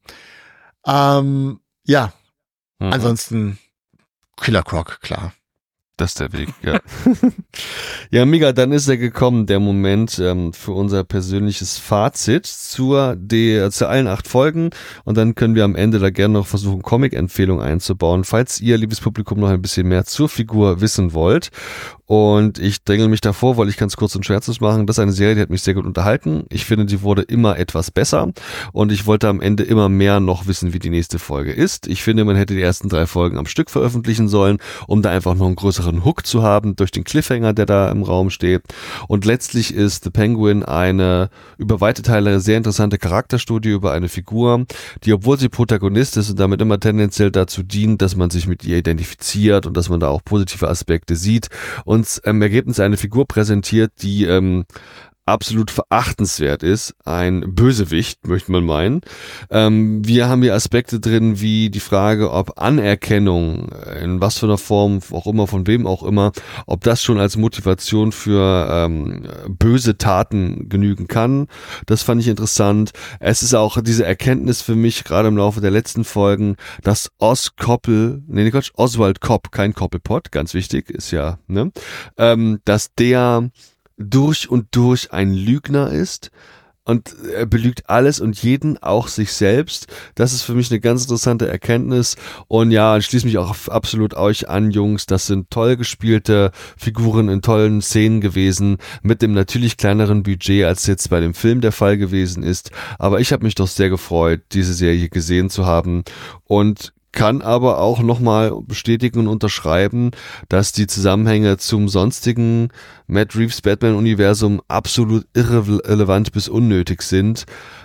Ähm, ja, mhm. Ansonsten Killer Croc, klar. Das ist der Weg, ja. Ja, mega, dann ist er gekommen, der Moment ähm, für unser persönliches Fazit zur, der, zu allen acht Folgen und dann können wir am Ende da gerne noch versuchen, Comic-Empfehlungen einzubauen, falls ihr, liebes Publikum, noch ein bisschen mehr zur Figur wissen wollt. Und ich drängel mich davor, weil ich ganz kurz und schmerzlos machen. Das ist eine Serie, die hat mich sehr gut unterhalten. Ich finde, sie wurde immer etwas besser und ich wollte am Ende immer mehr noch wissen, wie die nächste Folge ist. Ich finde, man hätte die ersten drei Folgen am Stück veröffentlichen sollen, um da einfach noch einen größeren Hook zu haben durch den Cliffhanger, der da im Raum steht. Und letztlich ist The Penguin eine über weite Teile sehr interessante Charakterstudie über eine Figur, die, obwohl sie Protagonist ist und damit immer tendenziell dazu dient, dass man sich mit ihr identifiziert und dass man da auch positive Aspekte sieht und uns im Ergebnis eine Figur präsentiert, die ähm, absolut verachtenswert ist. Ein Bösewicht, möchte man meinen. Ähm, wir haben hier Aspekte drin, wie die Frage, ob Anerkennung, in was für einer Form auch immer, von wem auch immer, ob das schon als Motivation für ähm, böse Taten genügen kann. Das fand ich interessant. Es ist auch diese Erkenntnis für mich, gerade im Laufe der letzten Folgen, dass Os Koppel, nee, Quatsch, Oswald Kopp, kein Koppelpott, ganz wichtig, ist ja, ne, ähm, dass der durch und durch ein Lügner ist und er belügt alles und jeden, auch sich selbst. Das ist für mich eine ganz interessante Erkenntnis und ja, ich schließe mich auch absolut euch an, Jungs, das sind toll gespielte Figuren in tollen Szenen gewesen, mit dem natürlich kleineren Budget, als jetzt bei dem Film der Fall gewesen ist, aber ich habe mich doch sehr gefreut, diese Serie gesehen zu haben und kann aber auch nochmal bestätigen und unterschreiben, dass die Zusammenhänge zum sonstigen Matt Reeves Batman-Universum absolut irrelevant bis unnötig sind.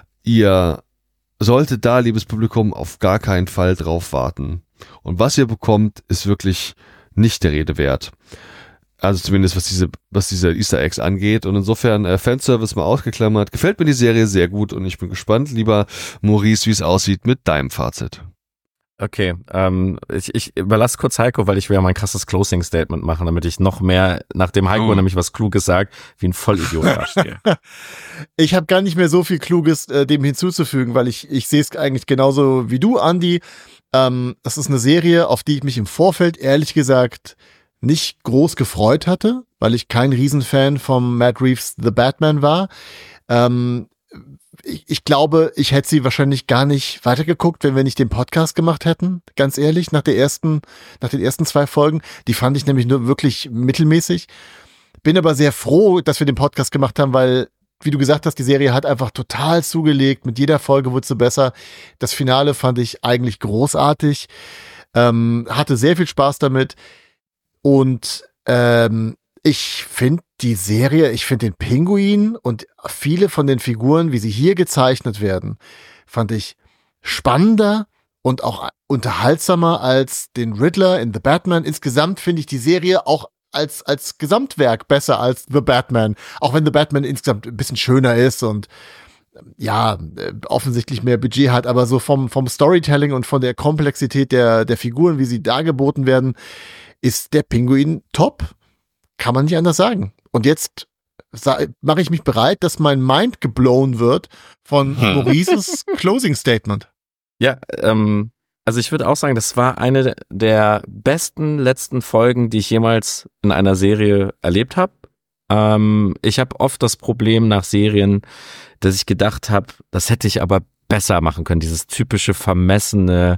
Ihr solltet da, liebes Publikum, auf gar keinen Fall drauf warten. Und was ihr bekommt, ist wirklich nicht der Rede wert. Also zumindest was diese, was diese Easter Eggs angeht. Und insofern äh, Fanservice mal ausgeklammert. Gefällt mir die Serie sehr gut und ich bin gespannt, lieber Maurice, wie es aussieht mit deinem Fazit. Okay, ähm, ich, ich überlasse kurz Heiko, weil ich will ja mal ein krasses Closing-Statement machen, damit ich noch mehr, nachdem Heiko oh. nämlich was Kluges sagt, wie ein Vollidiot dastehe. Ich habe gar nicht mehr so viel Kluges äh, dem hinzuzufügen, weil ich, ich sehe es eigentlich genauso wie du, Andi. Ähm, das ist eine Serie, auf die ich mich im Vorfeld ehrlich gesagt nicht groß gefreut hatte, weil ich kein Riesenfan vom Matt Reeves The Batman war. Ähm, Ich, ich glaube, ich hätte sie wahrscheinlich gar nicht weitergeguckt, wenn wir nicht den Podcast gemacht hätten, ganz ehrlich, nach der ersten, nach den ersten zwei Folgen. Die fand ich nämlich nur wirklich mittelmäßig. Bin aber sehr froh, dass wir den Podcast gemacht haben, weil, wie du gesagt hast, die Serie hat einfach total zugelegt. Mit jeder Folge wurde sie besser. Das Finale fand ich eigentlich großartig. Ähm, hatte sehr viel Spaß damit. Und ähm, ich finde die Serie, ich finde den Pinguin und viele von den Figuren, wie sie hier gezeichnet werden, fand ich spannender und auch unterhaltsamer als den Riddler in The Batman. Insgesamt finde ich die Serie auch als, als Gesamtwerk besser als The Batman. Auch wenn The Batman insgesamt ein bisschen schöner ist und ja, offensichtlich mehr Budget hat, aber so vom, vom Storytelling und von der Komplexität der, der Figuren, wie sie dargeboten werden, ist der Pinguin top. Kann man nicht anders sagen. Und jetzt mache ich mich bereit, dass mein Mind geblown wird von Maurices Closing Statement. Ja, ähm, also ich würde auch sagen, das war eine der besten letzten Folgen, die ich jemals in einer Serie erlebt habe. Ähm, ich habe oft das Problem nach Serien, dass ich gedacht habe, das hätte ich aber besser machen können. Dieses typische vermessene,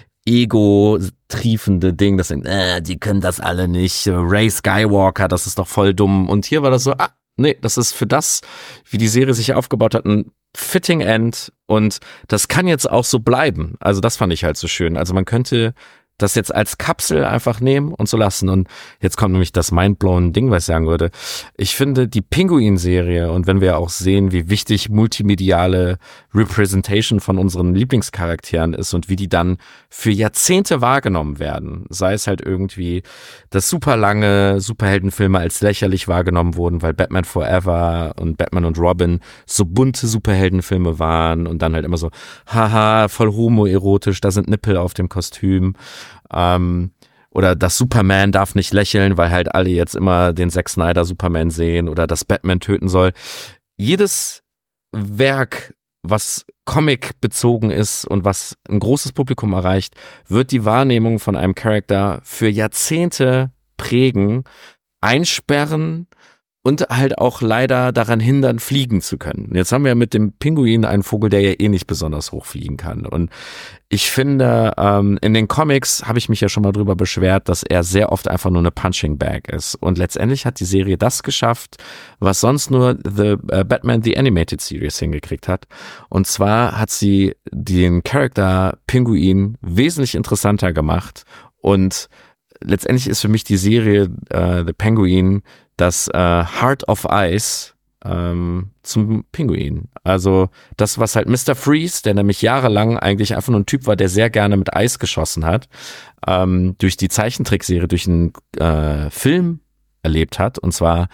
ego-triefende Ding, das sind, äh, die können das alle nicht. Ray Skywalker, das ist doch voll dumm. Und hier war das so, ah, nee, das ist für das, wie die Serie sich aufgebaut hat, ein fitting End und das kann jetzt auch so bleiben. Also das fand ich halt so schön. Also man könnte das jetzt als Kapsel einfach nehmen und so lassen. Und jetzt kommt nämlich das mindblowing Ding, was ich sagen würde. Ich finde die Pinguin-Serie, und wenn wir auch sehen, wie wichtig multimediale Representation von unseren Lieblingscharakteren ist und wie die dann für Jahrzehnte wahrgenommen werden, sei es halt irgendwie, dass super lange Superheldenfilme als lächerlich wahrgenommen wurden, weil Batman Forever und Batman und Robin so bunte Superheldenfilme waren und dann halt immer so, haha, voll homoerotisch, da sind Nippel auf dem Kostüm. Ähm, oder das Superman darf nicht lächeln, weil halt alle jetzt immer den Zack Snyder Superman sehen oder das Batman töten soll. Jedes Werk, was Comic bezogen ist und was ein großes Publikum erreicht, wird die Wahrnehmung von einem Charakter für Jahrzehnte prägen, einsperren und halt auch leider daran hindern, fliegen zu können. Jetzt haben wir ja mit dem Pinguin einen Vogel, der ja eh nicht besonders hoch fliegen kann. Und ich finde, ähm, in den Comics habe ich mich ja schon mal drüber beschwert, dass er sehr oft einfach nur eine Punching Bag ist. Und letztendlich hat die Serie das geschafft, was sonst nur The uh, Batman The Animated Series hingekriegt hat. Und zwar hat sie den Charakter Pinguin wesentlich interessanter gemacht. Und letztendlich ist für mich die Serie uh, The Penguin das äh, Heart of Ice ähm, zum Pinguin. Also das, was halt Mister Freeze, der nämlich jahrelang eigentlich einfach nur ein Typ war, der sehr gerne mit Eis geschossen hat, ähm, durch die Zeichentrickserie, durch einen äh, Film erlebt hat. Und zwar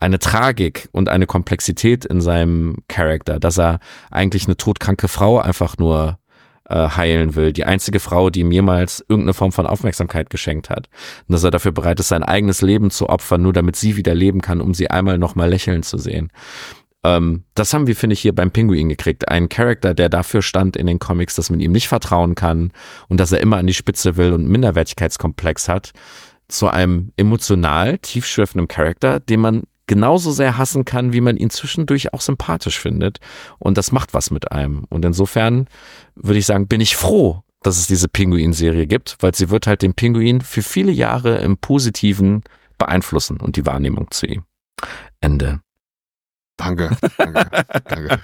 eine Tragik und eine Komplexität in seinem Charakter, dass er eigentlich eine todkranke Frau einfach nur äh, heilen will. Die einzige Frau, die ihm jemals irgendeine Form von Aufmerksamkeit geschenkt hat. Und dass er dafür bereit ist, sein eigenes Leben zu opfern, nur damit sie wieder leben kann, um sie einmal nochmal lächeln zu sehen. Ähm, das haben wir, finde ich, hier beim Pinguin gekriegt. Ein Charakter, der dafür stand in den Comics, dass man ihm nicht vertrauen kann und dass er immer an die Spitze will und einen Minderwertigkeitskomplex hat, zu einem emotional tiefschürfenden Charakter, den man genauso sehr hassen kann, wie man ihn zwischendurch auch sympathisch findet. Und das macht was mit einem. Und insofern würde ich sagen, bin ich froh, dass es diese Pinguin-Serie gibt, weil sie wird halt den Pinguin für viele Jahre im Positiven beeinflussen und die Wahrnehmung zu ihm. Ende. Danke, danke, danke.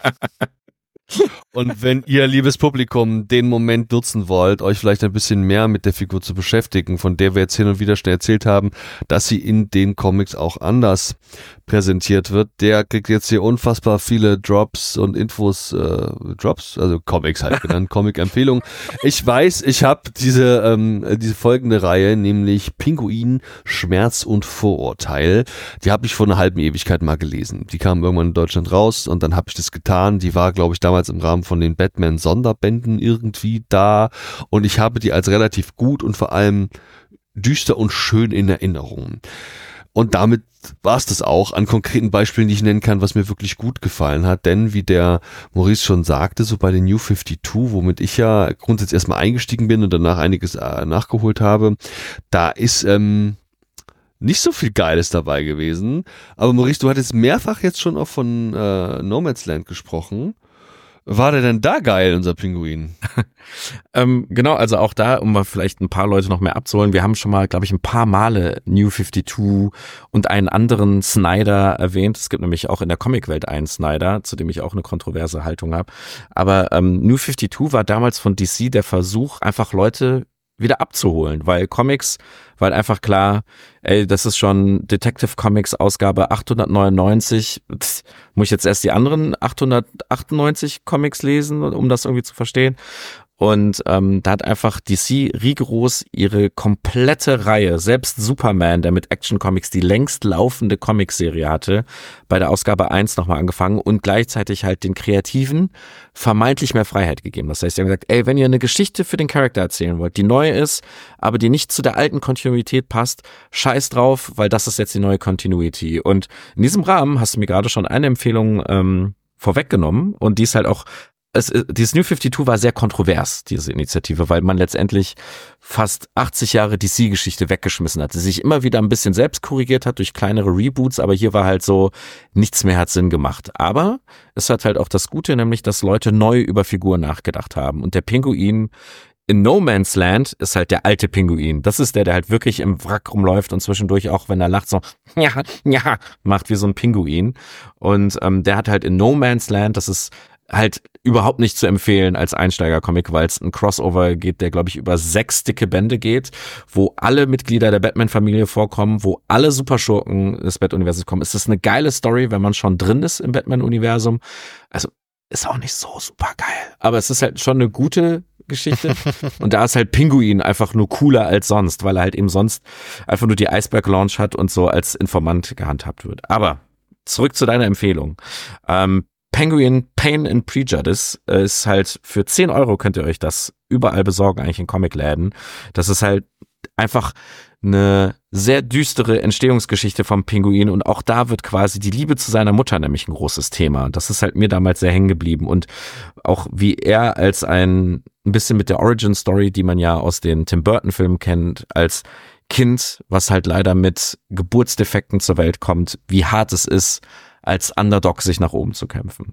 Und wenn ihr, liebes Publikum, den Moment nutzen wollt, euch vielleicht ein bisschen mehr mit der Figur zu beschäftigen, von der wir jetzt hin und wieder schnell erzählt haben, dass sie in den Comics auch anders präsentiert wird, der kriegt jetzt hier unfassbar viele Drops und Infos, äh, Drops, also Comics halt genannt, Comic-Empfehlungen. Ich weiß, ich habe diese ähm, diese folgende Reihe, nämlich Pinguin, Schmerz und Vorurteil, die habe ich vor einer halben Ewigkeit mal gelesen. Die kam irgendwann in Deutschland raus und dann habe ich das getan. Die war, glaube ich, damals im Rahmen von den Batman-Sonderbänden irgendwie da und ich habe die als relativ gut und vor allem düster und schön in Erinnerung. Und damit war es das auch an konkreten Beispielen, die ich nennen kann, was mir wirklich gut gefallen hat. Denn wie der Maurice schon sagte, so bei den New fifty-two, womit ich ja grundsätzlich erstmal eingestiegen bin und danach einiges äh, nachgeholt habe, da ist ähm, nicht so viel Geiles dabei gewesen. Aber Maurice, du hattest mehrfach jetzt schon auch von äh, Nomadsland gesprochen. War der denn da geil, unser Pinguin? ähm, genau, also auch da, um mal vielleicht ein paar Leute noch mehr abzuholen, wir haben schon mal, glaube ich, ein paar Male New fifty-two und einen anderen Snyder erwähnt. Es gibt nämlich auch in der Comicwelt einen Snyder, zu dem ich auch eine kontroverse Haltung habe. Aber ähm, New fifty-two war damals von D C der Versuch, einfach Leute wieder abzuholen, weil Comics, weil einfach klar, ey, das ist schon Detective Comics Ausgabe achthundertneunundneunzig, Pff, muss ich jetzt erst die anderen achthundertachtundneunzig Comics lesen, um das irgendwie zu verstehen? Und ähm, da hat einfach D C rigoros ihre komplette Reihe, selbst Superman, der mit Action Comics die längst laufende Comicserie hatte, bei der Ausgabe eins nochmal angefangen und gleichzeitig halt den Kreativen vermeintlich mehr Freiheit gegeben. Das heißt, sie haben gesagt, ey, wenn ihr eine Geschichte für den Charakter erzählen wollt, die neu ist, aber die nicht zu der alten Kontinuität passt, scheiß drauf, weil das ist jetzt die neue Continuity. Und in diesem Rahmen hast du mir gerade schon eine Empfehlung ähm, vorweggenommen und die ist halt auch Es, dieses New fifty-two war sehr kontrovers, diese Initiative, weil man letztendlich fast achtzig Jahre D C-Geschichte weggeschmissen hat, die sich immer wieder ein bisschen selbst korrigiert hat durch kleinere Reboots, aber hier war halt so, nichts mehr hat Sinn gemacht. Aber es hat halt auch das Gute, nämlich, dass Leute neu über Figuren nachgedacht haben. Und der Pinguin in No Man's Land ist halt der alte Pinguin. Das ist der, der halt wirklich im Wrack rumläuft und zwischendurch auch, wenn er lacht, so ja, ja, macht wie so ein Pinguin. Und ähm, der hat halt in No Man's Land, das ist halt überhaupt nicht zu empfehlen als Einsteiger-Comic, weil es ein Crossover geht, der, glaube ich, über sechs dicke Bände geht, wo alle Mitglieder der Batman-Familie vorkommen, wo alle Superschurken des Bat-Universums kommen. Es ist eine geile Story, wenn man schon drin ist im Batman-Universum. Also ist auch nicht so super geil, aber es ist halt schon eine gute Geschichte und da ist halt Pinguin einfach nur cooler als sonst, weil er halt eben sonst einfach nur die Iceberg-Launch hat und so als Informant gehandhabt wird. Aber zurück zu deiner Empfehlung. Ähm, Penguin Pain and Prejudice ist halt für zehn Euro könnt ihr euch das überall besorgen, eigentlich in Comicläden. Das ist halt einfach eine sehr düstere Entstehungsgeschichte vom Pinguin und auch da wird quasi die Liebe zu seiner Mutter nämlich ein großes Thema. Das ist halt mir damals sehr hängen geblieben und auch wie er als ein, ein bisschen mit der Origin-Story, die man ja aus den Tim Burton-Filmen kennt, als Kind, was halt leider mit Geburtsdefekten zur Welt kommt, wie hart es ist, als Underdog sich nach oben zu kämpfen.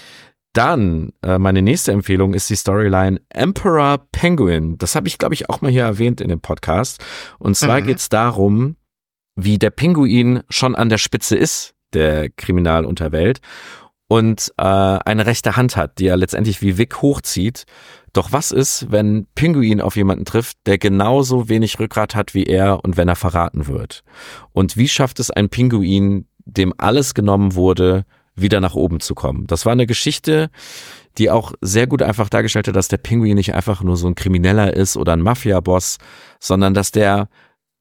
Dann, äh, meine nächste Empfehlung ist die Storyline Emperor Penguin. Das habe ich, glaube ich, auch mal hier erwähnt in dem Podcast. Und zwar mhm. geht es darum, wie der Pinguin schon an der Spitze ist, der Kriminalunterwelt, und äh, eine rechte Hand hat, die er letztendlich wie Vic hochzieht. Doch was ist, wenn Pinguin auf jemanden trifft, der genauso wenig Rückgrat hat wie er und wenn er verraten wird? Und wie schafft es ein Pinguin, dem alles genommen wurde, wieder nach oben zu kommen? Das war eine Geschichte, die auch sehr gut einfach dargestellt hat, dass der Pinguin nicht einfach nur so ein Krimineller ist oder ein Mafia-Boss, sondern dass der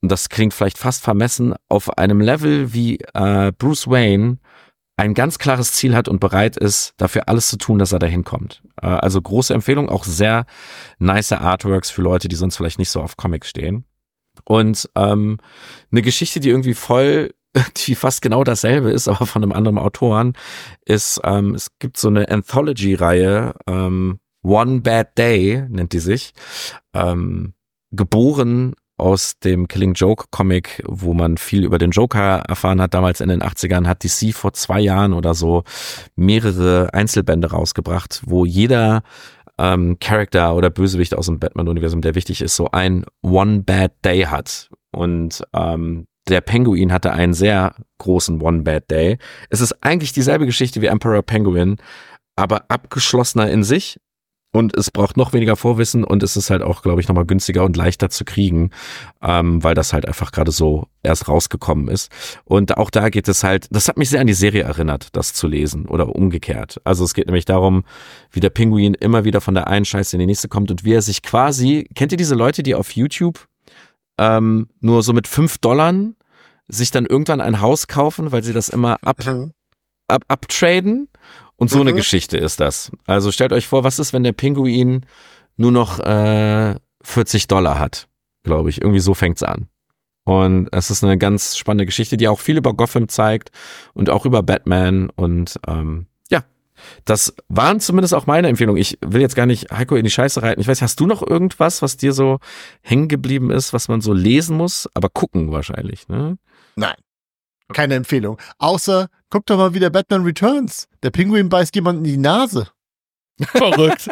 und das klingt vielleicht fast vermessen, auf einem Level wie äh, Bruce Wayne ein ganz klares Ziel hat und bereit ist, dafür alles zu tun, dass er dahin kommt. Äh, also große Empfehlung, auch sehr nice Artworks für Leute, die sonst vielleicht nicht so auf Comics stehen. Und ähm, eine Geschichte, die irgendwie voll, die fast genau dasselbe ist, aber von einem anderen Autoren, ist, ähm, es gibt so eine Anthology-Reihe, ähm, One Bad Day nennt die sich, ähm, geboren aus dem Killing Joke Comic, wo man viel über den Joker erfahren hat. Damals in den achtzigern hat D C vor zwei Jahren oder so mehrere Einzelbände rausgebracht, wo jeder ähm, Charakter oder Bösewicht aus dem Batman-Universum, der wichtig ist, so ein One Bad Day hat. Und ähm, der Penguin hatte einen sehr großen One Bad Day. Es ist eigentlich dieselbe Geschichte wie Emperor Penguin, aber abgeschlossener in sich. Und es braucht noch weniger Vorwissen und es ist halt auch, glaube ich, nochmal günstiger und leichter zu kriegen, ähm, weil das halt einfach gerade so erst rausgekommen ist. Und auch da geht es halt, das hat mich sehr an die Serie erinnert, das zu lesen oder umgekehrt. Also es geht nämlich darum, wie der Pinguin immer wieder von der einen Scheiße in die nächste kommt und wie er sich quasi, kennt ihr diese Leute, die auf YouTube ähm, nur so mit fünf Dollar sich dann irgendwann ein Haus kaufen, weil sie das immer ab, ab, abtraden? Und so mhm. eine Geschichte ist das. Also stellt euch vor, was ist, wenn der Pinguin nur noch äh, vierzig Dollar hat, glaube ich. Irgendwie so fängt's an. Und es ist eine ganz spannende Geschichte, die auch viel über Gotham zeigt und auch über Batman. Und ähm, ja, das waren zumindest auch meine Empfehlungen. Ich will jetzt gar nicht Heiko in die Scheiße reiten. Ich weiß, hast du noch irgendwas, was dir so hängen geblieben ist, was man so lesen muss, aber gucken wahrscheinlich, ne? Nein. Keine Empfehlung. Außer, guck doch mal wieder Batman Returns. Der Pinguin beißt jemanden in die Nase. Verrückt.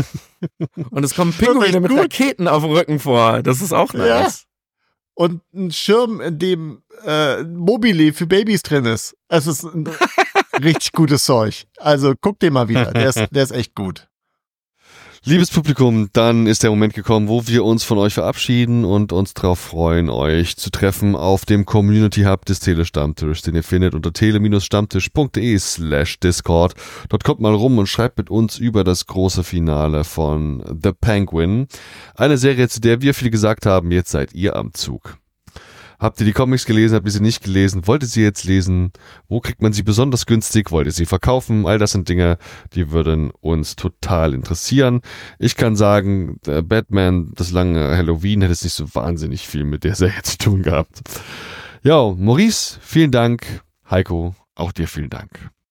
Und es kommen Pinguine mit gut. Raketen auf dem Rücken vor. Das ist auch nice. Ja. Und ein Schirm, in dem äh, Mobile für Babys drin ist. Es ist ein richtig gutes Zeug. Also guck den mal wieder. Der ist, der ist echt gut. Liebes Publikum, dann ist der Moment gekommen, wo wir uns von euch verabschieden und uns darauf freuen, euch zu treffen auf dem Community Hub des Telestammtisch, den ihr findet unter tele-stammtisch.de slash Discord. Dort kommt mal rum und schreibt mit uns über das große Finale von The Penguin. Eine Serie, zu der wir viel gesagt haben, jetzt seid ihr am Zug. Habt ihr die Comics gelesen, habt ihr sie nicht gelesen? Wollt ihr sie jetzt lesen? Wo kriegt man sie besonders günstig? Wollt ihr sie verkaufen? All das sind Dinge, die würden uns total interessieren. Ich kann sagen, der Batman, das lange Halloween, hätte es nicht so wahnsinnig viel mit der Serie zu tun gehabt. Ja, Maurice, vielen Dank. Heiko, auch dir vielen Dank.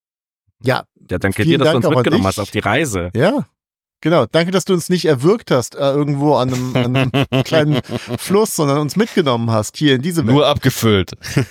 Ja, ja danke dir, dass Dank du uns mitgenommen hast auf die Reise. Ja. Genau, danke, dass du uns nicht erwürgt hast äh, irgendwo an einem, an einem kleinen Fluss, sondern uns mitgenommen hast hier in diese Welt. Nur abgefüllt.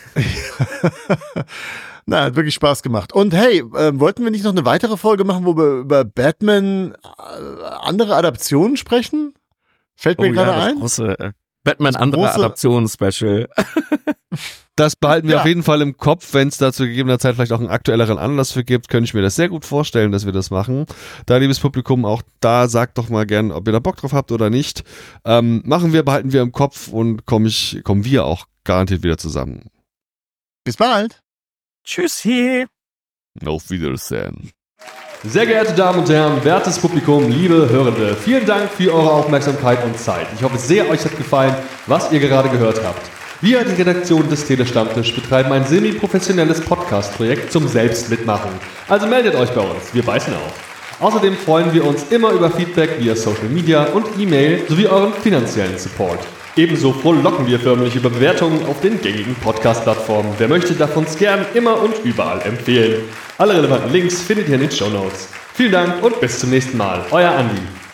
Na, hat wirklich Spaß gemacht. Und hey, äh, wollten wir nicht noch eine weitere Folge machen, wo wir über Batman äh, andere Adaptionen sprechen? Fällt mir oh, gerade ja, ein. Große, äh, Batman andere Adaptionen-Special. Das behalten wir ja. auf jeden Fall im Kopf, wenn es da zu gegebener Zeit vielleicht auch einen aktuelleren Anlass für gibt, könnte ich mir das sehr gut vorstellen, dass wir das machen. Da, liebes Publikum, auch da sagt doch mal gern, ob ihr da Bock drauf habt oder nicht. Ähm, machen wir, behalten wir im Kopf und komm ich, kommen wir auch garantiert wieder zusammen. Bis bald. Tschüssi. Auf Wiedersehen. Sehr geehrte Damen und Herren, wertes Publikum, liebe Hörende, vielen Dank für eure Aufmerksamkeit und Zeit. Ich hoffe sehr, euch hat gefallen, was ihr gerade gehört habt. Wir, die Redaktion des Telestammtisch, betreiben ein semi-professionelles Podcast-Projekt zum Selbstmitmachen. Also meldet euch bei uns, wir beißen auf. Außerdem freuen wir uns immer über Feedback via Social Media und E-Mail sowie euren finanziellen Support. Ebenso frohlocken wir förmlich über Bewertungen auf den gängigen Podcast-Plattformen. Wer möchte, darf uns gern immer und überall empfehlen. Alle relevanten Links findet ihr in den Shownotes. Vielen Dank und bis zum nächsten Mal. Euer Andi.